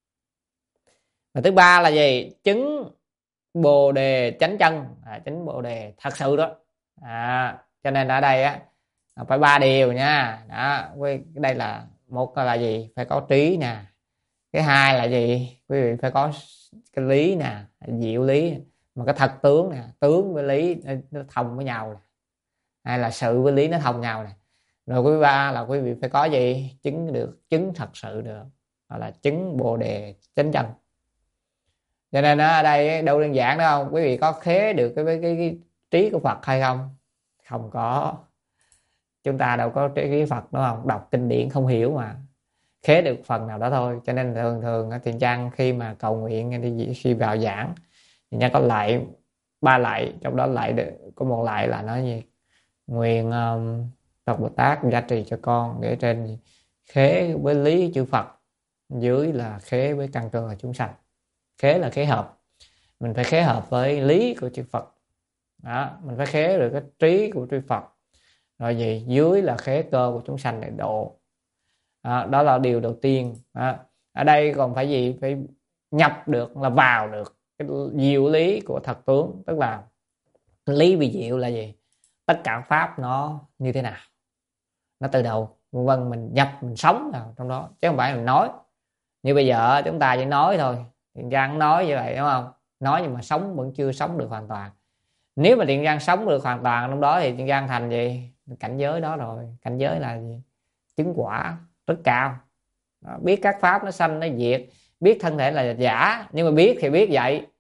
Và thứ ba là gì? Chứng bồ đề chánh chân, chứng bồ đề thật sự đó. Cho nên ở đây á phải 3 điều nha. Đó, đây là một là gì? Phải có trí nè. Cái hai là gì? Quý vị phải có cái lý nè, diệu lý. Mà cái thật tướng nè, tướng với lý nó thông với nhau nè. Hay là sự với lý nó thông nhau nè. Rồi quý ba là quý vị phải có gì? Chứng thật sự được, hoặc là chứng bồ đề chánh chân. Cho nên ở đây đâu đơn giản đâu không? Quý vị có khế được cái trí của Phật hay không? Không có. Chúng ta đâu có trí Phật đúng không? Đọc kinh điển không hiểu mà khế được phần nào đó thôi. Cho nên thường Thiện Trang khi mà cầu nguyện, khi vào giảng thì nha có lạy 3 lạy, trong đó lạy có một lạy là nói gì? Nguyện Phật Bồ Tát gia trì cho con, để trên khế với lý chư Phật, dưới là khế với căn cơ là chúng sanh. Khế là khế hợp, mình phải khế hợp với lý của chư Phật đó, mình phải khế được cái trí của chư Phật, rồi gì dưới là khế cơ của chúng sanh để độ. Đó là điều đầu tiên. Ở đây còn phải gì? Phải nhập được, là vào được cái diệu lý của thật tướng. Tức là lý vi diệu là gì? Tất cả pháp nó như thế nào, nó từ đầu vân vân, mình nhập, mình sống vào trong đó, chứ không phải mình nói. Như bây giờ chúng ta chỉ nói thôi, Thiện Giang nói như vậy đúng không? Nói nhưng mà sống vẫn chưa sống được hoàn toàn. Nếu mà Thiện Giang sống được hoàn toàn trong đó thì Thiện Giang thành gì? Cảnh giới đó rồi. Cảnh giới là gì? Chứng quả rất cao. Biết các pháp nó sanh nó diệt, biết thân thể là giả, nhưng mà biết thì biết vậy,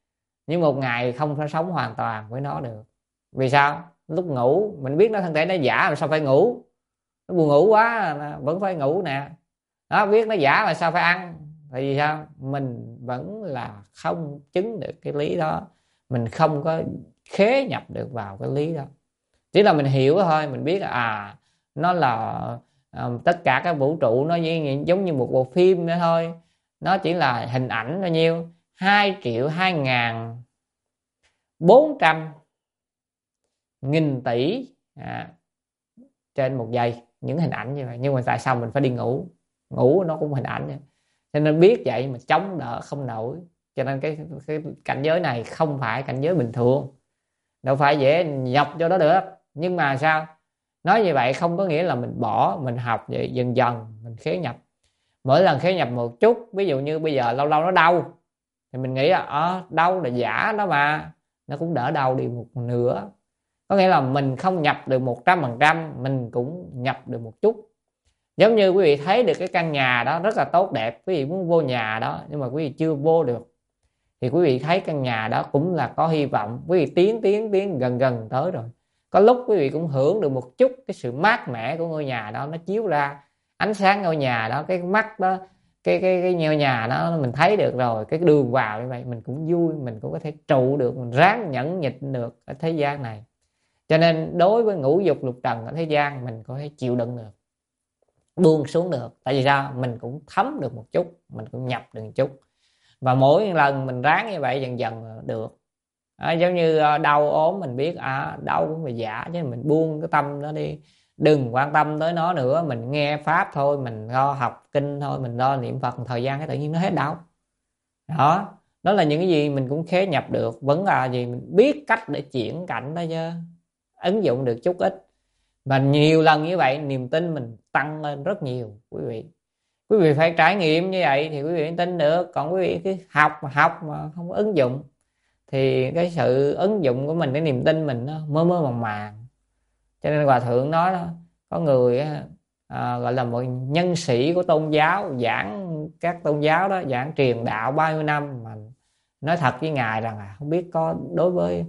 nhưng một ngày không thể sống hoàn toàn với nó được. Vì sao? Lúc ngủ mình biết nó thân thể nó giả mà sao phải ngủ, nó buồn ngủ quá vẫn phải ngủ nè. Đó, biết nó giả mà sao phải ăn. Tại vì sao? Mình vẫn là không chứng được cái lý đó, mình không có khế nhập được vào cái lý đó. Chỉ là mình hiểu thôi, mình biết nó là tất cả các vũ trụ nó giống như một bộ phim nữa thôi. Nó chỉ là hình ảnh bao nhiêu 2.2.400.000 tỷ trên một giây, những hình ảnh như vậy. Nhưng mà tại sao mình phải đi ngủ? Ngủ nó cũng hình ảnh vậy. Cho nên biết vậy mà chống đỡ không nổi. Cho nên cái cảnh giới này không phải cảnh giới bình thường, đâu phải dễ nhập cho đó được. Nhưng mà sao? Nói như vậy không có nghĩa là mình bỏ, mình học vậy dần dần mình khế nhập. Mỗi lần khế nhập một chút, ví dụ như bây giờ lâu lâu nó đau thì mình nghĩ là đau là giả đó mà, nó cũng đỡ đau đi một nửa. Có nghĩa là mình không nhập được 100%, mình cũng nhập được một chút. Giống như quý vị thấy được cái căn nhà đó rất là tốt đẹp, quý vị muốn vô nhà đó nhưng mà quý vị chưa vô được, thì quý vị thấy căn nhà đó cũng là có hy vọng. Quý vị tiến gần tới rồi, có lúc quý vị cũng hưởng được một chút cái sự mát mẻ của ngôi nhà đó, nó chiếu ra ánh sáng ngôi nhà đó, cái mắt đó, cái ngôi nhà đó mình thấy được rồi. Cái đường vào như vậy mình cũng vui, mình cũng có thể trụ được, mình ráng nhẫn nhịn được ở thế gian này. Cho nên đối với ngũ dục lục trần ở thế gian mình có thể chịu đựng được, buông xuống được. Tại vì sao? Mình cũng thấm được một chút, mình cũng nhập được một chút. Và mỗi lần mình ráng như vậy dần dần được. Giống như đau ốm mình biết đau cũng phải giả, chứ mình buông cái tâm nó đi, đừng quan tâm tới nó nữa. Mình nghe pháp thôi, mình lo học kinh thôi, mình lo niệm Phật một thời gian cái tự nhiên nó hết đau. Đó là những cái gì mình cũng khế nhập được. Vẫn là gì? Mình biết cách để chuyển cảnh đó chứ, ứng dụng được chút ít. Và nhiều lần như vậy niềm tin mình tăng lên rất nhiều. Quý vị phải trải nghiệm như vậy thì quý vị tin được. Còn quý vị cứ học mà không có ứng dụng thì cái sự ứng dụng của mình, cái niềm tin mình nó mơ mơ màng. Cho nên Hòa Thượng nói đó, có người gọi là một nhân sĩ của tôn giáo, giảng các tôn giáo đó, giảng truyền đạo bao nhiêu năm, mà nói thật với Ngài rằng không biết có đối với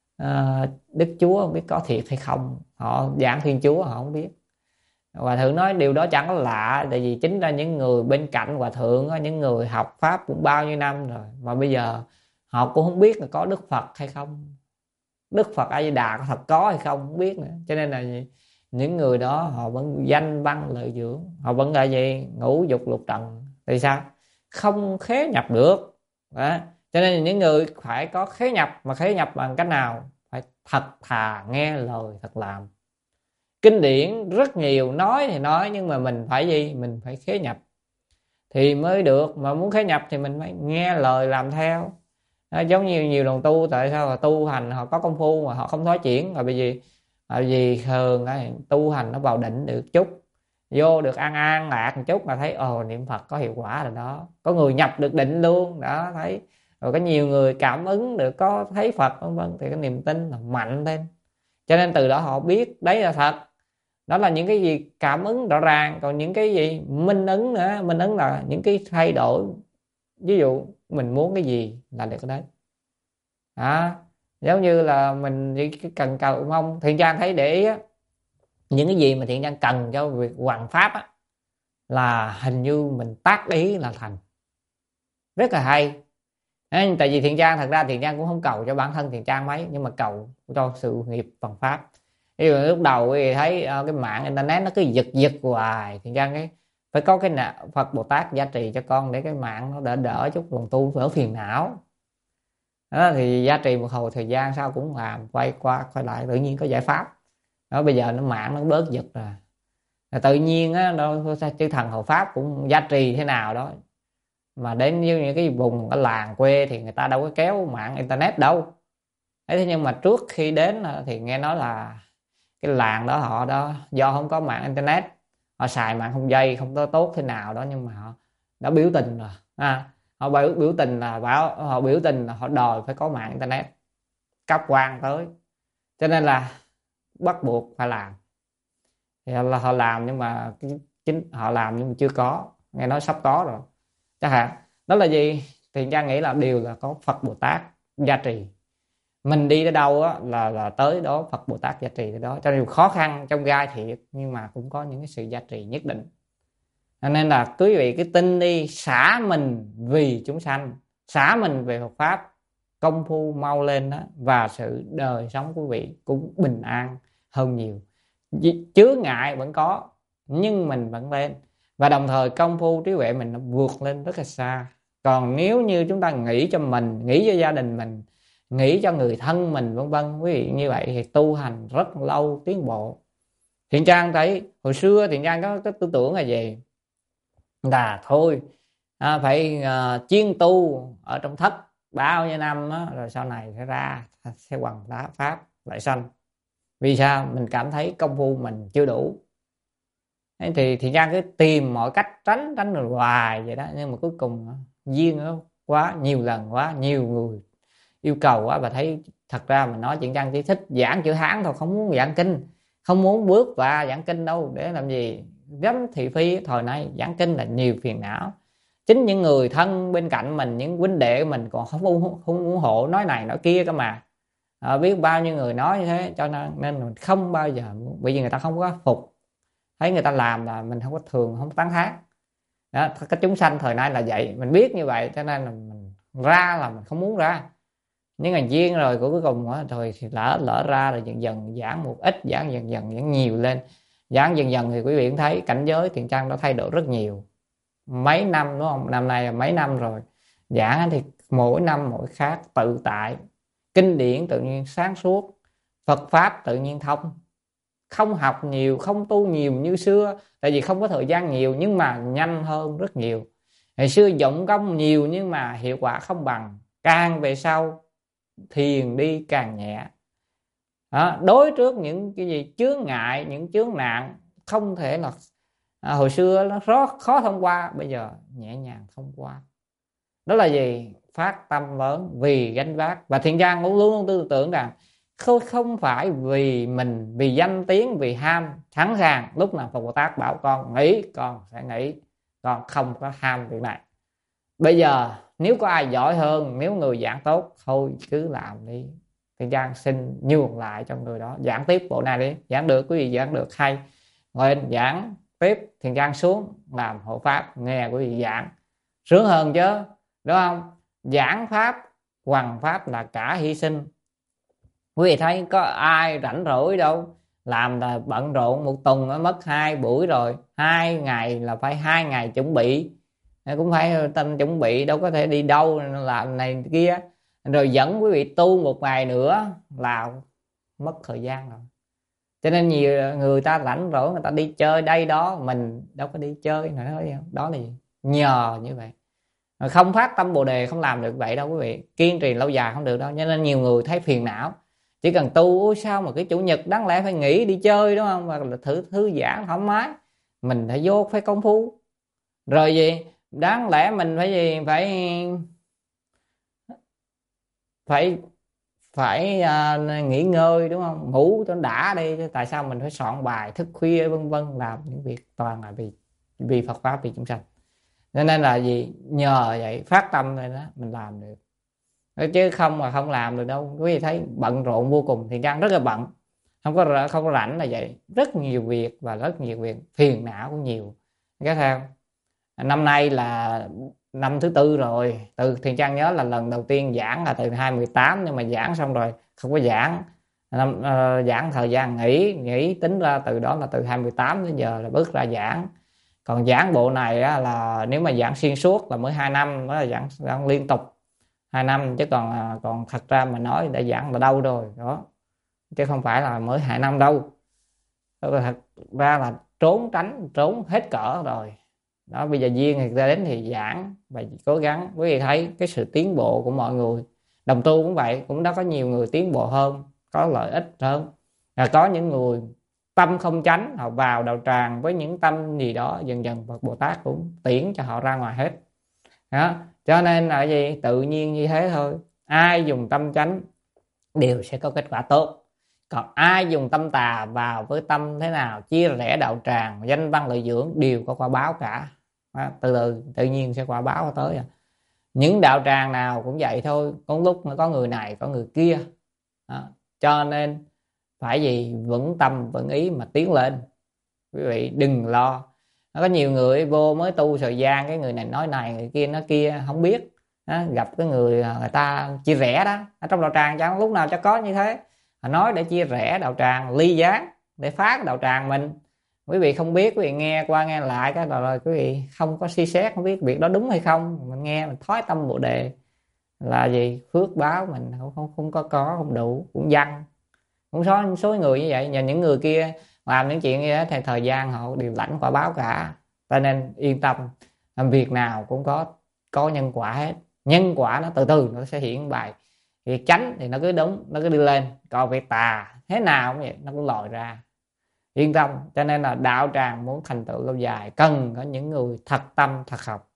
Đức Chúa không biết có thiệt hay không. Họ giảng Thiên Chúa họ không biết. Hòa Thượng nói điều đó chẳng có lạ, tại vì chính ra những người bên cạnh Hòa Thượng, những người học Pháp cũng bao nhiêu năm rồi, mà bây giờ họ cũng không biết là có Đức Phật hay không, Đức Phật A Di Đà có thật có hay không, không biết nữa. Cho nên là những người đó họ vẫn danh văn lợi dưỡng, họ vẫn là gì? Ngũ dục lục trần. Thì sao? Không khế nhập được đó. Cho nên những người phải có khế nhập, mà khế nhập bằng cách nào? Phải thật thà nghe lời thật làm. Kinh điển rất nhiều, nói thì nói nhưng mà mình phải gì? Mình phải khế nhập thì mới được. Mà muốn khế nhập thì mình phải nghe lời làm theo. Giống như nhiều đồng tu, tại sao là tu hành họ có công phu mà họ không thoái chuyển là bởi vì thường tu hành nó vào định được chút, vô được an lạc một chút mà thấy niệm Phật có hiệu quả rồi đó. Có người nhập được định luôn đó, thấy rồi. Có nhiều người cảm ứng được, có thấy Phật vân vân, thì cái niềm tin là mạnh lên. Cho nên từ đó họ biết đấy là thật. Đó là những cái gì cảm ứng rõ ràng. Còn những cái gì minh ứng nữa, minh ứng là những cái thay đổi. Ví dụ mình muốn cái gì là được cái đấy. Giống như là mình cần cầu mong. Thiện Trang thấy để ý những cái gì mà Thiện Trang cần cho việc hoằng pháp là hình như mình tác ý là thành. Rất là hay. Tại vì Thiện Trang, thật ra Thiện Trang cũng không cầu cho bản thân Thiện Trang mấy, nhưng mà cầu cho sự nghiệp bằng pháp. Ví dụ lúc đầu thì thấy cái mạng internet nó cứ giật hoài, Thiện Trang cái phải có cái Phật Bồ Tát gia trì cho con để cái mạng nó đỡ chút, lòng tu đỡ phiền não. Đó thì gia trì một hồi thời gian sau cũng làm, quay qua quay lại tự nhiên có giải pháp. Đó, bây giờ nó mạng nó bớt giật rồi. Tự nhiên chư thần hộ pháp cũng gia trì thế nào đó. Mà đến như những cái vùng ở làng quê thì người ta đâu có kéo mạng internet đâu. Thế nhưng mà trước khi đến thì nghe nói là cái làng đó họ đó do không có mạng internet, họ xài mạng không dây không có tốt thế nào đó, nhưng mà họ đã biểu tình rồi. Họ biểu tình là họ biểu tình là họ đòi phải có mạng internet, cấp quan tới, cho nên là bắt buộc phải làm. Thì là họ làm, nhưng mà chính họ làm nhưng mà chưa có, nghe nói sắp có rồi chắc hạn. Đó là gì? Thì Trang nghĩ là đều là có Phật Bồ Tát gia trì. Mình đi tới đâu á là tới đó Phật Bồ Tát gia trì tới đó. Cho dù khó khăn trong gai thiệt nhưng mà cũng có những cái sự gia trì nhất định. Cho nên là quý vị cứ tin đi, xả mình vì chúng sanh, xả mình về Phật pháp, công phu mau lên đó, và sự đời sống quý vị cũng bình an hơn nhiều. Chướng ngại vẫn có nhưng mình vẫn lên, và đồng thời công phu trí huệ mình nó vượt lên rất là xa. Còn nếu như chúng ta nghĩ cho mình, nghĩ cho gia đình mình, nghĩ cho người thân mình vân vân, quý vị, như vậy thì tu hành rất lâu tiến bộ. Thiện Trang thấy hồi xưa Thiện Trang có cái tư tưởng là gì, là thôi phải chuyên tu ở trong thất bao nhiêu năm đó, rồi sau này sẽ ra sẽ hoằng pháp lại sanh. Vì sao? Mình cảm thấy công phu mình chưa đủ. Thế thì Thiện Trang cứ tìm mọi cách tránh rồi hoài vậy đó, nhưng mà cuối cùng duyên nó quá nhiều lần, quá nhiều người yêu cầu quá, và thấy thật ra mình nói Thiện Trang chỉ thích giảng chữ Hán thôi, không muốn giảng kinh, không muốn bước vào giảng kinh đâu. Để làm gì? Gấm thị phi thời nay giảng kinh là nhiều phiền não. Chính những người thân bên cạnh mình, những huynh đệ của mình còn không ủng hộ, nói này nói kia cơ mà. Biết bao nhiêu người nói như thế, cho nên mình không bao giờ, bởi vì người ta không có phục, thấy người ta làm là mình không có thường, không tán thán đó. Cái chúng sanh thời nay là vậy, mình biết như vậy cho nên là mình ra là mình không muốn ra. Nhưng mà duyên rồi cuối cùng rồi thì lỡ ra rồi dần dần giảng một ít, giảng dần giảng nhiều lên, giảng dần dần thì quý vị cũng thấy cảnh giới Thiện Trang đã thay đổi rất nhiều. Mấy năm đúng không, năm nay là mấy năm rồi, giảng thì mỗi năm mỗi khác, tự tại, kinh điển tự nhiên sáng suốt, Phật pháp tự nhiên thông. Không học nhiều, không tu nhiều như xưa, tại vì không có thời gian nhiều, nhưng mà nhanh hơn rất nhiều. Ngày xưa dụng công nhiều nhưng mà hiệu quả không bằng. Càng về sau thiền đi càng nhẹ đó. Đối trước những cái gì chướng ngại, những chướng nạn không thể là hồi xưa nó rất khó thông qua, bây giờ nhẹ nhàng thông qua. Đó là gì? Phát tâm lớn vì gánh vác. Và Thiện Trang cũng luôn tư tưởng rằng không phải vì mình, vì danh tiếng, vì ham. Sẵn sàng lúc nào Phật Bồ Tát bảo con nghĩ, con sẽ nghĩ, con không có ham việc này. Bây giờ nếu có ai giỏi hơn, nếu người giảng tốt, thôi cứ làm đi. Thiện Trang xin nhường lại cho người đó, giảng tiếp bộ này đi. Giảng được quý vị giảng được hay, lên giảng tiếp. Thiện Trang xuống làm hộ pháp, nghe quý vị giảng sướng hơn chứ, đúng không? Giảng pháp, hoằng pháp là cả hy sinh. Quý vị thấy có ai rảnh rỗi đâu, làm là bận rộn một tuần nó mất 2 buổi rồi, 2 ngày là phải 2 ngày chuẩn bị, cũng phải tâm chuẩn bị, đâu có thể đi đâu làm này kia, rồi dẫn quý vị tu một ngày nữa là mất thời gian rồi. Cho nên nhiều người ta rảnh rỗi người ta đi chơi đây đó, mình đâu có đi chơi nữa. Đó là gì? Nhờ như vậy. Không phát tâm Bồ Đề không làm được vậy đâu quý vị, kiên trì lâu dài không được đâu. Cho nên nhiều người thấy phiền não, chỉ cần tu sao mà cái chủ nhật đáng lẽ phải nghỉ đi chơi đúng không, hoặc là thư giãn thoải mái, mình phải vô phải công phu. Rồi gì đáng lẽ mình phải gì, phải nghỉ ngơi đúng không, ngủ cho đã đi, tại sao mình phải soạn bài thức khuya vân vân, làm những việc toàn là vì Phật pháp, vì chúng sanh. Nên là gì, nhờ vậy phát tâm này đó mình làm được, chứ không mà không làm được đâu. Quý vị thấy bận rộn vô cùng, Thiện Trang rất là bận, không có rảnh là vậy, rất nhiều việc, và rất nhiều việc phiền não cũng nhiều. Cái theo năm nay là năm thứ 4 rồi, từ Thiện Trang nhớ là lần đầu tiên giảng là từ 2018, nhưng mà giảng xong rồi không có giảng. Giảng thời gian nghỉ tính ra từ đó là từ 2018 đến giờ là bước ra giảng. Còn giảng bộ này á, là nếu mà giảng xuyên suốt là mới 2 năm, đó là giảng liên tục 2 năm, chứ còn thật ra mà nói đã giảng là đâu rồi đó, chứ không phải là mới 2 năm đâu. Thật ra là trốn hết cỡ rồi đó. Bây giờ duyên thì ra đến thì giảng và cố gắng. Quý vị thấy cái sự tiến bộ của mọi người, đồng tu cũng vậy, cũng đã có nhiều người tiến bộ hơn, có lợi ích hơn. Có những người tâm không chánh, họ vào đạo tràng với những tâm gì đó, dần dần Phật Bồ Tát cũng tiễn cho họ ra ngoài hết đó. Cho nên là gì, tự nhiên như thế thôi. Ai dùng tâm chánh đều sẽ có kết quả tốt, còn ai dùng tâm tà vào với tâm thế nào, chia rẽ đạo tràng, danh văn lợi dưỡng, đều có quả báo cả đó. Từ từ tự nhiên sẽ quả báo tới. Những đạo tràng nào cũng vậy thôi, có lúc nó có người này có người kia. Đó. Cho nên phải gì, vững tâm vững ý mà tiến lên. Quý vị đừng lo. Nó có nhiều người vô mới tu thời gian, cái người này nói này người kia nói kia không biết. Đó, gặp cái người ta chia rẽ đó, ở trong đạo tràng chẳng lúc nào cho có như thế. Họ nói để chia rẽ đạo tràng, ly gián để phá đạo tràng mình. Quý vị không biết, quý vị nghe qua nghe lại cái rồi quý vị không có suy xét, không biết việc đó đúng hay không, mình nghe mình thói tâm bồ đề là gì, phước báo mình không có không đủ, cũng văng. Cũng số người như vậy, và những người kia làm những chuyện như thế thì thời gian họ đều lãnh quả báo cả. Cho nên yên tâm, làm việc nào cũng có nhân quả hết. Nhân quả nó từ từ nó sẽ hiện bài. Việc chánh thì nó cứ đúng, nó cứ đi lên, còn việc tà thế nào cũng vậy, nó cũng lòi ra. Yên tâm. Cho nên là đạo tràng muốn thành tựu lâu dài cần có những người thật tâm thật học,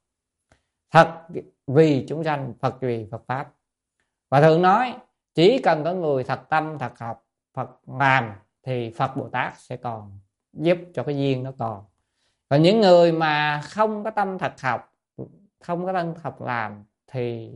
thật vì chúng sanh, Phật vì Phật pháp. Và thường nói chỉ cần có người thật tâm thật học, Phật làm thì Phật Bồ Tát sẽ còn giúp cho cái duyên nó còn. Còn những người mà không có tâm thật học, không có tâm thật làm thì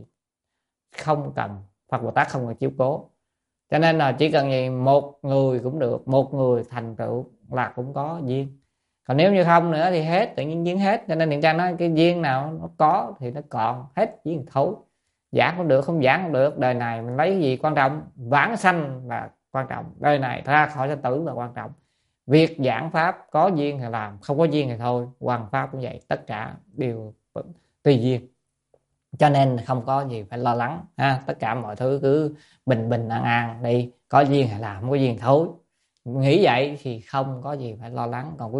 không cần, Phật Bồ Tát không cần chiếu cố. Cho nên là chỉ cần gì một người cũng được, một người thành tựu là cũng có duyên. Còn nếu như không nữa thì hết, tự nhiên duyên hết. Cho nên Thiện Trang nói cái duyên nào nó có thì nó còn, hết duyên thối. Giảng cũng được, không giảng cũng được. Đời này mình lấy cái gì quan trọng? Vãng sanh là quan trọng. Đời này ra khỏi sanh tử là quan trọng. Việc giảng pháp có duyên thì làm, không có duyên thì thôi. Hoằng pháp cũng vậy, tất cả đều tùy duyên. Cho nên không có gì phải lo lắng ha. Tất cả mọi thứ cứ bình bình an an đi. Có duyên thì làm, không có duyên thôi. Nghĩ vậy thì không có gì phải lo lắng. Còn quý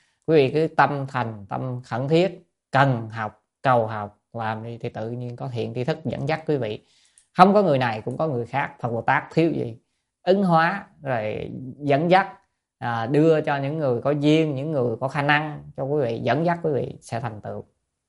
vị cứ tâm thành, tâm khẩn thiết, cần học, cầu học, làm đi thì tự nhiên có thiện tri thức dẫn dắt quý vị. Không có người này cũng có người khác. Phật Bồ Tát thiếu gì ứng hóa rồi dẫn dắt, đưa cho những người có duyên, những người có khả năng cho quý vị, dẫn dắt quý vị sẽ thành tựu.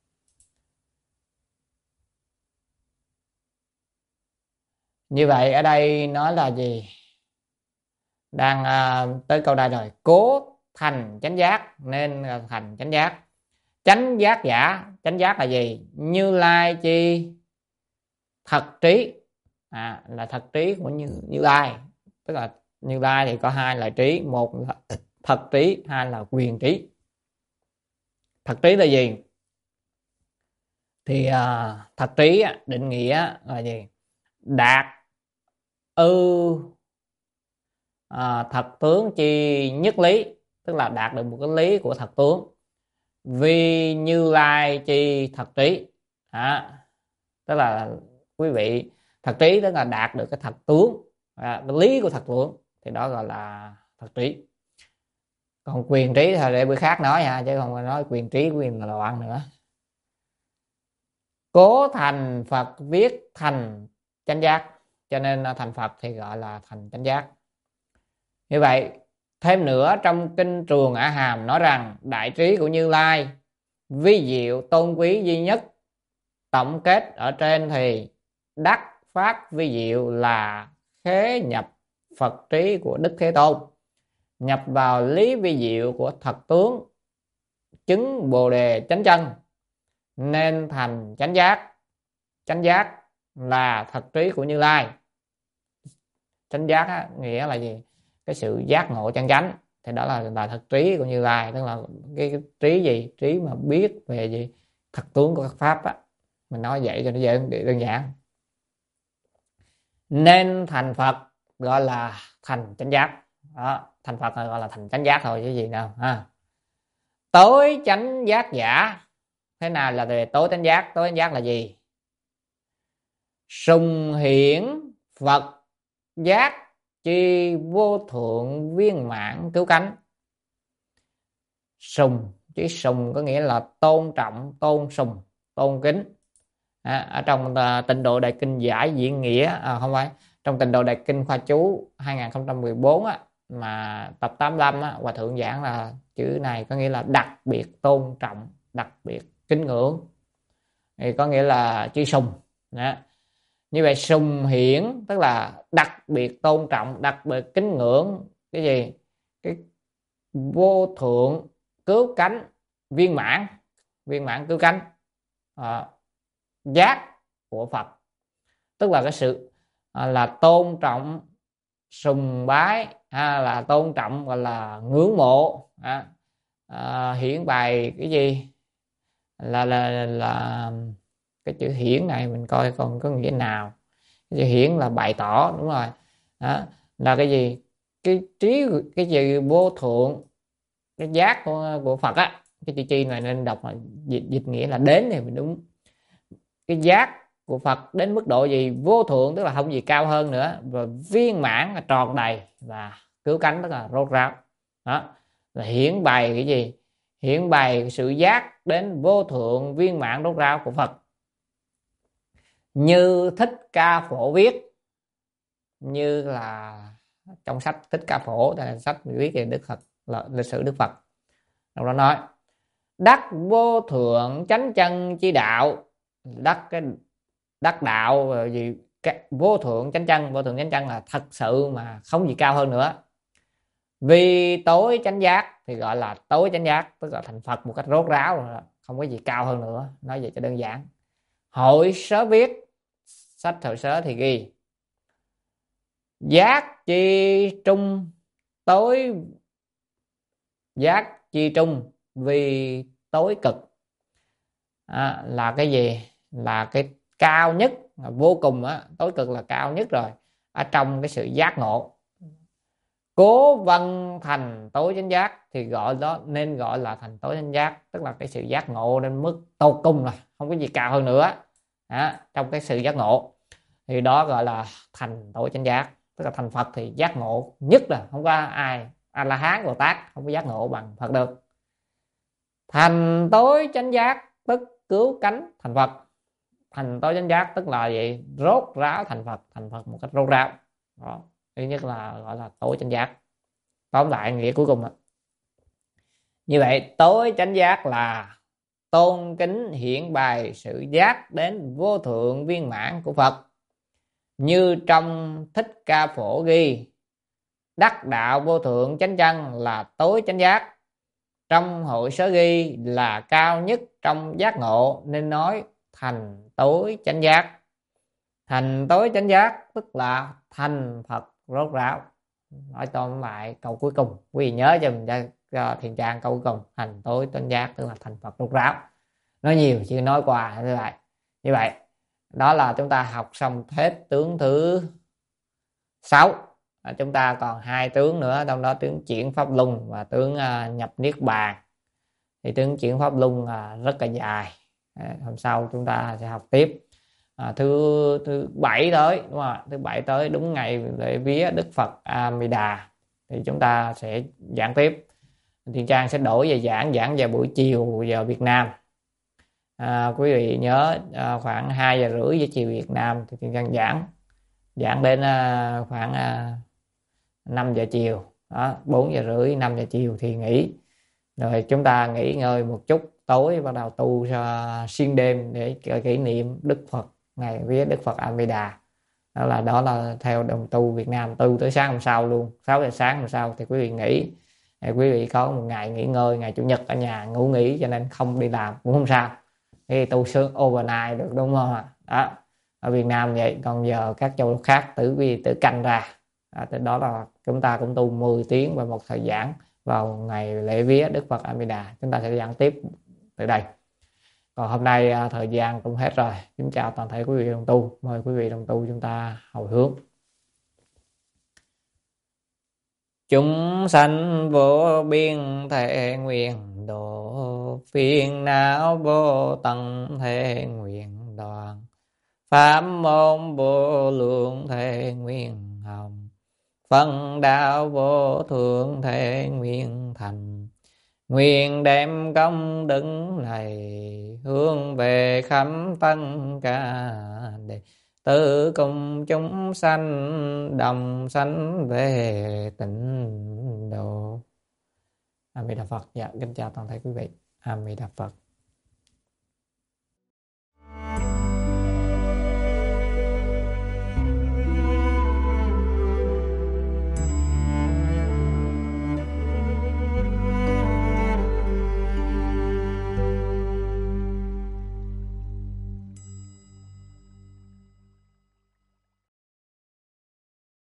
Như vậy ở đây nói là gì? Đang tới câu đây rồi. Cố thành chánh giác nên thành chánh giác. Chánh giác giả, chánh giác là gì? Như Lai chi thật trí, là thật trí của Như Lai. Tức là Như Lai thì có hai loại trí, một là thật trí, hai là quyền trí. Thật trí là gì? Thì thật trí định nghĩa là gì? Đạt ư thật tướng chi nhất lý, tức là đạt được một cái lý của thật tướng. Vì Như Lai chi thật trí, tức là quý vị thật trí tức là đạt được cái thật tướng, cái lý của thật tướng, thì đó gọi là thật trí. Còn quyền trí thì để bữa khác nói nha, chứ không nói quyền trí quyền là loạn nữa. Cố thành Phật viết thành chánh giác, cho nên thành Phật thì gọi là thành chánh giác. Như vậy thêm nữa, trong kinh Trường A Hàm nói rằng đại trí của Như Lai vi diệu tôn quý duy nhất. Tổng kết ở trên thì đắc pháp vi diệu là khế nhập Phật trí của Đức Thế Tôn, nhập vào lý vi diệu của thật tướng, chứng Bồ đề chánh chân nên thành chánh giác. Chánh giác là thật trí của Như Lai. Chánh giác nghĩa là gì? Cái sự giác ngộ chân chánh, thì đó là thật trí của Như Lai. Tức là cái trí gì? Trí mà biết về gì? Thật tướng của các pháp á. Mình nói vậy cho nó dễ đơn giản. Nên thành Phật gọi là thành chánh giác. Đó, thành Phật gọi là thành chánh giác thôi chứ gì đâu ha. Tối chánh giác giả. Thế nào là về tối chánh giác? Tối chánh giác là gì? Sùng hiển Phật giác chi vô thượng viên mãn cứu cánh. Sùng, chữ sùng có nghĩa là tôn trọng, tôn sùng, tôn kính. Ở trong Tịnh Độ Đại Kinh Giải Diễn Nghĩa, không phải, trong Tịnh Độ Đại Kinh Khoa Chú 2014 mà tập 85 Hòa Thượng giảng là chữ này có nghĩa là đặc biệt tôn trọng, đặc biệt kính ngưỡng, thì có nghĩa là chữ sùng. Như vậy sùng hiển tức là đặc biệt tôn trọng, đặc biệt kính ngưỡng cái gì? Cái vô thượng cứu cánh viên mãn, viên mãn cứu cánh. Giác của Phật, tức là cái sự là tôn trọng, sùng bái, là tôn trọng, gọi là ngưỡng mộ, hiển bày cái gì, là cái chữ hiển này mình coi còn có nghĩa nào. Cái chữ hiển là bày tỏ, đúng rồi. Đó, là cái gì, cái trí, cái gì vô thượng, cái giác của Phật á. Cái chữ chi này nên đọc là dịch nghĩa là đến thì mình đúng. Cái giác của Phật đến mức độ gì? Vô thượng tức là không gì cao hơn nữa, và viên mãn là tròn đầy, và cứu cánh tức là rốt ráo. Đó là hiển bày cái gì? Hiển bày sự giác đến vô thượng viên mãn rốt ráo của Phật, như Thích Ca Phổ viết. Như là trong sách Thích Ca Phổ, là sách viết về Đức Phật, là lịch sử Đức Phật. Trong đó nói đắc vô thượng chánh chân chi đạo, đắc cái đắc đạo gì, cái vô thượng chánh chân. Vô thượng chánh chân là thật sự mà không gì cao hơn nữa. Vì tối chánh giác thì gọi là tối chánh giác, tức là thành Phật một cách rốt ráo rồi, không có gì cao hơn nữa. Nói vậy cho đơn giản. Hội sớ viết, sách hội sớ thì ghi giác chi trung tối, giác chi trung vì tối cực. Là cái gì? Là cái cao nhất, là vô cùng á. Tối cực là cao nhất rồi, ở trong cái sự giác ngộ. Cố vân thành tối chánh giác thì gọi đó, nên gọi là thành tối chánh giác, tức là cái sự giác ngộ đến mức tột cùng rồi, không có gì cao hơn nữa. Trong cái sự giác ngộ thì đó gọi là thành tối chánh giác, tức là thành Phật thì giác ngộ nhất, là không có ai A La Hán Bồ Tát không có giác ngộ bằng Phật được. Thành tối chánh giác tức cứu cánh thành Phật. Thành tối chánh giác tức là gì? Rốt ráo thành Phật, thành Phật một cách rốt ráo. Đó, thứ nhất là gọi là tối chánh giác. Tóm lại nghĩa cuối cùng đó. Như vậy tối chánh giác là tôn kính hiển bày sự giác đến vô thượng viên mãn của Phật, như trong Thích Ca Phổ ghi đắc đạo vô thượng chánh chân là tối chánh giác. Trong hội sớ ghi là cao nhất trong giác ngộ, nên nói thành tối chánh giác. Thành tối chánh giác tức là thành Phật rốt ráo. Nói tóm lại câu cuối cùng, quý vị nhớ cho mình cho Thiện Trang câu cuối cùng, thành tối chánh giác tức là thành Phật rốt ráo. Nói nhiều chứ nói qua như vậy. Như vậy đó là chúng ta học xong hết tướng thứ 6. Chúng ta còn 2 tướng nữa, trong đó tướng chuyển pháp luân và tướng nhập niết bàn. Thì tướng chuyển pháp luân rất là dài. Hôm sau chúng ta sẽ học tiếp. Thứ 7 tới, đúng không? Thứ 7 tới đúng ngày lễ vía Đức Phật A Di Đà thì chúng ta sẽ giảng tiếp. Thiện Trang sẽ đổi về giảng vào buổi chiều giờ Việt Nam. Quý vị nhớ khoảng 2 giờ rưỡi giờ chiều Việt Nam thì Thiện Trang giảng đến khoảng 5 giờ chiều. Đó, 4 giờ rưỡi 5 giờ chiều thì nghỉ. Rồi chúng ta nghỉ ngơi một chút, tối bắt đầu tu xuyên đêm để kỷ niệm Đức Phật, ngày vía Đức Phật A Di Đà. Đó là theo đồng tu Việt Nam, tu tới sáng hôm sau luôn, 6 giờ sáng hôm sau thì quý vị nghỉ. Quý vị có một ngày nghỉ ngơi, ngày chủ nhật ở nhà ngủ nghỉ, cho nên không đi làm cũng không sao, thì tu sướng overnight được, đúng không ạ? Đó, ở Việt Nam vậy. Còn giờ các châu khác quý vị tự canh ra. Đó là chúng ta cũng tu 10 tiếng và một thời giảng vào ngày lễ vía Đức Phật A Di Đà. Chúng ta sẽ giảng tiếp từ đây. Còn hôm nay thời gian cũng hết rồi. Kính chào toàn thể quý vị đồng tu. Mời quý vị đồng tu chúng ta hồi hướng. Chúng sanh vô biên thể nguyện độ, phiền não vô tận thể nguyện đoàn, pháp môn vô lượng thể nguyện hồng, phân đạo vô thượng thể nguyện thành. Nguyện đem công đức này hướng về khắp tất cả đệ tử cùng chúng sanh đồng sanh về tịnh độ. A Di Đà Phật. Dạ, kính chào toàn thể quý vị. A Di Đà Phật.